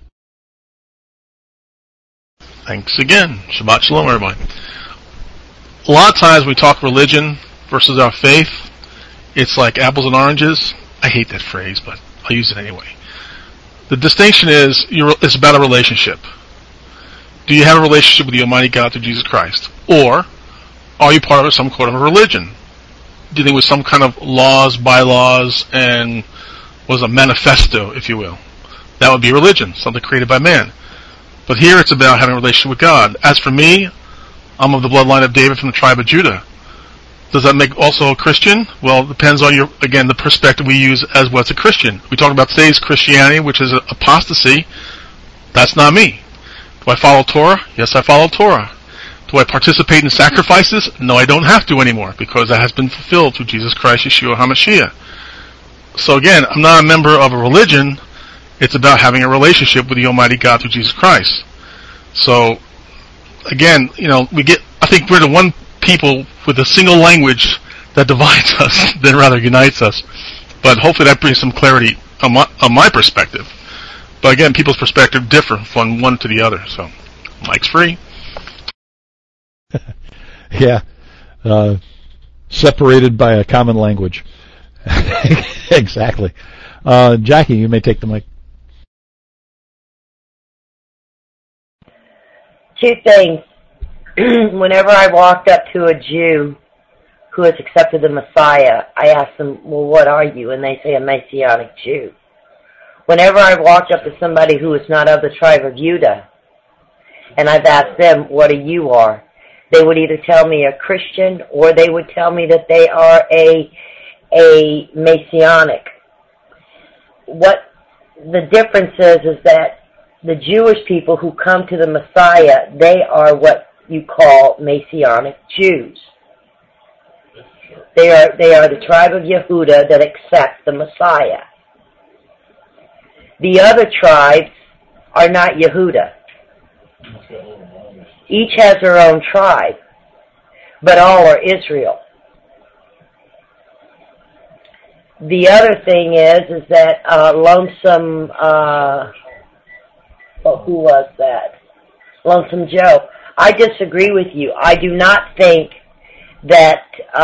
Thanks again. Shabbat Shalom, everybody. A lot of times we talk religion versus our faith. It's like apples and oranges. I hate that phrase, but I'll use it anyway. The distinction is, it's about a relationship. Do you have a relationship with the Almighty God through Jesus Christ? Or are you part of some sort of a religion? dealing with some kind of laws, bylaws, and was a manifesto, if you will. That would be religion, something created by man. But here it's about having a relationship with God. As for me, I'm of the bloodline of David from the tribe of Judah. Does that make also a Christian? Well, it depends on the perspective we use as what's a Christian. We talk about today's Christianity, which is apostasy. That's not me. Do I follow Torah? Yes, I follow Torah. Do I participate in sacrifices? No, I don't have to anymore, because that has been fulfilled through Jesus Christ, Yeshua HaMashiach. So again, I'm not a member of a religion. It's about having a relationship with the Almighty God through Jesus Christ. So, again, I think we're the one people with a single language that divides us than rather unites us. But hopefully that brings some clarity on my perspective. But again, people's perspective differ from one to the other. So, mic's free. Yeah. Separated by a common language. Exactly. Jackie, you may take the mic. Two things. Whenever I walked up to a Jew who has accepted the Messiah, I asked them, well, what are you? And they say, a Messianic Jew. Whenever I walked up to somebody who is not of the tribe of Judah, and I've asked them, what you are, they would either tell me a Christian, or they would tell me that they are a Messianic. What the difference is that the Jewish people who come to the Messiah, they are what you call Messianic Jews. They are the tribe of Yehuda that accept the Messiah. The other tribes are not Yehuda. Each has their own tribe, but all are Israel. The other thing is that Lonesome, who was that? Lonesome Joe. I disagree with you. I do not think that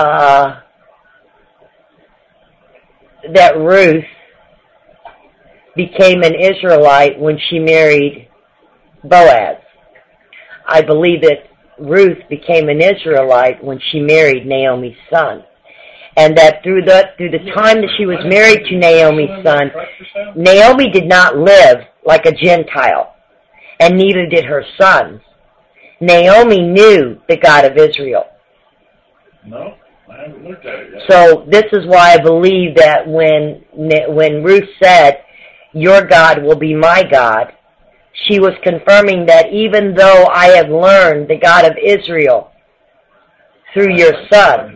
that Ruth became an Israelite when she married Boaz. I believe that Ruth became an Israelite when she married Naomi's son. And that through the time that she was married to Naomi's son, Naomi did not live like a Gentile, and neither did her sons. Naomi knew the God of Israel. No, I haven't looked at it yet. So this is why I believe that when Ruth said, your God will be my God, she was confirming that even though I have learned the God of Israel through your son,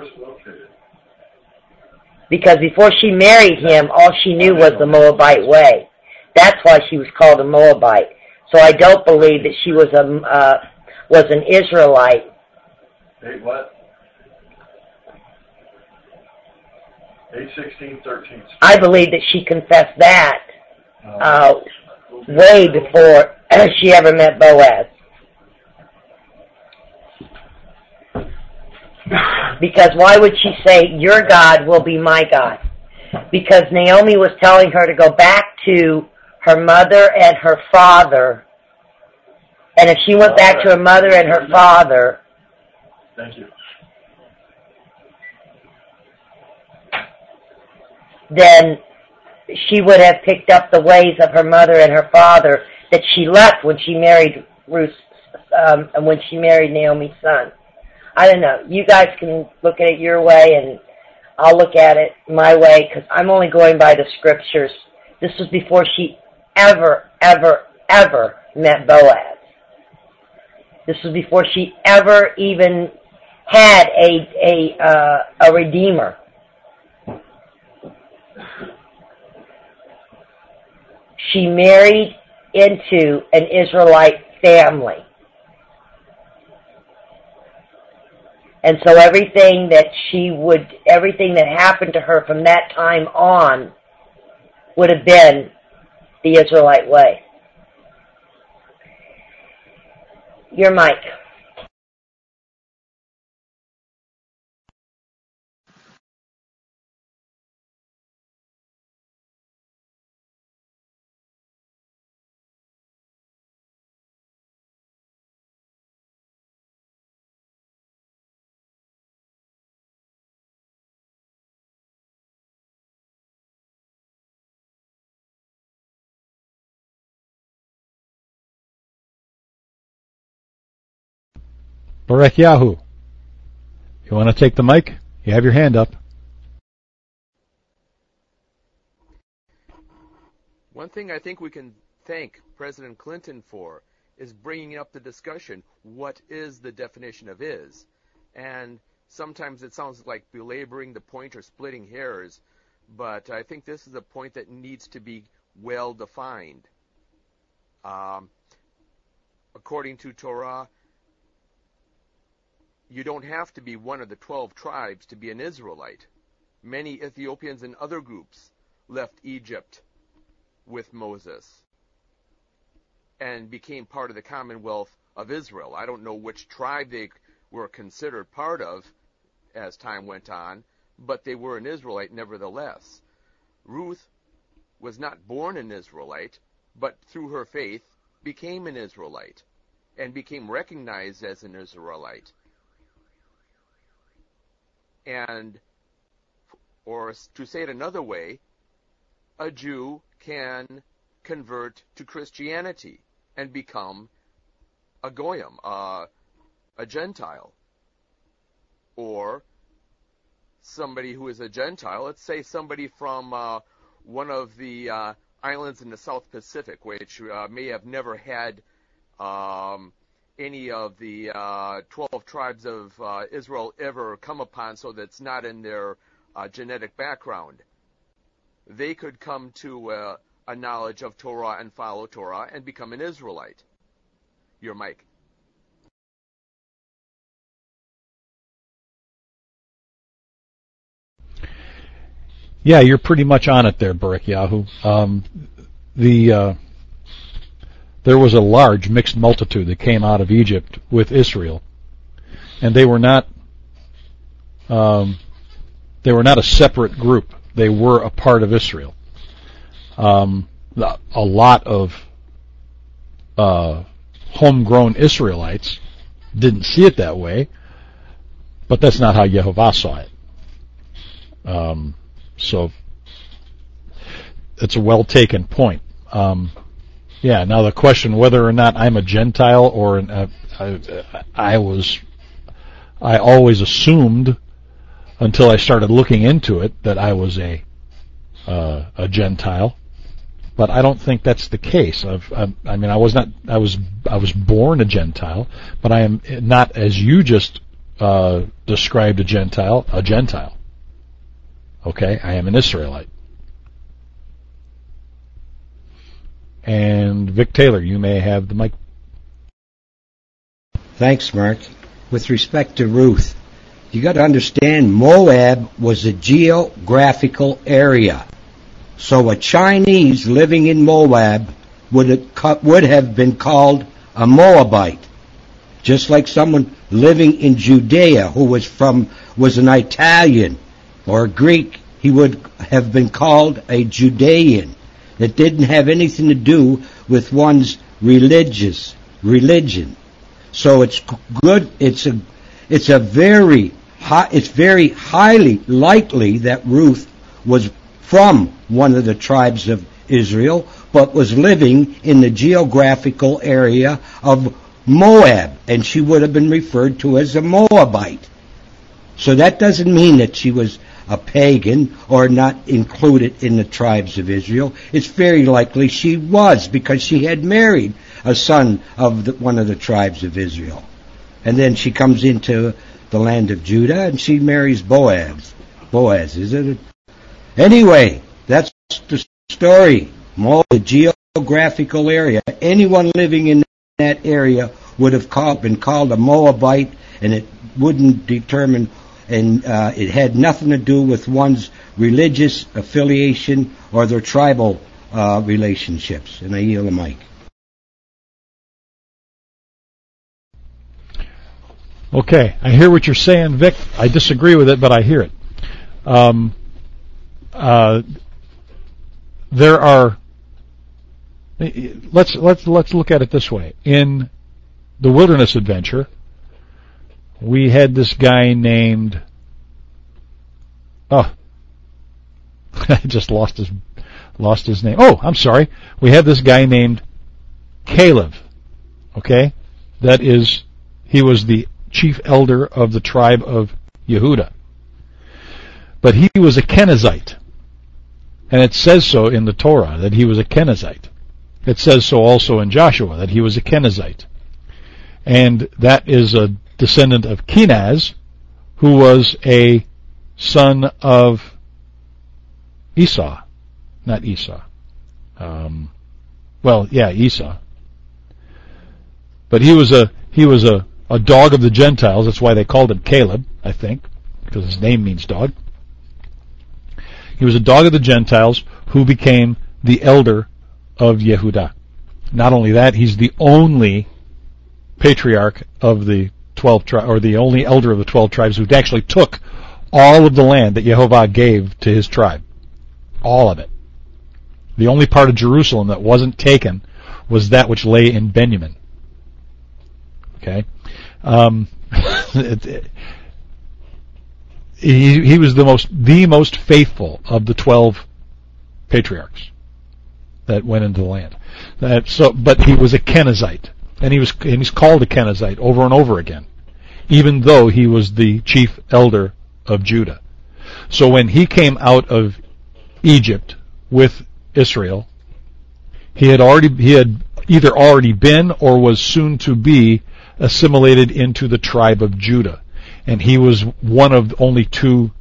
because before she married him, all she knew was the Moabite way. That's why she was called a Moabite. So I don't believe that she was an Israelite. Hey, what? 8:16:13. I believe that she confessed that way before she ever met Boaz. Because why would she say, your God will be my God? Because Naomi was telling her to go back to her mother and her father. And if she went back to her mother and her father, thank you, then she would have picked up the ways of her mother and her father that she left when she married Ruth, when she married Naomi's son. I don't know. You guys can look at it your way, and I'll look at it my way, because I'm only going by the scriptures. This was before she ever met Boaz. This was before she ever even had a redeemer. She married into an Israelite family. And so everything that happened to her from that time on would have been the Israelite way. Your mic. Barak Yahu, you want to take the mic? You have your hand up. One thing I think we can thank President Clinton for is bringing up the discussion, what is the definition of is? And sometimes it sounds like belaboring the point or splitting hairs, but I think this is a point that needs to be well defined. According to Torah, you don't have to be one of the 12 tribes to be an Israelite. Many Ethiopians and other groups left Egypt with Moses and became part of the Commonwealth of Israel. I don't know which tribe they were considered part of as time went on, but they were an Israelite nevertheless. Ruth was not born an Israelite, but through her faith became an Israelite and became recognized as an Israelite. And, or to say it another way, a Jew can convert to Christianity and become a goyim, a Gentile. Or somebody who is a Gentile, let's say somebody from one of the islands in the South Pacific, which may have never had any of the 12 tribes of Israel ever come upon, so that's not in their genetic background. They could come to a knowledge of Torah and follow Torah and become an Israelite. Your mic. Yeah, you're pretty much on it there, Barak Yahu. There was a large mixed multitude that came out of Egypt with Israel, and they were not a separate group. They were a part of Israel. A lot of homegrown Israelites didn't see it that way, but that's not how Yehovah saw it. So it's a well-taken point. Yeah, now the question whether or not I'm a Gentile or I always assumed until I started looking into it that I was a Gentile, but I don't think that's the case. I was born a Gentile, but I am not, as you just described, a Gentile. Okay, I am an Israelite. And Vic Taylor, you may have the mic. Thanks, Mark. With respect to Ruth, you got to understand Moab was a geographical area. So a Chinese living in Moab would have been called a Moabite. Just like someone living in Judea who was an Italian or a Greek, he would have been called a Judean. It didn't have anything to do with one's religion. So it's good. It's very highly likely that Ruth was from one of the tribes of Israel, but was living in the geographical area of Moab, and she would have been referred to as a Moabite. So that doesn't mean that she was a pagan or not included in the tribes of Israel. It's very likely she was, because she had married a son of one of the tribes of Israel. And then she comes into the land of Judah and she marries Boaz. Boaz, isn't it? Anyway, that's the story. The geographical area. Anyone living in that area would have been called a Moabite, and it wouldn't determine, and it had nothing to do with one's religious affiliation or their tribal relationships. And I yield the mic. Okay, I hear what you're saying, Vic. I disagree with it, but I hear it. There are. Let's look at it this way. In the Wilderness Adventure, we had this guy named. Oh, I just lost his name. Oh, I'm sorry. We have this guy named Caleb. Okay, he was the chief elder of the tribe of Yehuda. But he was a Kenizzite. And it says so in the Torah, that he was a Kenizzite. It says so also in Joshua, that he was a Kenizzite. And that is a descendant of Kenaz, who was a son of Esau. Not Esau. Esau. But he was a dog of the Gentiles. That's why they called him Caleb, I think, because his name means dog. He was a dog of the Gentiles who became the elder of Yehuda. Not only that, he's the only patriarch of the 12 tribes, or the only elder of the 12 tribes who actually took all of the land that Yehovah gave to his tribe. All of it. The only part of Jerusalem that wasn't taken was that which lay in Benjamin. Okay? He was the most faithful of the 12 patriarchs that went into the land. But he was a Kenizzite, and he's called a Kenizzite over and over again, even though he was the chief elder of Judah. So when he came out of Egypt with Israel, he had either already been or was soon to be assimilated into the tribe of Judah. And he was one of only two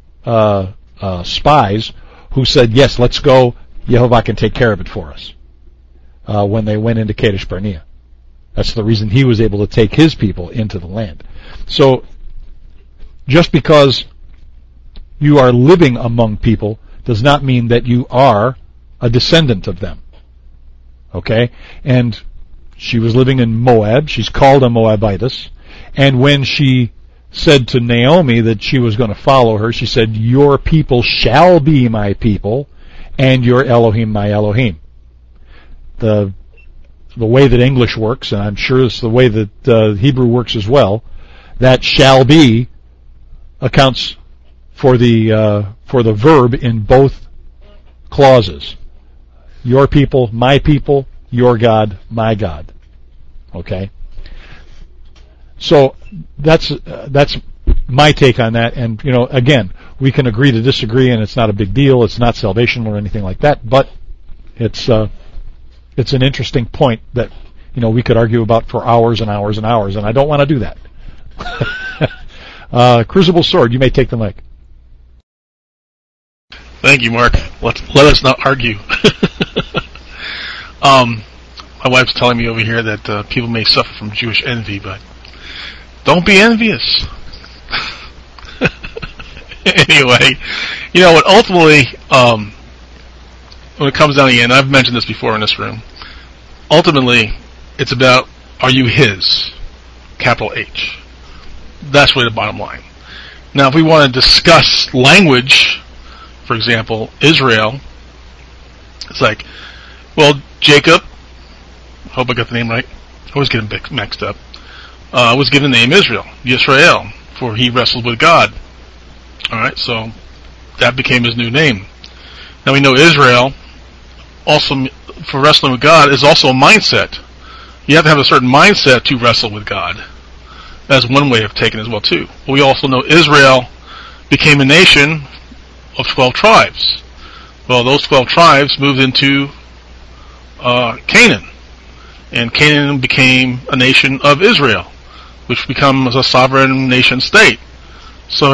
spies who said, yes, let's go, Yehovah can take care of it for us, when they went into Kadesh Barnea. That's the reason he was able to take his people into the land. So, just because you are living among people does not mean that you are a descendant of them. Okay? And she was living in Moab. She's called a Moabitess. And when she said to Naomi that she was going to follow her, she said, your people shall be my people, and your Elohim my Elohim. The way that English works, and I'm sure it's the way that Hebrew works as well, that shall be accounts for the verb in both clauses. Your people, your God, my God. Okay? So that's my take on that, and again, we can agree to disagree, and it's not a big deal. It's not salvation or anything like that, but it's an interesting point that we could argue about for hours and hours and hours, and I don't want to do that. Crucible Sword, you may take the mic. Thank you, Mark. Let us not argue. My wife's telling me over here that people may suffer from Jewish envy, but don't be envious. Anyway, what ultimately, when it comes down to the end, I've mentioned this before in this room, ultimately, it's about, are you his? Capital H. That's really the bottom line. Now, if we want to discuss language, for example, Israel, it's like, well, Jacob, I hope I got the name right, I always get him mixed up, was given the name Israel, Yisrael, for he wrestled with God. Alright, so that became his new name. Now we know Israel, also for wrestling with God, is also a mindset. You have to have a certain mindset to wrestle with God. That's one way of taking it as well too. But we also know Israel became a nation of 12 tribes. Well, those 12 tribes moved into Canaan. And Canaan became a nation of Israel, which becomes a sovereign nation state. So,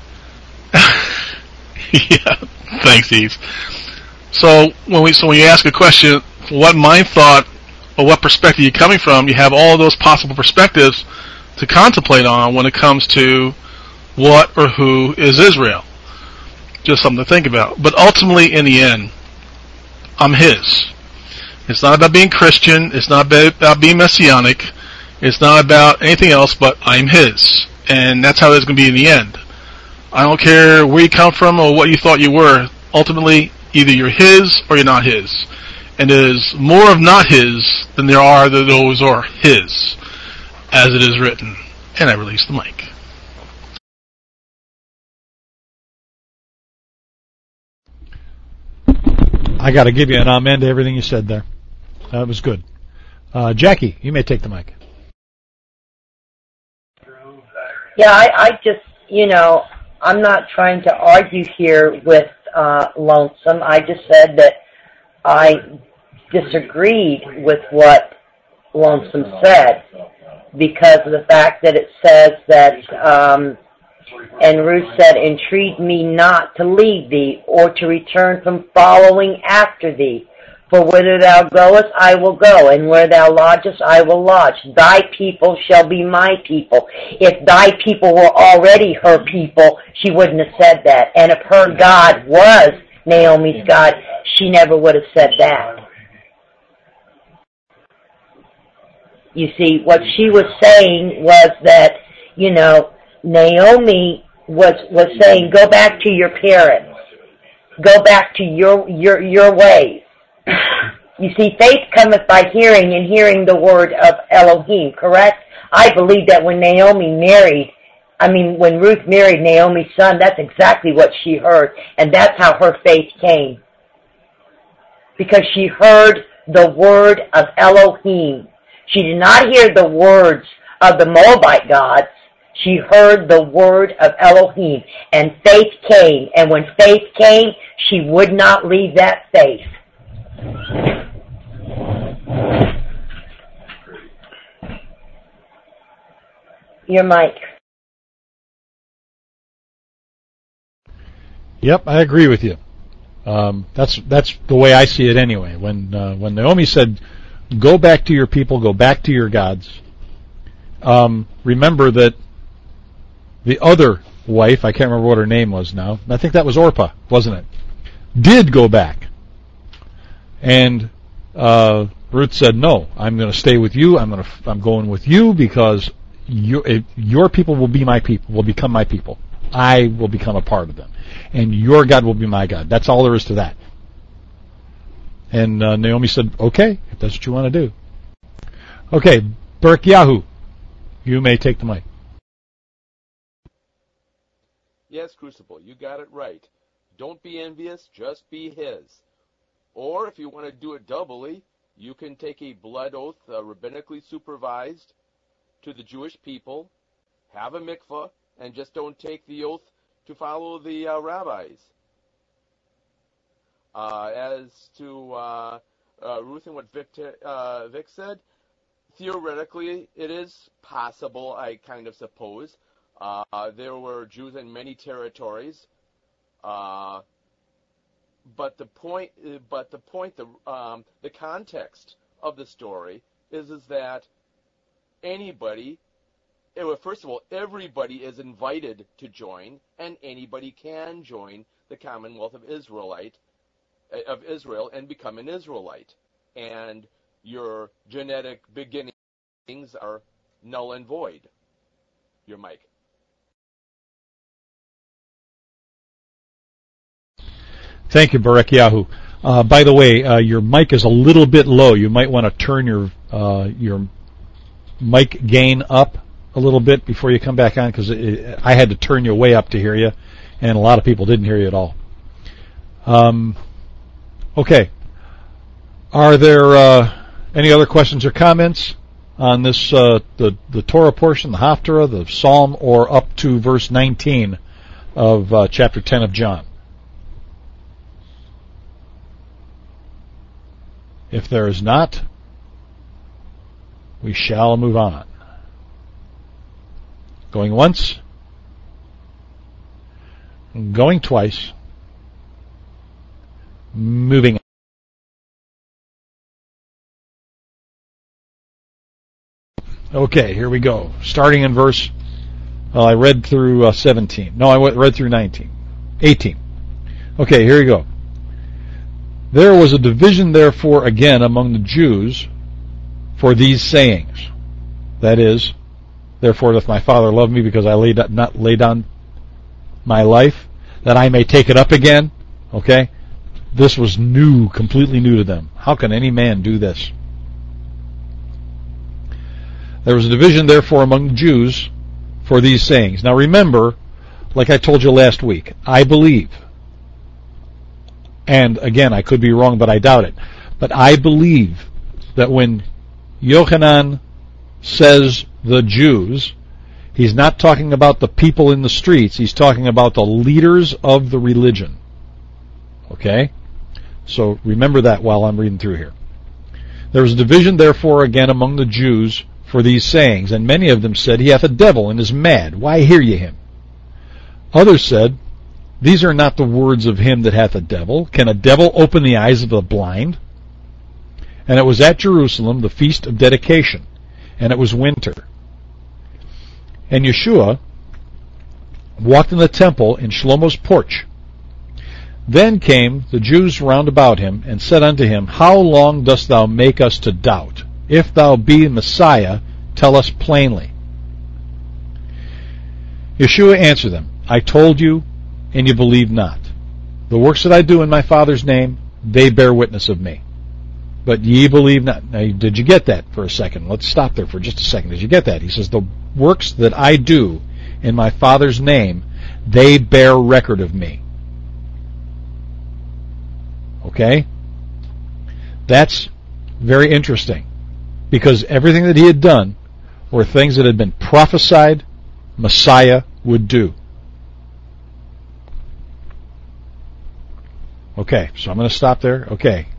yeah, thanks, Eve. So when you ask a question, what mind thought or what perspective you're coming from, you have all those possible perspectives to contemplate on when it comes to what or who is Israel. Just something to think about. But ultimately, in the end, I'm his. It's not about being Christian. It's not about being Messianic. It's not about anything else, but I'm his. And that's how it's going to be in the end. I don't care where you come from or what you thought you were. Ultimately, either you're his or you're not his. And there's more of not his than there are that those are his, as it is written. And I release the mic. I got to give you an amen to everything you said there. That was good. Jackie, you may take the mic. Yeah, I just, I'm not trying to argue here with Lonesome. I just said that I disagreed with what Lonesome said because of the fact that it says that, and Ruth said, entreat me not to leave thee or to return from following after thee. For whither thou goest, I will go, and where thou lodgest, I will lodge. Thy people shall be my people. If thy people were already her people, she wouldn't have said that. And if her God was Naomi's God, she never would have said that. You see, what she was saying was that, Naomi was saying, go back to your parents. Go back to your ways. You see, faith cometh by hearing, and hearing the word of Elohim, correct? I believe that when when Ruth married Naomi's son, that's exactly what she heard, and that's how her faith came. Because she heard the word of Elohim. She did not hear the words of the Moabite gods. She heard the word of Elohim, and faith came. And when faith came, she would not leave that faith. Your mic. Yep, I agree with you. That's the way I see it anyway. When Naomi said, "Go back to your people, go back to your gods," remember that the other wife, I can't remember what her name was now. I think that was Orpah, wasn't it? Did go back. And Ruth said, "No, I'm going to stay with you. I'm going with you because your people will be my people, will become my people. I will become a part of them, and your God will be my God." That's all there is to that. And Naomi said, "Okay, if that's what you want to do." Okay, Barak Yahu, you may take the mic. Yes, Crucible, you got it right. Don't be envious, just be his. Or if you want to do it doubly, you can take a blood oath, rabbinically supervised, to the Jewish people, have a mikvah, and just don't take the oath to follow the rabbis. As to Ruth and what Vic said, theoretically it is possible, I kind of suppose. There were Jews in many territories. But the context of the story is that anybody, first of all, everybody is invited to join, and anybody can join the Commonwealth of Israel and become an Israelite. And your genetic beginnings are null and void. Your mic. Thank you, Barak Yahu. By the way, your mic is a little bit low. You might want to turn your mic gain up a little bit before you come back on, because I had to turn you way up to hear you, and a lot of people didn't hear you at all. Okay. Are there any other questions or comments on this, the Torah portion, the Haftarah, the Psalm, or up to verse 19 of chapter 10 of John? If there is not, we shall move on. Going once, going twice, moving on. Okay, here we go. Starting in verse, I read through 17. No, I read through 18. Okay, here we go. There was a division, therefore, again among the Jews for these sayings. That is, therefore doth my Father love me, because I not lay down my life, that I may take it up again. Okay? This was new, completely new to them. How can any man do this? There was a division, therefore, among the Jews for these sayings. Now remember, like I told you last week, I believe, and again, I could be wrong, but I doubt it, but I believe that when Yochanan says the Jews, He's not talking about the people in the streets. He's talking about the leaders of the religion. Okay? So remember that while I'm reading through here. There was a division, therefore, again among the Jews for these sayings, and many of them said, He hath a devil and is mad. Why hear ye him? Others said, These are not the words of him that hath a devil. Can a devil open the eyes of the blind? And it was at Jerusalem the feast of dedication, and it was winter. And Yeshua walked in the temple in Shlomo's porch. Then came the Jews round about him, and said unto him, How long dost thou make us to doubt? If thou be Messiah, tell us plainly. Yeshua answered them, I told you, and you believe not. The works that I do in my Father's name, they bear witness of me. But ye believe not. Now, did you get that for a second? Let's stop there for just a second. Did you get that? He says, the works that I do in my Father's name, they bear record of me. Okay? That's very interesting, because everything that he had done were things that had been prophesied Messiah would do. Okay, so I'm going to stop there. Okay.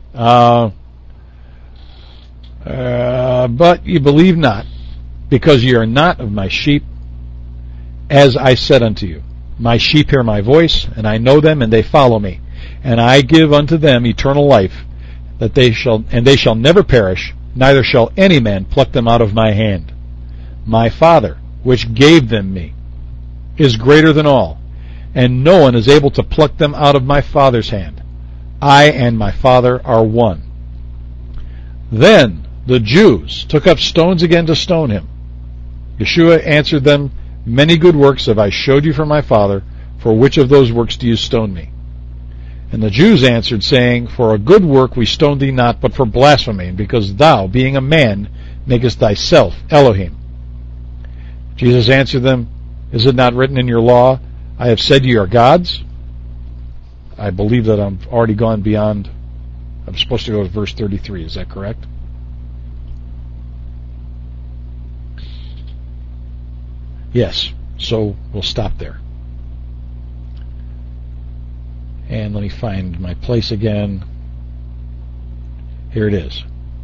But ye believe not, because ye are not of my sheep, as I said unto you. My sheep hear my voice, and I know them, and they follow me. And I give unto them eternal life, that they shall never perish, neither shall any man pluck them out of my hand. My Father, which gave them me, is greater than all, and no one is able to pluck them out of my Father's hand. I and my Father are one. Then the Jews took up stones again to stone him. Yeshua answered them, Many good works have I showed you from my Father. For which of those works do you stone me? And the Jews answered, saying, For a good work we stone thee not, but for blasphemy, and because thou, being a man, makest thyself Elohim. Jesus answered them, Is it not written in your law, I have said ye are gods? I believe that I'm already gone beyond. I'm supposed to go to verse 33. Is that correct? Yes. So we'll stop there. And let me find my place again. Here it is.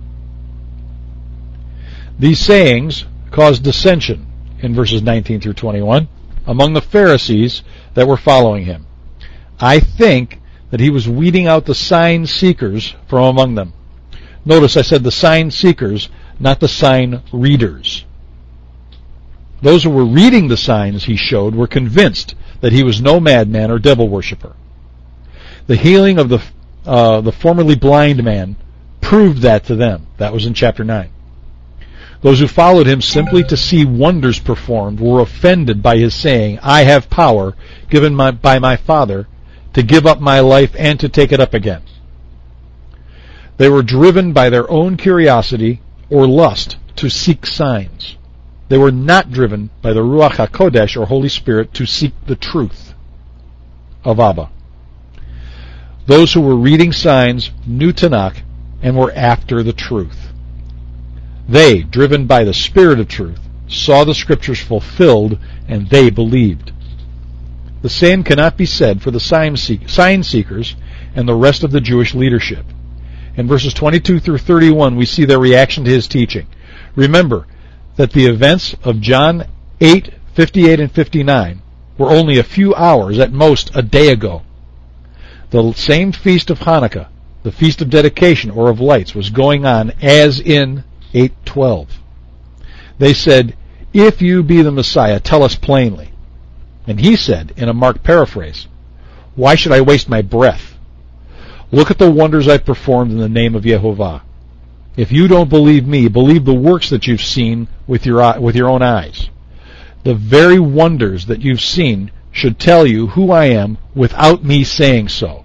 These sayings caused dissension in verses 19 through 21 among the Pharisees that were following him. I think that he was weeding out the sign seekers from among them. Notice I said the sign seekers, not the sign readers. Those who were reading the signs he showed were convinced that he was no madman or devil worshiper. The healing of the formerly blind man proved that to them. That was in chapter 9. Those who followed him simply to see wonders performed were offended by his saying, I have power given by my Father to give up my life and to take it up again. They were driven by their own curiosity or lust to seek signs. They were not driven by the Ruach HaKodesh or Holy Spirit to seek the truth of Abba. Those who were reading signs knew Tanakh and were after the truth. They, driven by the Spirit of truth, saw the Scriptures fulfilled, and they believed. The same cannot be said for the sign seekers and the rest of the Jewish leadership. In verses 22 through 31, we see their reaction to his teaching. Remember that the events of John 8, 58 and 59 were only a few hours, at most a day ago. The same feast of Hanukkah, the feast of dedication or of lights, was going on as in 8:12. They said, If you be the Messiah, tell us plainly. And he said, in a Mark paraphrase, Why should I waste my breath? Look at the wonders I performed in the name of Yehovah. If you don't believe me, believe the works that you've seen with your own eyes. The very wonders that you've seen should tell you who I am without me saying so.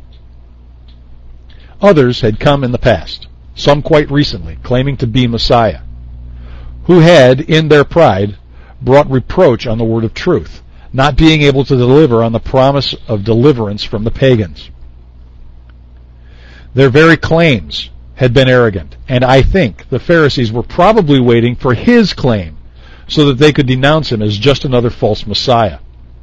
Others had come in the past, some quite recently, claiming to be Messiah, who had, in their pride, brought reproach on the word of truth, not being able to deliver on the promise of deliverance from the pagans. Their very claims had been arrogant, and I think the Pharisees were probably waiting for his claim so that they could denounce him as just another false Messiah.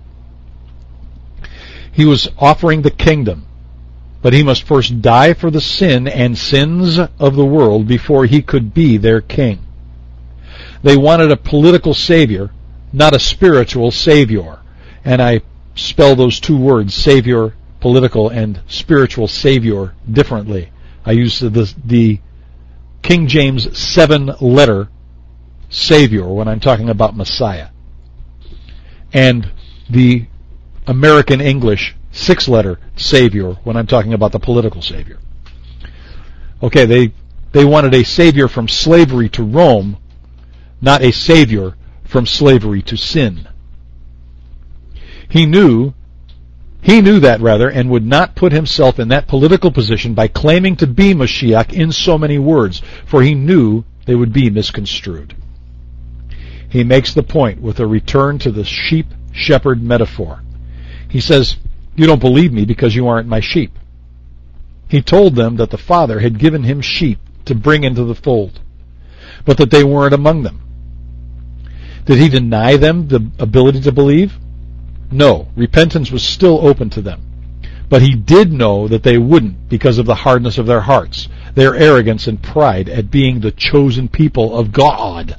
He was offering the kingdom, but he must first die for the sin and sins of the world before he could be their king. They wanted a political savior, not a spiritual savior. And I spell those two words, savior, political, and spiritual savior, differently. I use the King James 7-letter savior when I'm talking about Messiah, and the American English 6-letter savior when I'm talking about the political savior. Okay, they wanted a savior from slavery to Rome, not a savior from slavery to sin. He knew that, and would not put himself in that political position by claiming to be Mashiach in so many words, for he knew they would be misconstrued. He makes the point with a return to the sheep-shepherd metaphor. He says, "You don't believe me because you aren't my sheep." He told them that the Father had given him sheep to bring into the fold, but that they weren't among them. Did he deny them the ability to believe? No, repentance was still open to them. But he did know that they wouldn't because of the hardness of their hearts, their arrogance and pride at being the chosen people of God.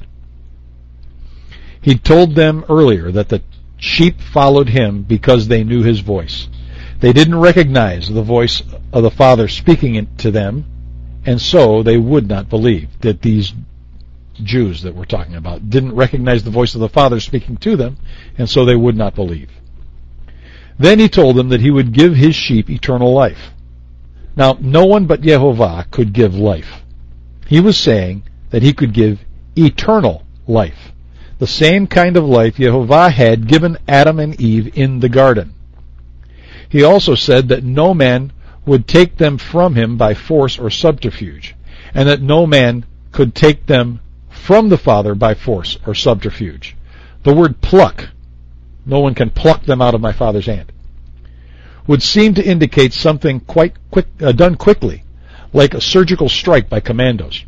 He told them earlier that the sheep followed him because they knew his voice. They didn't recognize the voice of the Father speaking to them, and so they would not believe. That these Jews that we're talking about didn't recognize the voice of the Father speaking to them, and so they would not believe. Then he told them that he would give his sheep eternal life. Now, no one but Yehovah could give life. He was saying that he could give eternal life, the same kind of life Yehovah had given Adam and Eve in the garden. He also said that no man would take them from him by force or subterfuge, and that no man could take them from the Father by force or subterfuge. The word pluck, no one can pluck them out of my Father's hand, would seem to indicate something quite done quickly, like a surgical strike by commandos.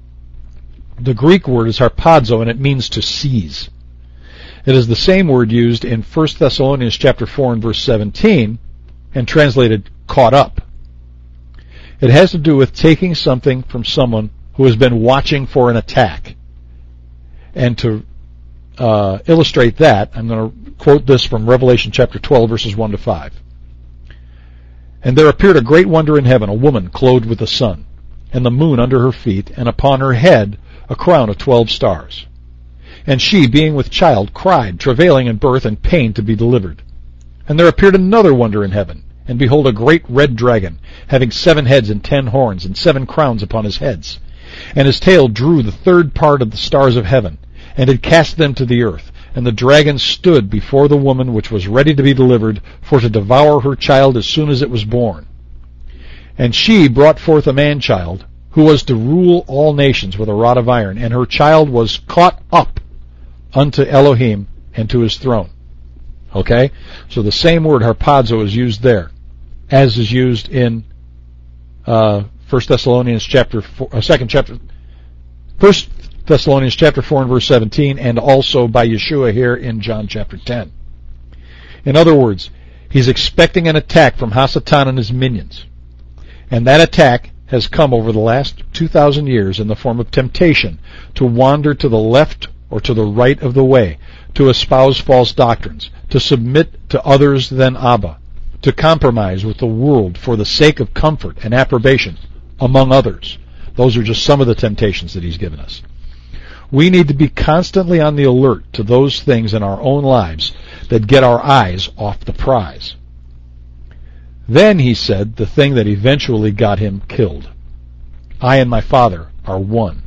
The Greek word is harpazo, and it means to seize. It is the same word used in 1 Thessalonians chapter 4 and verse 17, and translated caught up. It has to do with taking something from someone who has been watching for an attack. And to illustrate that, I'm going to quote this from Revelation chapter 12, verses 1 to 5. "And there appeared a great wonder in heaven, a woman clothed with the sun, and the moon under her feet, and upon her head a crown of 12 stars. And she, being with child, cried, travailing in birth and pain to be delivered. And there appeared another wonder in heaven, and behold, a great red dragon, having 7 heads and 10 horns, and 7 crowns upon his heads. And his tail drew the 3rd part of the stars of heaven, and had cast them to the earth. And the dragon stood before the woman which was ready to be delivered, for to devour her child as soon as it was born. And she brought forth a man-child, who was to rule all nations with a rod of iron, and her child was caught up unto Elohim and to his throne." Okay? So the same word, harpazo, is used there, as is used in 1 Thessalonians chapter 4 and verse 17, and also by Yeshua here in John chapter 10. In other words, he's expecting an attack from Hasatan and his minions. And that attack has come over the last 2,000 years in the form of temptation to wander to the left or to the right of the way, to espouse false doctrines, to submit to others than Abba, to compromise with the world for the sake of comfort and approbation, among others. Those are just some of the temptations that he's given us. We need to be constantly on the alert to those things in our own lives that get our eyes off the prize. Then, he said, the thing that eventually got him killed. I and my Father are one.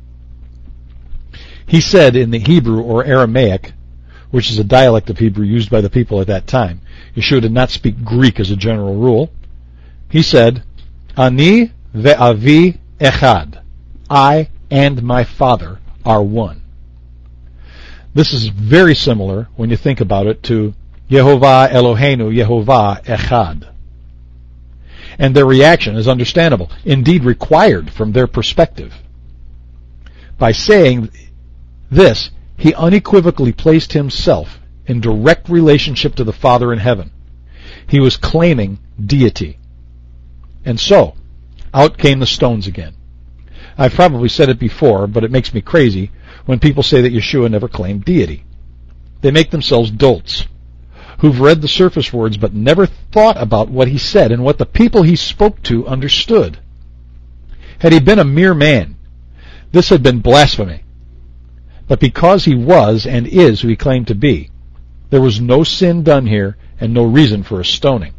He said in the Hebrew or Aramaic, which is a dialect of Hebrew used by the people at that time. Yeshua did not speak Greek as a general rule. He said, Ani ve'avi echad. I and my Father are one. This is very similar, when you think about it, to Yehovah Eloheinu, Yehovah Echad. And their reaction is understandable, indeed required from their perspective. By saying this, he unequivocally placed himself in direct relationship to the Father in heaven. He was claiming deity. And so, out came the stones again. I've probably said it before, but it makes me crazy when people say that Yeshua never claimed deity. They make themselves dolts, who've read the surface words but never thought about what he said and what the people he spoke to understood. Had he been a mere man, this had been blasphemy. But because he was and is who he claimed to be, there was no sin done here and no reason for a stoning.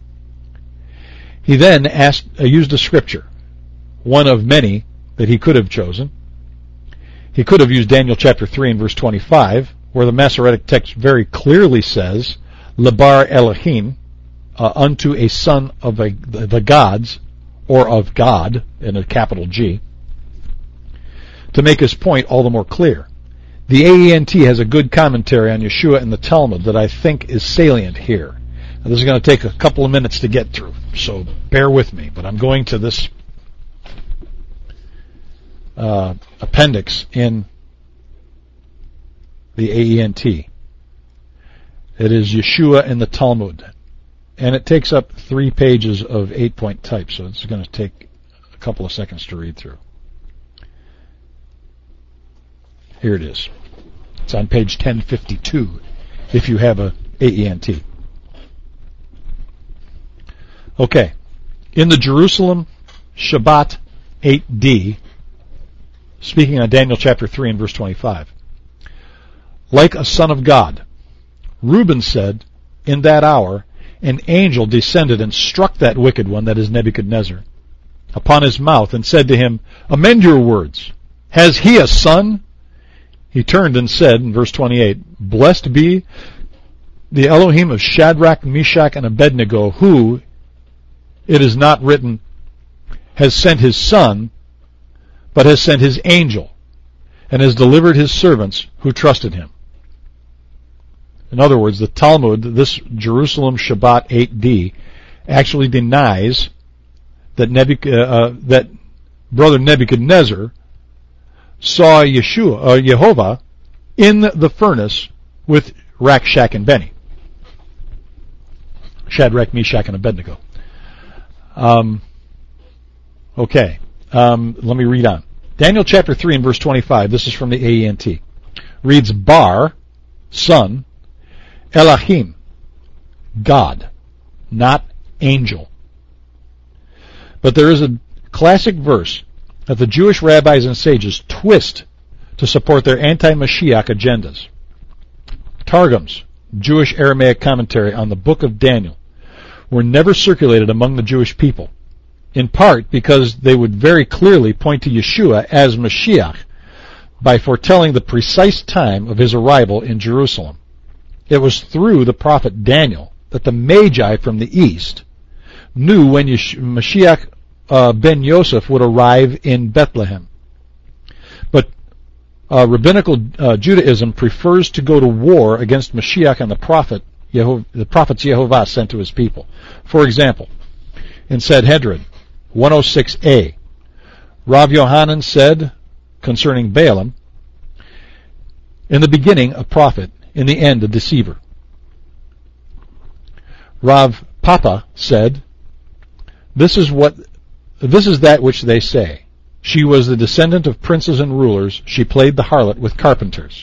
He then used a scripture, one of many that he could have chosen. He could have used Daniel chapter 3 and verse 25, where the Masoretic text very clearly says, Lebar Elohim, unto a son of the gods, or of God, in a capital G, to make his point all the more clear. The AENT has a good commentary on Yeshua in the Talmud that I think is salient here. Now, this is going to take a couple of minutes to get through, so bear with me, but I'm going to this appendix in the AENT. It is Yeshua in the Talmud, and it takes up 3 pages of 8-point type, so it's going to take a couple of seconds to read through. Here it is. It's on page 1052 if you have a AENT. Okay. In the Jerusalem Shabbat 8d, speaking on Daniel chapter 3 and verse 25, like a son of God, Reuben said, in that hour, an angel descended and struck that wicked one, that is Nebuchadnezzar, upon his mouth and said to him, amend your words. Has he a son? He turned and said, in verse 28, blessed be the Elohim of Shadrach, Meshach, and Abednego, who, it is not written, has sent his son, but has sent his angel, and has delivered his servants who trusted him. In other words, the Talmud, this Jerusalem Shabbat 8d, actually denies that that brother Nebuchadnezzar saw Yehovah in the furnace with Shadrach, and Benny. Shadrach, Meshach, and Abednego. Okay. Let me read on. Daniel chapter 3 and verse 25, this is from the AENT, reads Bar, son, Elohim, God, not angel. But there is a classic verse that the Jewish rabbis and sages twist to support their anti-Mashiach agendas. Targums, Jewish Aramaic commentary on the book of Daniel, were never circulated among the Jewish people, in part because they would very clearly point to Yeshua as Mashiach by foretelling the precise time of his arrival in Jerusalem. It was through the prophet Daniel that the Magi from the east knew when Mashiach ben Yosef would arrive in Bethlehem. But rabbinical Judaism prefers to go to war against Mashiach and the prophets Yehovah sent to his people. For example, in Sanhedrin 106a, Rav Yohanan said concerning Balaam, in the beginning a prophet, in the end a deceiver. Rav Papa said, this is that which they say. She was the descendant of princes and rulers. She played the harlot with carpenters.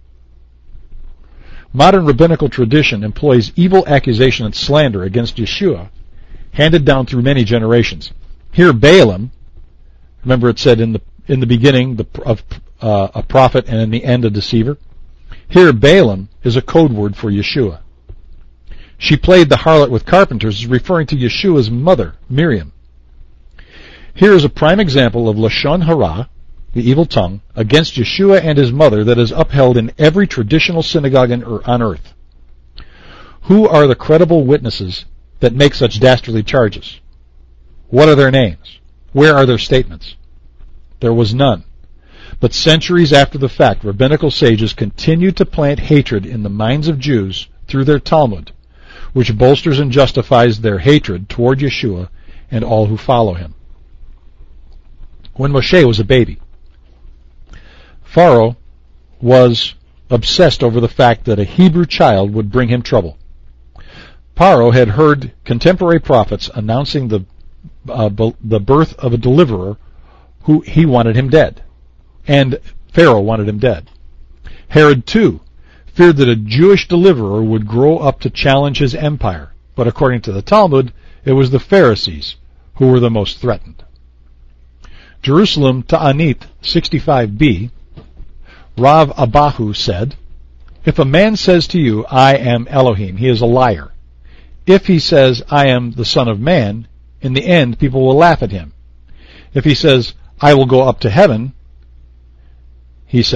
Modern rabbinical tradition employs evil accusation and slander against Yeshua, handed down through many generations. Here Balaam, remember it said in the beginning a prophet and in the end a deceiver? Here Balaam is a code word for Yeshua. She played the harlot with carpenters, referring to Yeshua's mother, Miriam. Here is a prime example of Lashon Hara, the evil tongue, against Yeshua and his mother that is upheld in every traditional synagogue on earth. Who are the credible witnesses that make such dastardly charges? What are their names? Where are their statements? There was none. But centuries after the fact, rabbinical sages continued to plant hatred in the minds of Jews through their Talmud, which bolsters and justifies their hatred toward Yeshua and all who follow him. When Moshe was a baby, Pharaoh was obsessed over the fact that a Hebrew child would bring him trouble. Paro had heard contemporary prophets announcing the birth of a deliverer who he wanted him dead, and Pharaoh wanted him dead. Herod, too, feared that a Jewish deliverer would grow up to challenge his empire, but according to the Talmud, it was the Pharisees who were the most threatened. Jerusalem Ta'anit 65b, Rav Abahu said, "If a man says to you, 'I am Elohim,' he is a liar. If he says, 'I am the Son of Man,' in the end people will laugh at him. If he says, 'I will go up to heaven,' if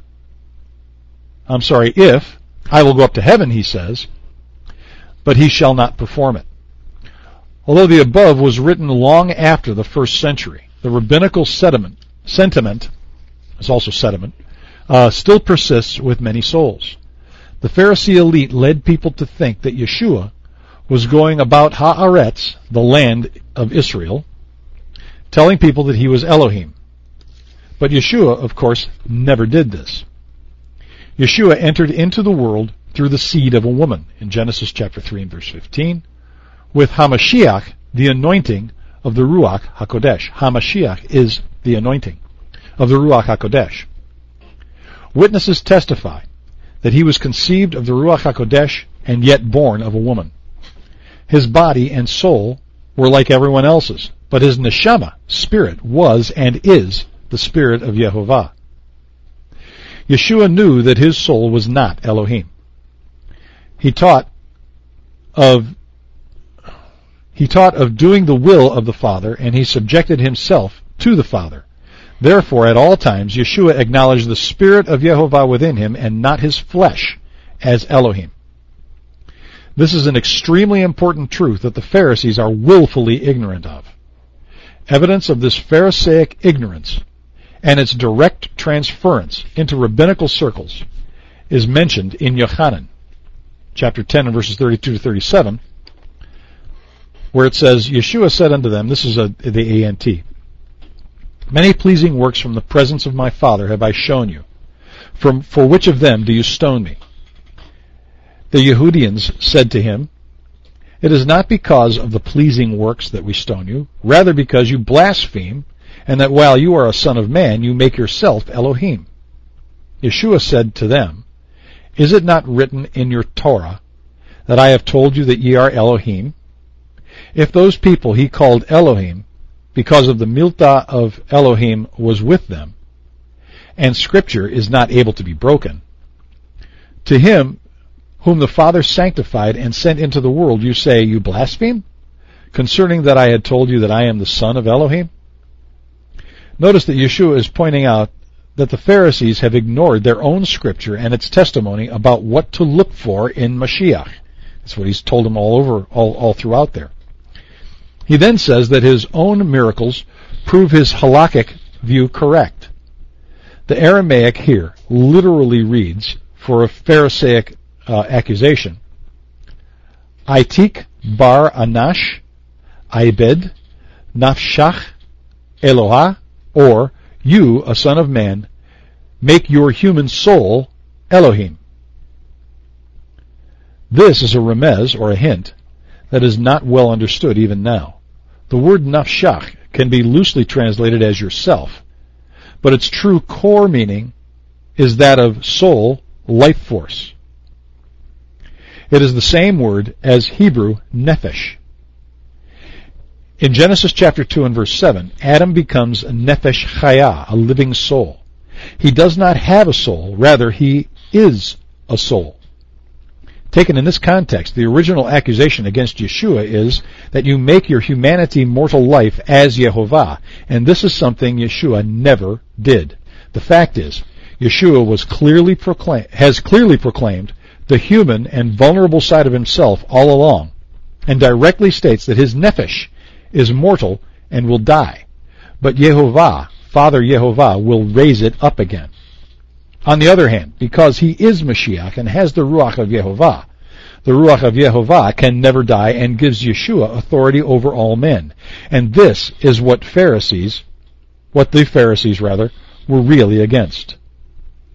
I will go up to heaven, he says, but he shall not perform it." Although the above was written long after the 1st century, the rabbinical sentiment is also sediment, still persists with many souls. The Pharisee elite led people to think that Yeshua was going about Haaretz, the land of Israel, telling people that he was Elohim. But Yeshua, of course, never did this. Yeshua entered into the world through the seed of a woman, in Genesis chapter 3 and verse 15, with HaMashiach, the anointing of the Ruach HaKodesh. HaMashiach is the anointing of the Ruach HaKodesh. Witnesses testify that he was conceived of the Ruach HaKodesh and yet born of a woman. His body and soul were like everyone else's, but his neshama, spirit, was and is the spirit of Yehovah. Yeshua knew that his soul was not Elohim. He taught of doing the will of the Father, and he subjected himself to the Father. Therefore, at all times, Yeshua acknowledged the Spirit of Yehovah within him and not his flesh as Elohim. This is an extremely important truth that the Pharisees are willfully ignorant of. Evidence of this Pharisaic ignorance and its direct transference into rabbinical circles is mentioned in Yochanan, chapter 10 and verses 32 to 37, where it says, Yeshua said unto them, this is the ANT, "Many pleasing works from the presence of my Father have I shown you. For which of them do you stone me?" The Yehudians said to him, "It is not because of the pleasing works that we stone you, rather because you blaspheme, and that while you are a son of man, you make yourself Elohim." Yeshua said to them, "Is it not written in your Torah that I have told you that ye are Elohim?" If those people he called Elohim, because of the milta of Elohim was with them, and Scripture is not able to be broken, to him whom the Father sanctified and sent into the world, you say, "You blaspheme, concerning that I had told you that I am the Son of Elohim?" Notice that Yeshua is pointing out that the Pharisees have ignored their own Scripture and its testimony about what to look for in Mashiach. That's what he's told them all throughout there. He then says that his own miracles prove his halakhic view correct. The Aramaic here literally reads, for a Pharisaic accusation, Aitik bar anash, Aibed, nafshach, Eloha, or you, a son of man, make your human soul Elohim. This is a remez, or a hint, that is not well understood even now. The word nafshach can be loosely translated as yourself, but its true core meaning is that of soul, life force. It is the same word as Hebrew nephesh. In Genesis chapter 2 and verse 7, Adam becomes a nefesh chaya, a living soul. He does not have a soul, rather he is a soul. Taken in this context, the original accusation against Yeshua is that you make your humanity mortal life as Yehovah, and this is something Yeshua never did. The fact is, Yeshua has clearly proclaimed the human and vulnerable side of himself all along, and directly states that his nefesh is mortal and will die, but Yehovah, Father Yehovah, will raise it up again. On the other hand, because he is Mashiach and has the Ruach of Yehovah, the Ruach of Yehovah can never die and gives Yeshua authority over all men. And this is what the Pharisees were really against.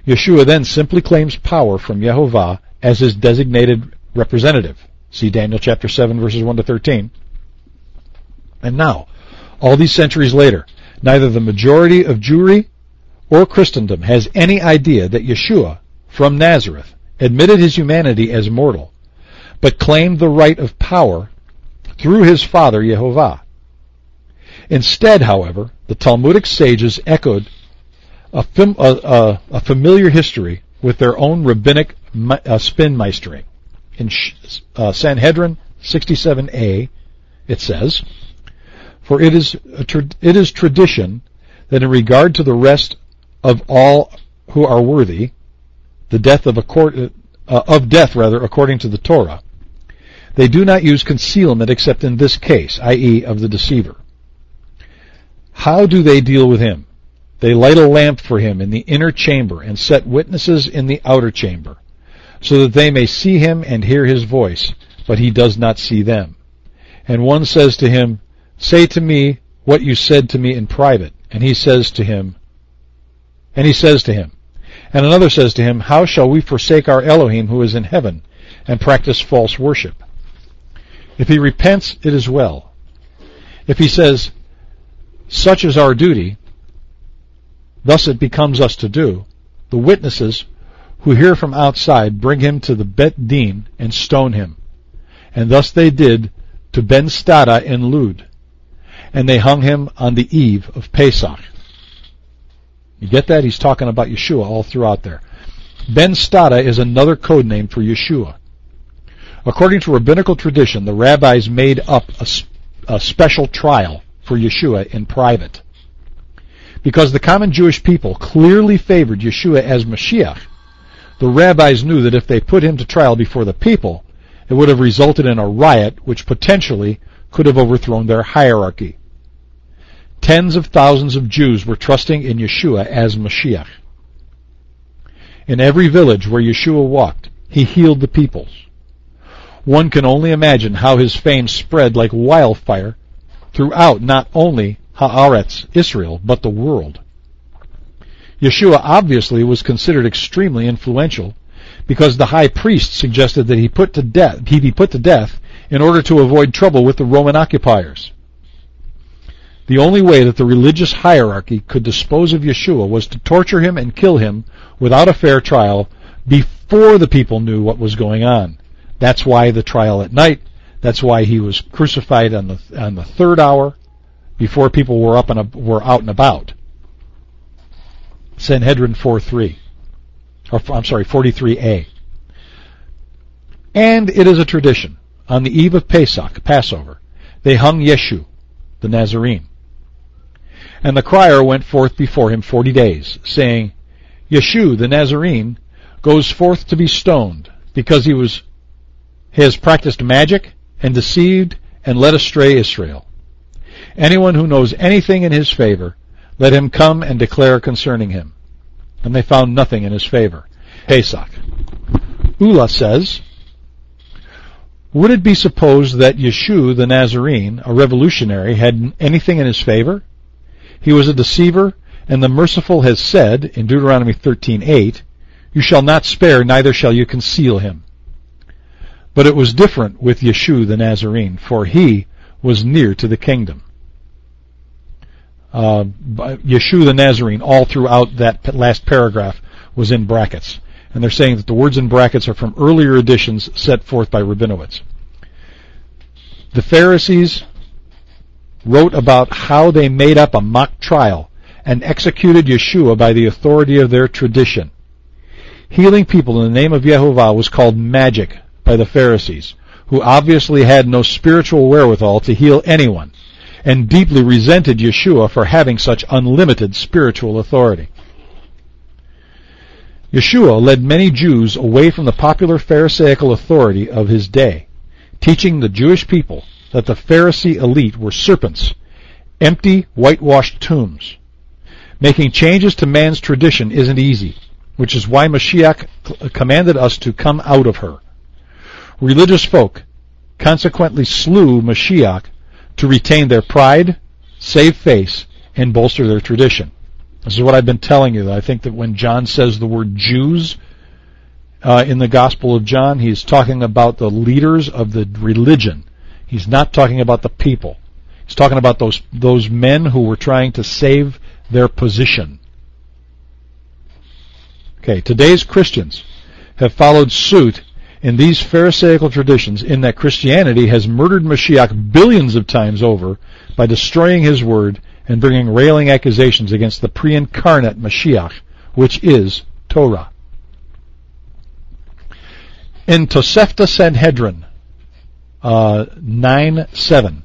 Yeshua then simply claims power from Yehovah as his designated representative. See Daniel chapter 7, verses 1 to 13. And now, all these centuries later, neither the majority of Jewry or Christendom has any idea that Yeshua, from Nazareth, admitted his humanity as mortal, but claimed the right of power through his father Yehovah. Instead, however, the Talmudic sages echoed a familiar history with their own rabbinic spinmeistering. In Sanhedrin 67a, it says, "For it is tradition that in regard to the rest of all who are worthy, the death of death according to the Torah, they do not use concealment except in this case, i.e., of the deceiver. How do they deal with him? They light a lamp for him in the inner chamber and set witnesses in the outer chamber, so that they may see him and hear his voice, but he does not see them. And one says to him, 'Say to me what you said to me in private.' And he says to him, and another says to him, 'How shall we forsake our Elohim who is in heaven and practice false worship?' If he repents, it is well. If he says, 'Such is our duty, thus it becomes us to do,' the witnesses who hear from outside bring him to the Bet Din and stone him. And thus they did to Ben Stada in Lud, and they hung him on the eve of Pesach." You get that? He's talking about Yeshua all throughout there. Ben Stada is another code name for Yeshua. According to rabbinical tradition, the rabbis made up a special trial for Yeshua in private. Because the common Jewish people clearly favored Yeshua as Mashiach, the rabbis knew that if they put him to trial before the people, it would have resulted in a riot which potentially could have overthrown their hierarchy. Tens of thousands of Jews were trusting in Yeshua as Mashiach. In every village where Yeshua walked, he healed the peoples. One can only imagine how his fame spread like wildfire throughout not only Haaretz, Israel, but the world. Yeshua obviously was considered extremely influential because the high priest suggested that he be put to death in order to avoid trouble with the Roman occupiers. The only way that the religious hierarchy could dispose of Yeshua was to torture him and kill him without a fair trial before the people knew what was going on. That's why the trial at night. That's why he was crucified on the third hour, before people were out and about. Sanhedrin 43a. And it is a tradition. On the eve of Pesach, Passover, they hung Yeshu, the Nazarene. And the crier went forth before him 40 days, saying, "Yeshu, the Nazarene, goes forth to be stoned, because he has practiced magic and deceived and led astray Israel. Anyone who knows anything in his favor, let him come and declare concerning him." And they found nothing in his favor. Pesach. Ula says, would it be supposed that Yeshu the Nazarene, a revolutionary, had anything in his favor? He was a deceiver, and the merciful has said, in Deuteronomy 13:8, "You shall not spare, neither shall you conceal him." But it was different with Yeshu the Nazarene, for he was near to the kingdom. Yeshu the Nazarene, all throughout that last paragraph, was in brackets. And they're saying that the words in brackets are from earlier editions set forth by Rabinowitz. The Pharisees wrote about how they made up a mock trial and executed Yeshua by the authority of their tradition. Healing people in the name of Yehovah was called magic by the Pharisees, who obviously had no spiritual wherewithal to heal anyone, and deeply resented Yeshua for having such unlimited spiritual authority. Yeshua led many Jews away from the popular Pharisaical authority of his day, teaching the Jewish people that the Pharisee elite were serpents, empty, whitewashed tombs. Making changes to man's tradition isn't easy, which is why Mashiach commanded us to come out of her. Religious folk consequently slew Mashiach to retain their pride, save face, and bolster their tradition. This is what I've been telling you. I think that when John says the word Jews in the Gospel of John, he's talking about the leaders of the religion. He's not talking about the people. He's talking about those men who were trying to save their position. Okay, today's Christians have followed suit in these Pharisaical traditions in that Christianity has murdered Mashiach billions of times over by destroying his word and bringing railing accusations against the pre-incarnate Mashiach, which is Torah. In Tosefta Sanhedrin 9:7,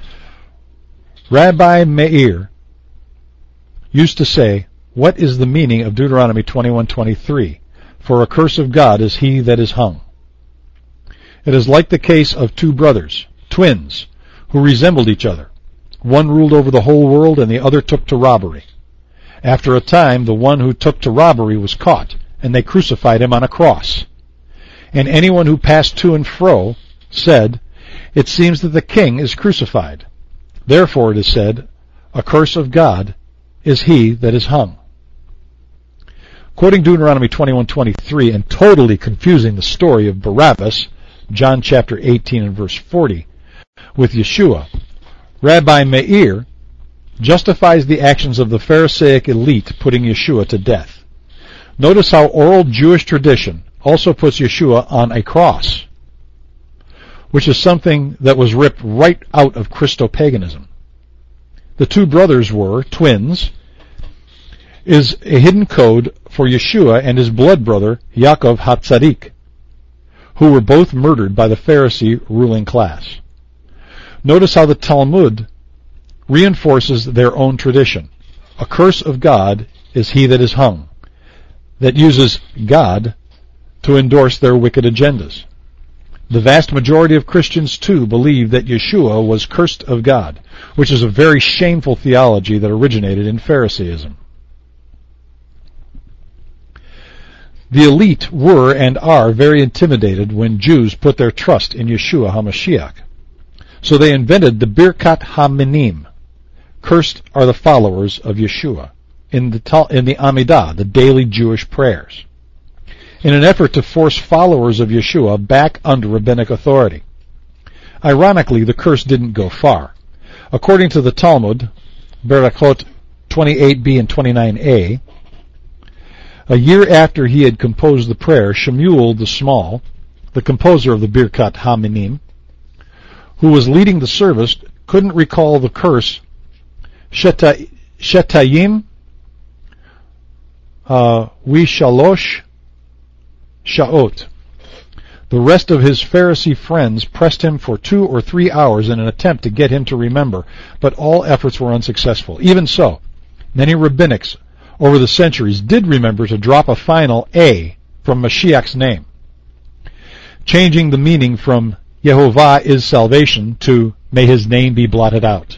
Rabbi Meir used to say, "What is the meaning of Deuteronomy 21:23? For a curse of God is he that is hung." It is like the case of two brothers, twins, who resembled each other. One ruled over the whole world and the other took to robbery. After a time, the one who took to robbery was caught, and they crucified him on a cross. And anyone who passed to and fro said, "It seems that the king is crucified." Therefore it is said, "A curse of God is he that is hung." Quoting Deuteronomy 21:23 and totally confusing the story of Barabbas, John chapter 18 and verse 40, with Yeshua, Rabbi Meir justifies the actions of the Pharisaic elite putting Yeshua to death. Notice how oral Jewish tradition also puts Yeshua on a cross, which is something that was ripped right out of Christo-paganism. The two brothers were twins, is a hidden code for Yeshua and his blood brother, Yaakov HaTzadik, who were both murdered by the Pharisee ruling class. Notice how the Talmud reinforces their own tradition. A curse of God is he that is hung, that uses God to endorse their wicked agendas. The vast majority of Christians, too, believe that Yeshua was cursed of God, which is a very shameful theology that originated in Pharisaism. The elite were and are very intimidated when Jews put their trust in Yeshua HaMashiach. So they invented the Birkat HaMinim. Cursed are the followers of Yeshua, in the Amidah, the daily Jewish prayers, in an effort to force followers of Yeshua back under rabbinic authority. Ironically, the curse didn't go far. According to the Talmud, Berachot 28b and 29a, a year after he had composed the prayer, Shemuel the Small, the composer of the Birkat HaMinim, who was leading the service, couldn't recall the curse Shetayim Shalosh Sha'ot. The rest of his Pharisee friends pressed him for 2 or 3 hours in an attempt to get him to remember, but all efforts were unsuccessful. Even so, many rabbinics over the centuries did remember to drop a final A from Mashiach's name, changing the meaning from Yehovah is salvation to may his name be blotted out.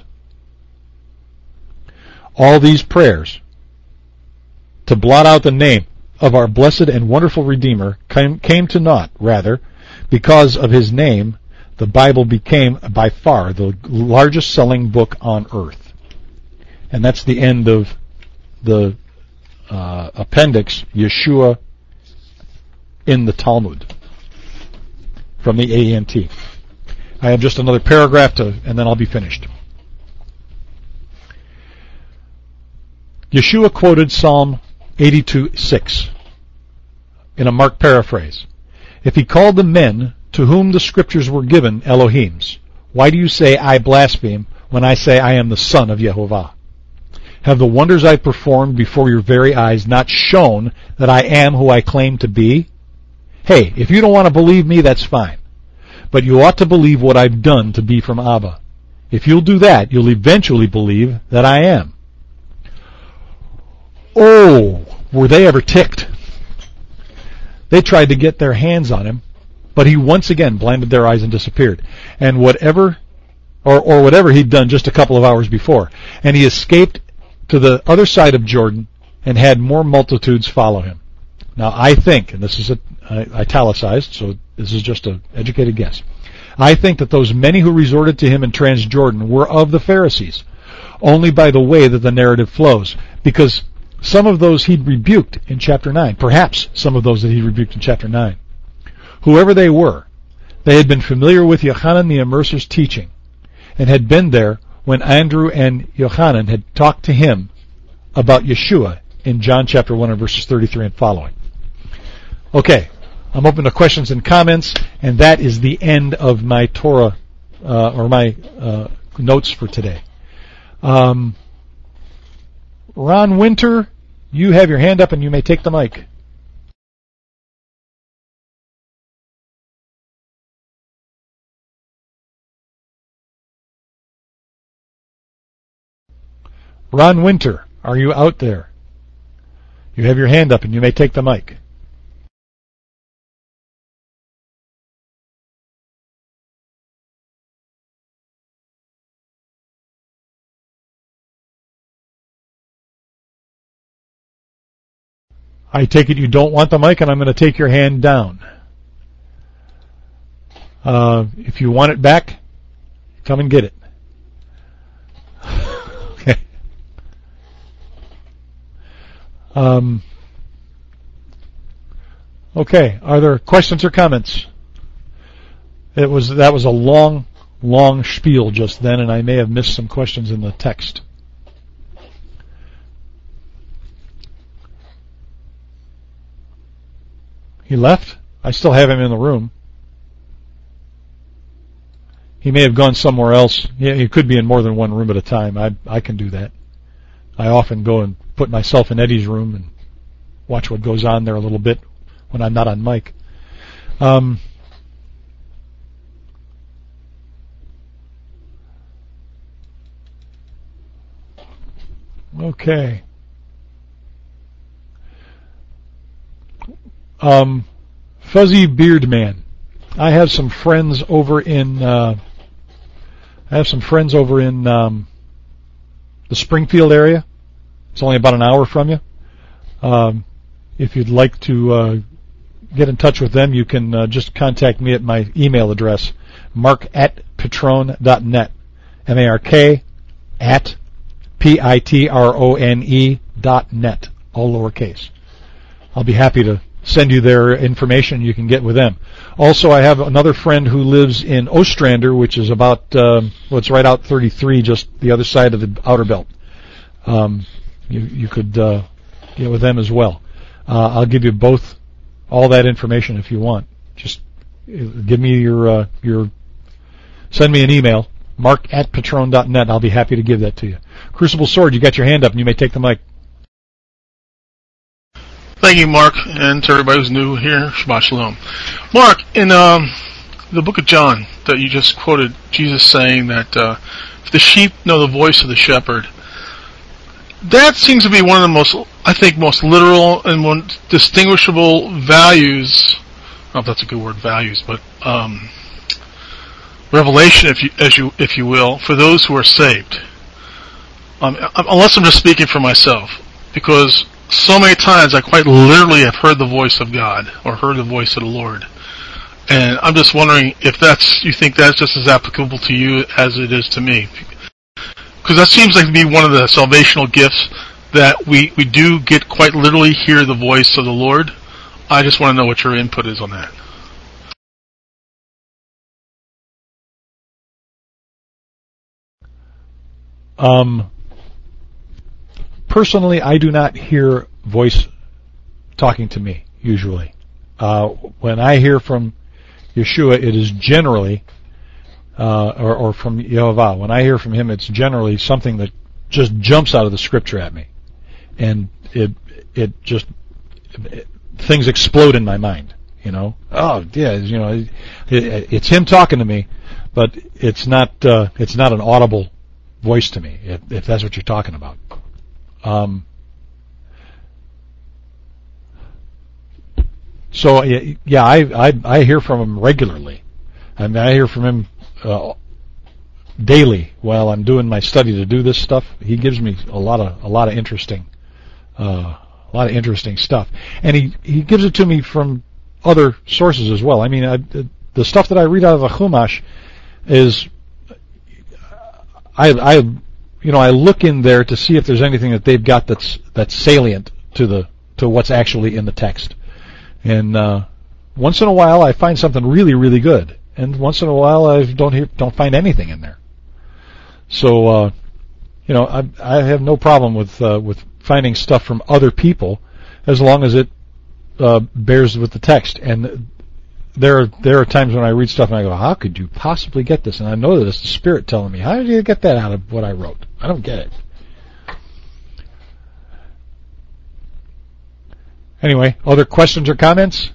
All these prayers to blot out the name of our blessed and wonderful Redeemer came to naught. Rather, because of his name, the Bible became by far the largest selling book on earth. And that's the end of the appendix, Yeshua in the Talmud, from the AENT. I have just another paragraph and then I'll be finished. Yeshua quoted Psalm 82:6 in a Mark paraphrase. If he called the men to whom the scriptures were given Elohims, why do you say I blaspheme when I say I am the son of Yehovah? Have the wonders I performed before your very eyes not shown that I am who I claim to be? Hey, if you don't want to believe me, that's fine. But you ought to believe what I've done to be from Abba. If you'll do that, you'll eventually believe that I am. Oh, were they ever ticked? They tried to get their hands on him, but he once again blinded their eyes and disappeared. And whatever he'd done just a couple of hours before. And he escaped to the other side of Jordan and had more multitudes follow him. Now I think, and this is italicized, so this is just an educated guess, I think that those many who resorted to him in Transjordan were of the Pharisees, only by the way that the narrative flows, because some of those he'd rebuked in chapter 9. Perhaps some of those that he rebuked in chapter 9. Whoever they were, they had been familiar with Yochanan the Immerser's teaching and had been there when Andrew and Yochanan had talked to him about Yeshua in John chapter 1 and verses 33 and following. Okay, I'm open to questions and comments, and that is the end of my Torah, or my notes for today. Ron Winter, you have your hand up and you may take the mic. Ron Winter, are you out there? You have your hand up and you may take the mic. I take it you don't want the mic, and I'm going to take your hand down. If you want it back, come and get it. Okay. Okay. Are there questions or comments? That was a long spiel just then, and I may have missed some questions in the text. He left? I still have him in the room. He may have gone somewhere else. Yeah, he could be in more than one room at a time. I can do that. I often go and put myself in Eddie's room and watch what goes on there a little bit when I'm not on mic. Okay. Fuzzy Beard Man. I have some friends over in the Springfield area. It's only about an hour from you. If you'd like to get in touch with them, you can just contact me at my email address, mark@patron.net. mark@pitrone.net, all lowercase. I'll be happy to send you their information. You can get with them. Also, I have another friend who lives in Ostrander, which is about, it's right out 33, just the other side of the outer belt. You could get with them as well. I'll give you both all that information if you want. Just give me send me an email, mark@patron.net. I'll be happy to give that to you. Crucible Sword, you got your hand up and you may take the mic. Thank you, Mark, and to everybody who's new here, Shabbat Shalom. Mark, in the book of John that you just quoted, Jesus saying that if the sheep know the voice of the shepherd, that seems to be one of the most literal and most distinguishable values. I don't know if that's a good word, values, but revelation, if you will, for those who are saved. Unless I'm just speaking for myself, because so many times I quite literally have heard the voice of God or heard the voice of the Lord, and I'm just wondering if you think that's just as applicable to you as it is to me. Because that seems like to be one of the salvational gifts that we do get quite literally hear the voice of the Lord. I just want to know what your input is on that. Personally, I do not hear voice talking to me, usually. When I hear from Yeshua, it is generally or from Yehovah. When I hear from him, it's generally something that just jumps out of the scripture at me, and things explode in my mind. Oh yeah, it's him talking to me, but it's not an audible voice to me, if that's what you're talking about. So yeah, I hear from him regularly. I mean, I hear from him daily while I'm doing my study to do this stuff. He gives me a lot of interesting stuff, and he gives it to me from other sources as well. I mean, the stuff that I read out of the Chumash is, I look in there to see if there's anything that they've got that's salient to what's actually in the text. And once in a while I find something really, really good, and once in a while I don't find anything in there. So I have no problem with finding stuff from other people as long as it bears with the text. And there are times when I read stuff and I go, how could you possibly get this? And I know that it's the Spirit telling me, how did you get that out of what I wrote? I don't get it. Anyway, other questions or comments?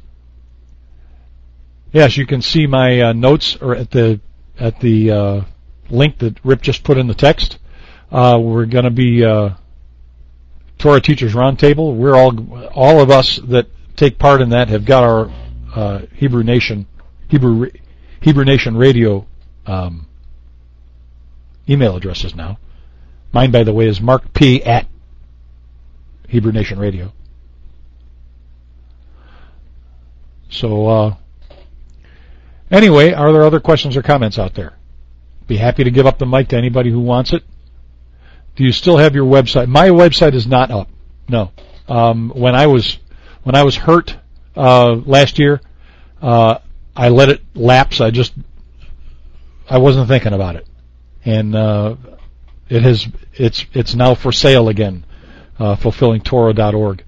Yes, you can see my notes or at the link that Rip just put in the text. We're going to be Torah Teachers Roundtable. We're all of us that take part in that have got our Hebrew Nation Radio email addresses now. Mine, by the way, is Mark P. at Hebrew Nation Radio. So, anyway, are there other questions or comments out there? Be happy to give up the mic to anybody who wants it. Do you still have your website? My website is not up. No. When I was hurt last year, I let it lapse. I wasn't thinking about it, and it's now for sale again. Fulfillingtorah.org.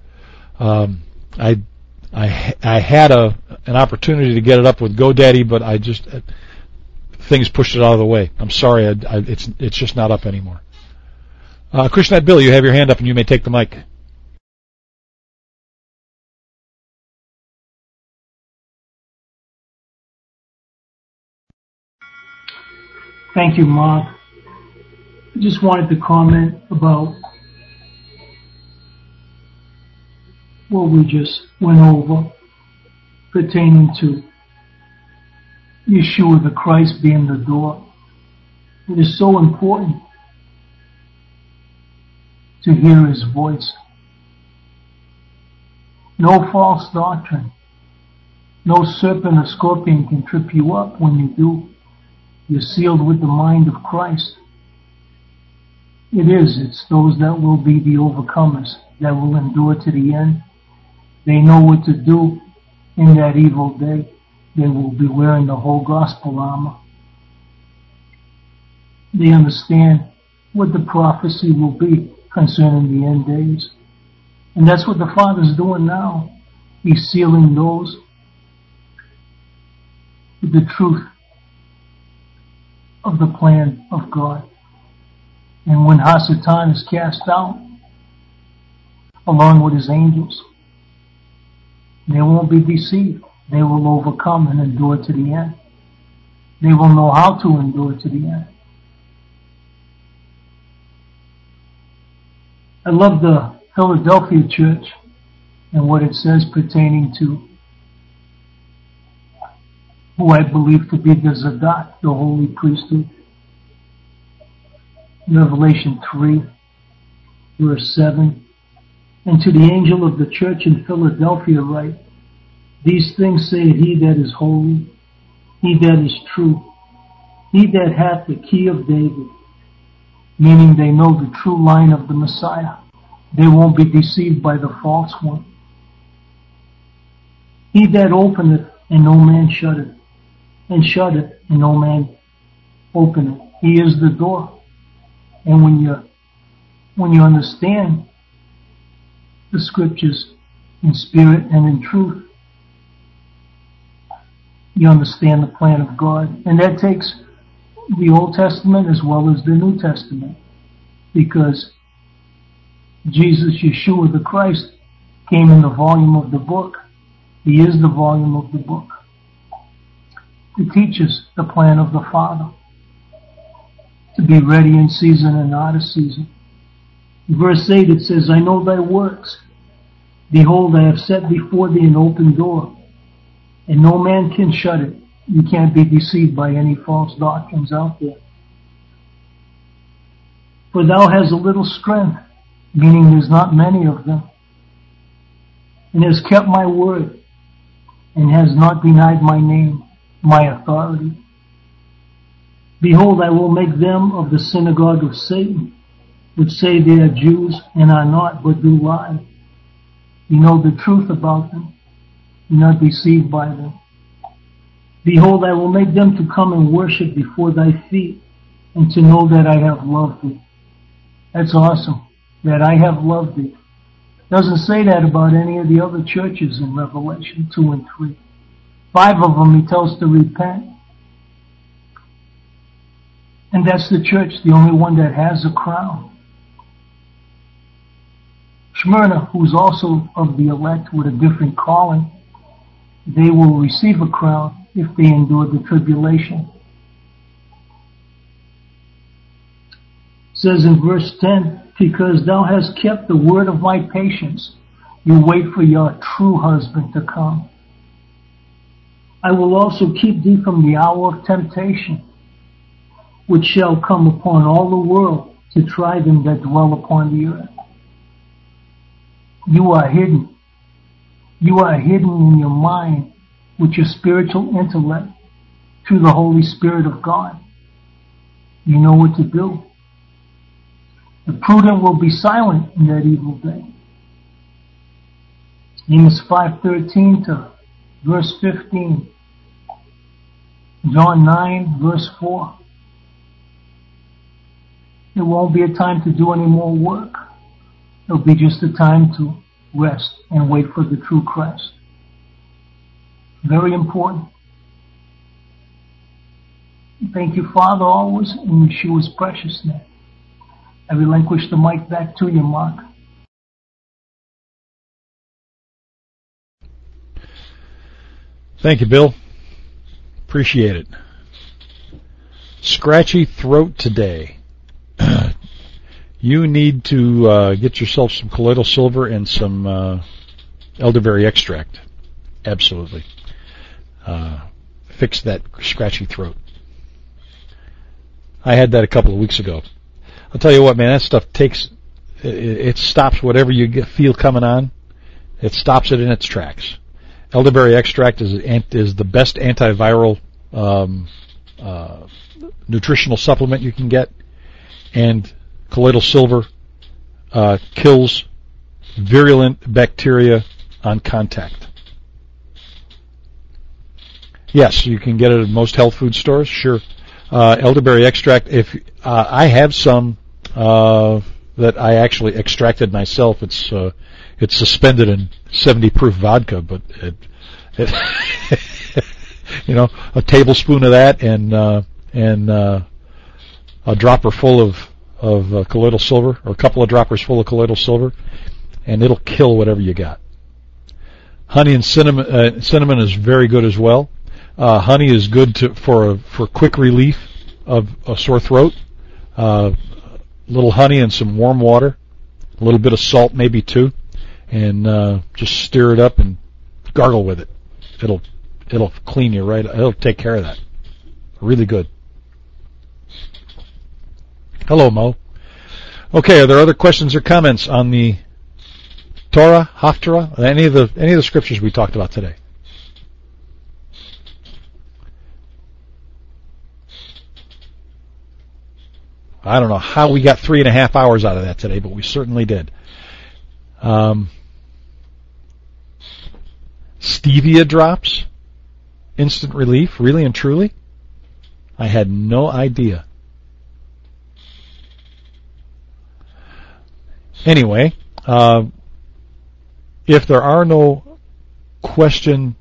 I had an opportunity to get it up with GoDaddy, but things pushed it out of the way. I'm sorry, it's just not up anymore. Krishna Bill, you have your hand up and you may take the mic. Thank you, Mark. I just wanted to comment about what we just went over pertaining to Yeshua the Christ being the door. It is so important to hear His voice. No false doctrine. No serpent or scorpion can trip you up. When you do, you're sealed with the mind of Christ. It's those that will be the overcomers, that will endure to the end. They know what to do in that evil day. They will be wearing the whole gospel armor. They understand what the prophecy will be concerning the end days. And that's what the Father's doing now. He's sealing those with the truth of the plan of God. And when Hasatan is cast out, along with his angels, they won't be deceived. They will overcome and endure to the end. They will know how to endure to the end. I love the Philadelphia church and what it says pertaining to who I believe to be the Zadok, the holy priesthood. Revelation 3, verse 7. And to the angel of the church in Philadelphia write, these things saith he that is holy, he that is true, he that hath the key of David, meaning they know the true line of the Messiah. They won't be deceived by the false one. He that openeth, and no man shutteth, and shutteth, and no man openeth. He is the door. And when you understand the scriptures in spirit and in truth, you understand the plan of God. And that takes the Old Testament as well as the New Testament, because Jesus, Yeshua the Christ, came in the volume of the book. He is the volume of the book to teach us the plan of the Father, to be ready in season and out of season. In verse 8 it says, I know thy works. Behold, I have set before thee an open door, and no man can shut it. You can't be deceived by any false doctrines out there. For thou hast a little strength, meaning there's not many of them, and has kept my word, and has not denied my name, my authority. Behold, I will make them of the synagogue of Satan, which say they are Jews and are not, but do lie. You know the truth about them. Do not be deceived by them. Behold, I will make them to come and worship before thy feet, and to know that I have loved thee. That's awesome, that I have loved thee. Doesn't say that about any of the other churches in Revelation 2 and 3. 5 of them he tells to repent. And that's the church, the only one that has a crown. Smyrna, who's also of the elect with a different calling, they will receive a crown if they endure the tribulation. It says in verse 10, because thou hast kept the word of my patience, you wait for your true husband to come. I will also keep thee from the hour of temptation, which shall come upon all the world to try them that dwell upon the earth. You are hidden. You are hidden in your mind with your spiritual intellect through the Holy Spirit of God. You know what to do. The prudent will be silent in that evil day. Amos 5:13 to verse 15. John 9 verse 4. It won't be a time to do any more work. It'll be just a time to rest and wait for the true Christ. Very important. Thank you, Father, always in Yeshua's precious name. I relinquish the mic back to you, Mark. Thank you, Bill. Appreciate it. Scratchy throat today. You need to get yourself some colloidal silver and some elderberry extract. Absolutely. Fix that scratchy throat. I had that a couple of weeks ago. I'll tell you what, man, that stuff it stops whatever you feel coming on. It stops it in its tracks. Elderberry extract is the best antiviral nutritional supplement you can get, and colloidal silver kills virulent bacteria on contact. Yes, you can get it at most health food stores. Sure. Elderberry extract. If I have some that I actually extracted myself, it's suspended in 70 proof vodka, but it you know, a tablespoon of that and a dropper full of colloidal silver, or a couple of droppers full of colloidal silver, and it'll kill whatever you got. Honey and cinnamon is very good as well. Honey is good for quick relief of a sore throat. A little honey and some warm water, a little bit of salt, maybe too, and just stir it up and gargle with it. It'll clean you right. It'll take care of that. Really good. Hello, Mo. Okay, are there other questions or comments on the Torah, Haftarah, any of the scriptures we talked about today? I don't know how we got 3.5 hours out of that today, but we certainly did. Stevia drops, instant relief, really and truly? I had no idea. Anyway, if there are no questions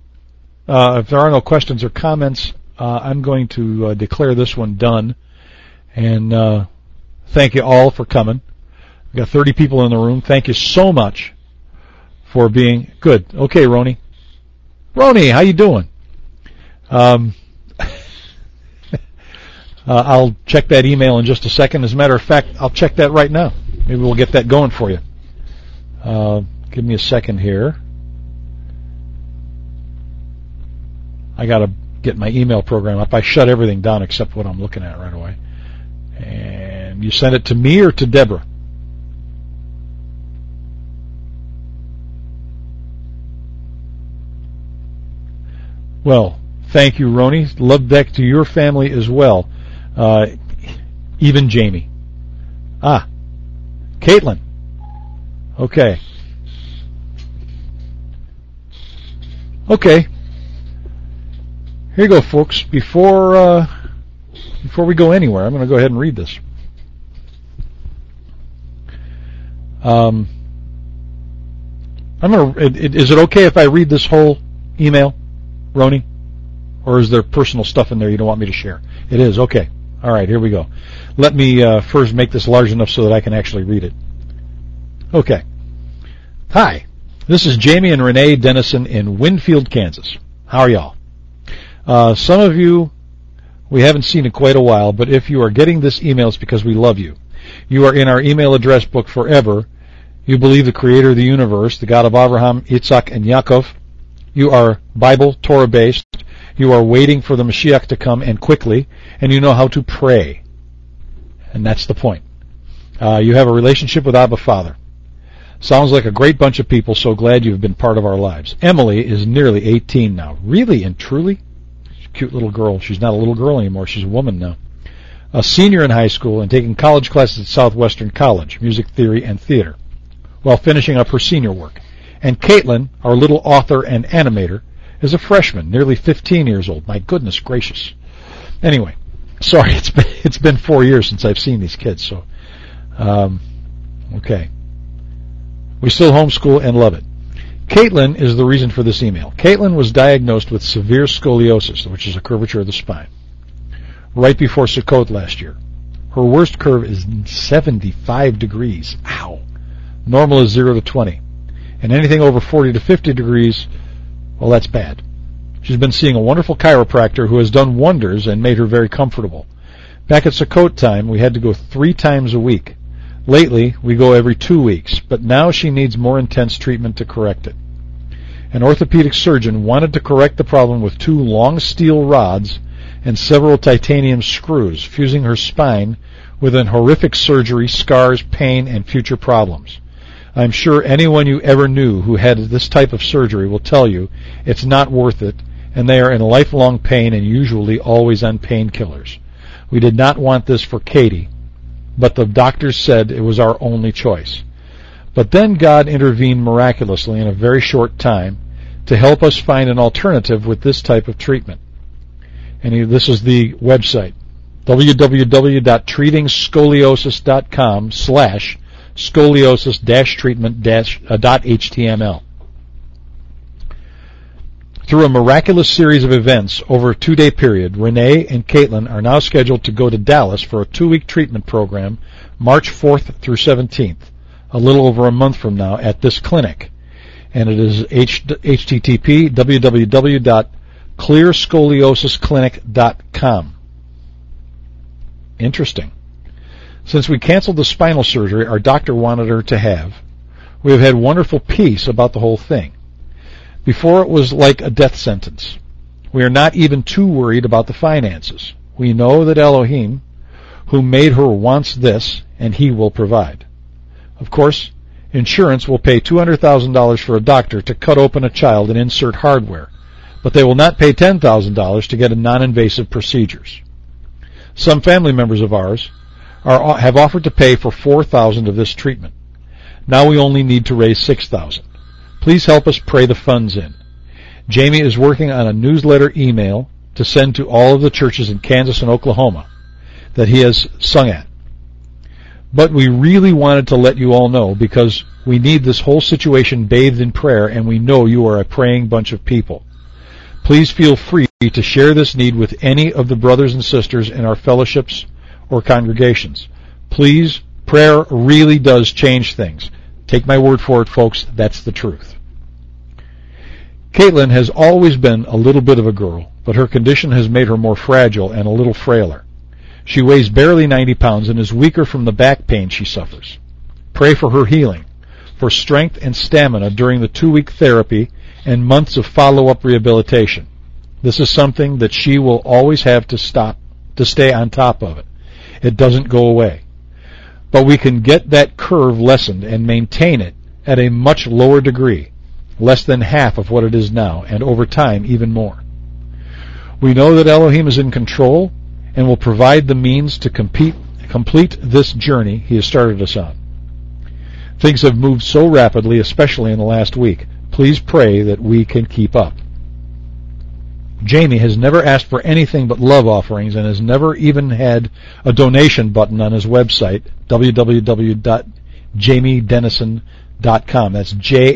or comments, I'm going to declare this one done. And thank you all for coming. We've got 30 people in the room. Thank you so much for being good. Okay, Roni. Roni, how you doing? I'll check that email in just a second. As a matter of fact, I'll check that right now. Maybe we'll get that going for you. Give me a second here. I got to get my email program up. I shut everything down except what I'm looking at right away. And you sent it to me or to Deborah? Well, thank you, Roni. Love back to your family as well. Even Jamie. Caitlin. Okay. Okay. Here you go, folks. Before we go anywhere, I'm going to go ahead and read this. Is it okay if I read this whole email, Roni? Or is there personal stuff in there you don't want me to share? It is, okay. All right, here we go. Let me first make this large enough so that I can actually read it. Okay. Hi, this is Jamie and Renee Dennison in Winfield, Kansas. How are y'all? Some of you we haven't seen in quite a while, but if you are getting this email, it's because we love you. You are in our email address book forever. You believe the creator of the universe, the God of Abraham, Yitzhak, and Yaakov. You are Bible, Torah-based. You are waiting for the Mashiach to come, and quickly, and you know how to pray. And that's the point. You have a relationship with Abba Father. Sounds like a great bunch of people, so glad you've been part of our lives. Emily is nearly 18 now. Really and truly? She's a cute little girl. She's not a little girl anymore. She's a woman now. A senior in high school and taking college classes at Southwestern College, music theory and theater, while finishing up her senior work. And Caitlin, our little author and animator, is a freshman, nearly 15 years old. My goodness gracious. Anyway, sorry, it's been 4 years since I've seen these kids, so okay. We still homeschool and love it. Caitlin is the reason for this email. Caitlin was diagnosed with severe scoliosis, which is a curvature of the spine, right before Sukkot last year. Her worst curve is 75 degrees. Ow. Normal is 0 to 20. And anything over 40 to 50 degrees, well, that's bad. She's been seeing a wonderful chiropractor who has done wonders and made her very comfortable. Back at Sukkot time, we had to go 3 times a week. Lately, we go every 2 weeks, but now she needs more intense treatment to correct it. An orthopedic surgeon wanted to correct the problem with 2 long steel rods and several titanium screws, fusing her spine with an horrific surgery, scars, pain, and future problems. I'm sure anyone you ever knew who had this type of surgery will tell you it's not worth it, and they are in lifelong pain and usually always on painkillers. We did not want this for Katie, but the doctors said it was our only choice. But then God intervened miraculously in a very short time to help us find an alternative with this type of treatment. And this is the website, www.treatingscoliosis.com/scoliosis-treatment.html. Through a miraculous series of events over a 2-day period, Renee and Caitlin are now scheduled to go to Dallas for a 2-week treatment program, March 4th through 17th, a little over a month from now, at this clinic. And it is http www.clearscoliosisclinic.com. Interesting. Since we canceled the spinal surgery our doctor wanted her to have, we have had wonderful peace about the whole thing. Before, it was like a death sentence. We are not even too worried about the finances. We know that Elohim, who made her, wants this, and he will provide. Of course, insurance will pay $200,000 for a doctor to cut open a child and insert hardware, but they will not pay $10,000 to get a non-invasive procedures. Some family members of ours have offered to pay for $4,000 of this treatment. Now we only need to raise $6,000. Please help us pray the funds in. Jamie is working on a newsletter email to send to all of the churches in Kansas and Oklahoma that he has sung at. But we really wanted to let you all know because we need this whole situation bathed in prayer, and we know you are a praying bunch of people. Please feel free to share this need with any of the brothers and sisters in our fellowships or congregations. Please, prayer really does change things. Take my word for it, folks, that's the truth. Caitlin has always been a little bit of a girl, but her condition has made her more fragile and a little frailer. She weighs barely 90 pounds and is weaker from the back pain she suffers. Pray for her healing, for strength and stamina during the 2-week therapy and months of follow-up rehabilitation. This is something that she will always have to stay on top of it. It doesn't go away. But we can get that curve lessened and maintain it at a much lower degree, less than half of what it is now, and over time even more. We know that Elohim is in control and will provide the means to complete this journey he has started us on. Things have moved so rapidly, especially in the last week. Please pray that we can keep up. Jamie has never asked for anything but love offerings and has never even had a donation button on his website, www.jamiedenison.com. That's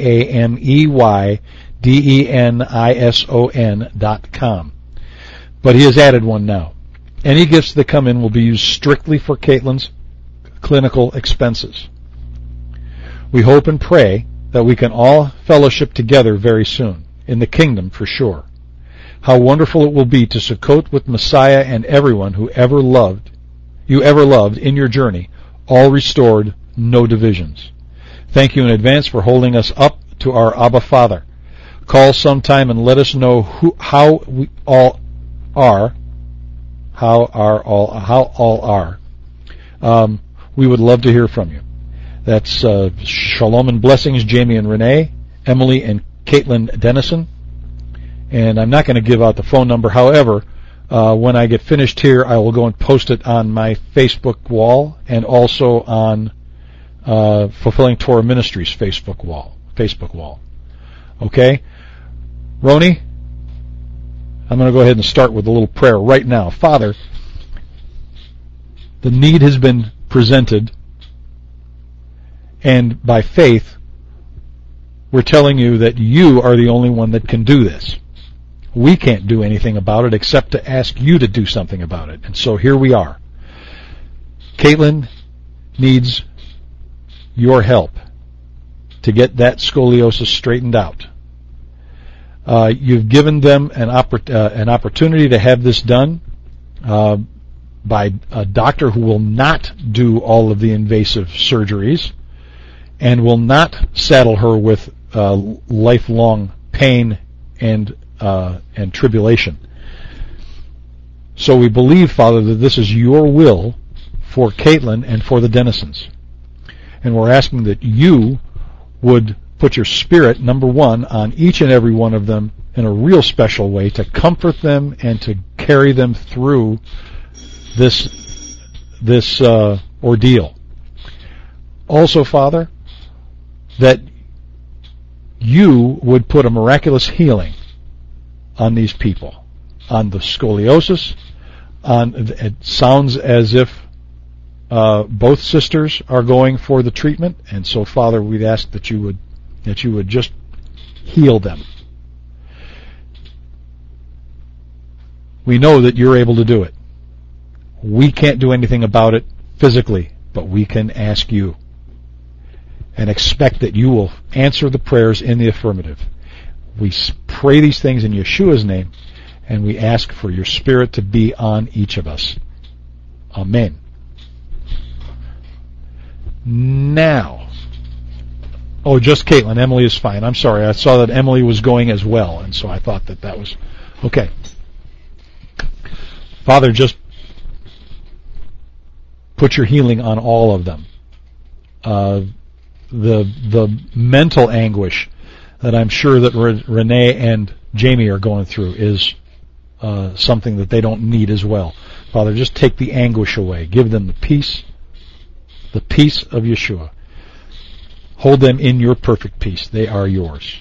JAMEYDENISON.com. But he has added one now. Any gifts that come in will be used strictly for Caitlin's clinical expenses. We hope and pray that we can all fellowship together very soon, in the kingdom for sure. How wonderful it will be to Sukkot with Messiah and everyone who you ever loved in your journey, all restored, no divisions. Thank you in advance for holding us up to our Abba Father. Call sometime and let us know how all are. We would love to hear from you. That's Shalom and Blessings, Jamie and Renee, Emily and Caitlin Dennison. And I'm not going to give out the phone number. However, when I get finished here, I will go and post it on my Facebook wall and also on Fulfilling Torah Ministries Facebook wall. Okay? Roni, I'm going to go ahead and start with a little prayer right now. Father, the need has been presented, and by faith, we're telling you that you are the only one that can do this. We can't do anything about it except to ask you to do something about it. And so here we are. Caitlin needs your help to get that scoliosis straightened out. You've given them an opportunity to have this done by a doctor who will not do all of the invasive surgeries and will not saddle her with lifelong pain and tribulation. So we believe, Father, that this is your will for Caitlin and for the Dennisons. And we're asking that you would put your Spirit, number one, on each and every one of them in a real special way to comfort them and to carry them through this ordeal. Also, Father, that you would put a miraculous healing on these people, on the scoliosis. It sounds as if both sisters are going for the treatment, and so, Father, we'd ask that you would just heal them. We know that you're able to do it. We can't do anything about it physically, but we can ask you and expect that you will answer the prayers in the affirmative. We pray these things in Yeshua's name, and we ask for your Spirit to be on each of us. Amen. Now, just Caitlin. Emily is fine. I'm sorry. I saw that Emily was going as well, and so I thought that was okay. Father, just put your healing on all of them. The mental anguish that I'm sure that Renee and Jamie are going through is something that they don't need as well. Father, just take the anguish away. Give them the peace of Yeshua. Hold them in your perfect peace. They are yours.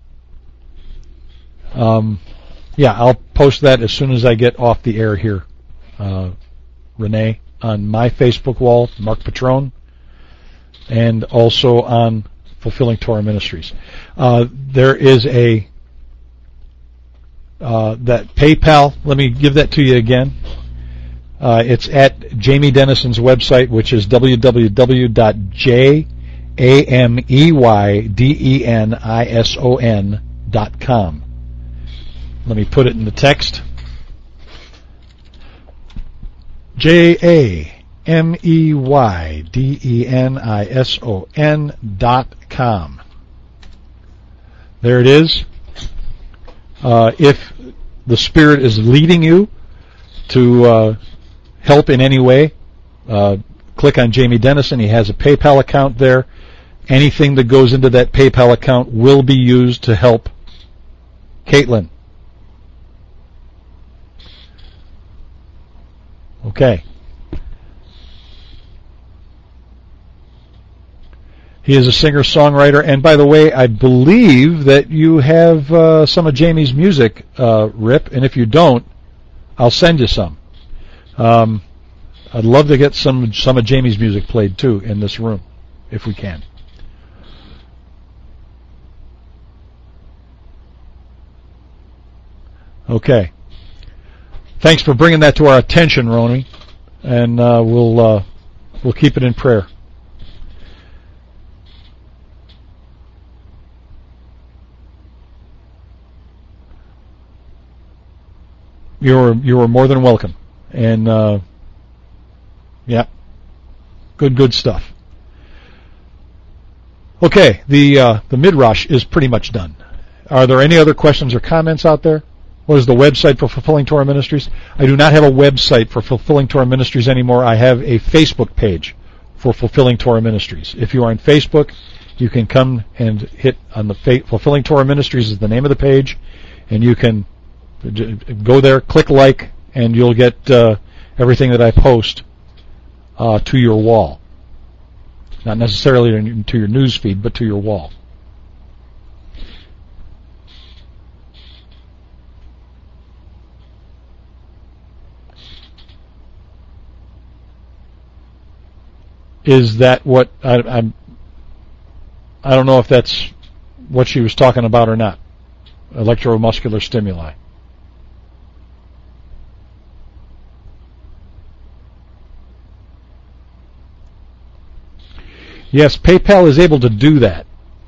I'll post that as soon as I get off the air here, Renee, on my Facebook wall, Mark Patrone, and also on Fulfilling Torah Ministries. There is that PayPal. Let me give that to you again. It's at Jamie Dennison's website, which is www.JAMEYDENISON.com. Let me put it in the text. JAMEYDENISON.com. There it is. If the Spirit is leading you to help in any way, click on Jamie Dennison. He has a PayPal account there. Anything that goes into that PayPal account will be used to help Caitlin. Okay. He is a singer-songwriter, and by the way, I believe that you have some of Jamie's music, Rip, and if you don't, I'll send you some. I'd love to get some of Jamie's music played, too, in this room, if we can. Okay. Thanks for bringing that to our attention, Roni, and we'll keep it in prayer. You were more than welcome, and yeah, good stuff. Okay, the Midrash is pretty much done. Are there any other questions or comments out there? What is the website for Fulfilling Torah Ministries? I do not have a website for Fulfilling Torah Ministries anymore. I have a Facebook page for Fulfilling Torah Ministries. If you are on Facebook, you can come and hit on the Fulfilling Torah Ministries is the name of the page, and you can go there, click like, and you'll get everything that I post to your wall. Not necessarily to your news feed, but to your wall. Is that what I don't know if that's what she was talking about or not. Electromuscular stimuli. Yes, PayPal is able to do that.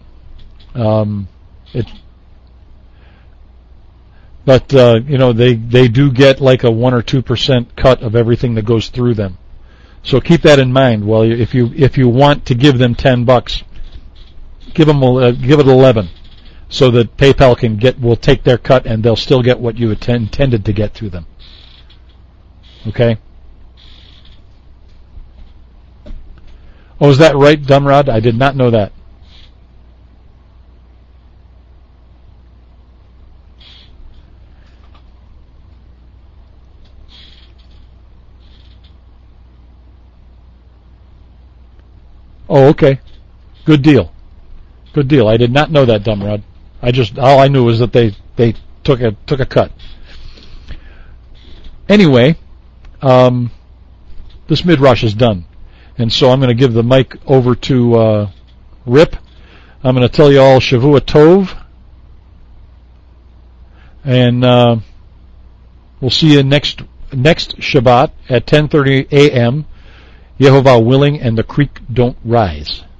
But they do get like a 1 or 2% cut of everything that goes through them. So keep that in mind. Well, if you want to give them $10, give it 11, so that PayPal will take their cut and they'll still get what you intended to get through them. Okay. Oh, is that right, Dumrod? I did not know that. Oh, okay. Good deal. Good deal. I did not know that, Dumrod. All I knew was that they took a cut. Anyway, this Midrash is done. And so I'm going to give the mic over to Rip. I'm going to tell you all Shavua Tov. And we'll see you next Shabbat at 10:30 a.m., Yehovah willing, and the creek don't rise.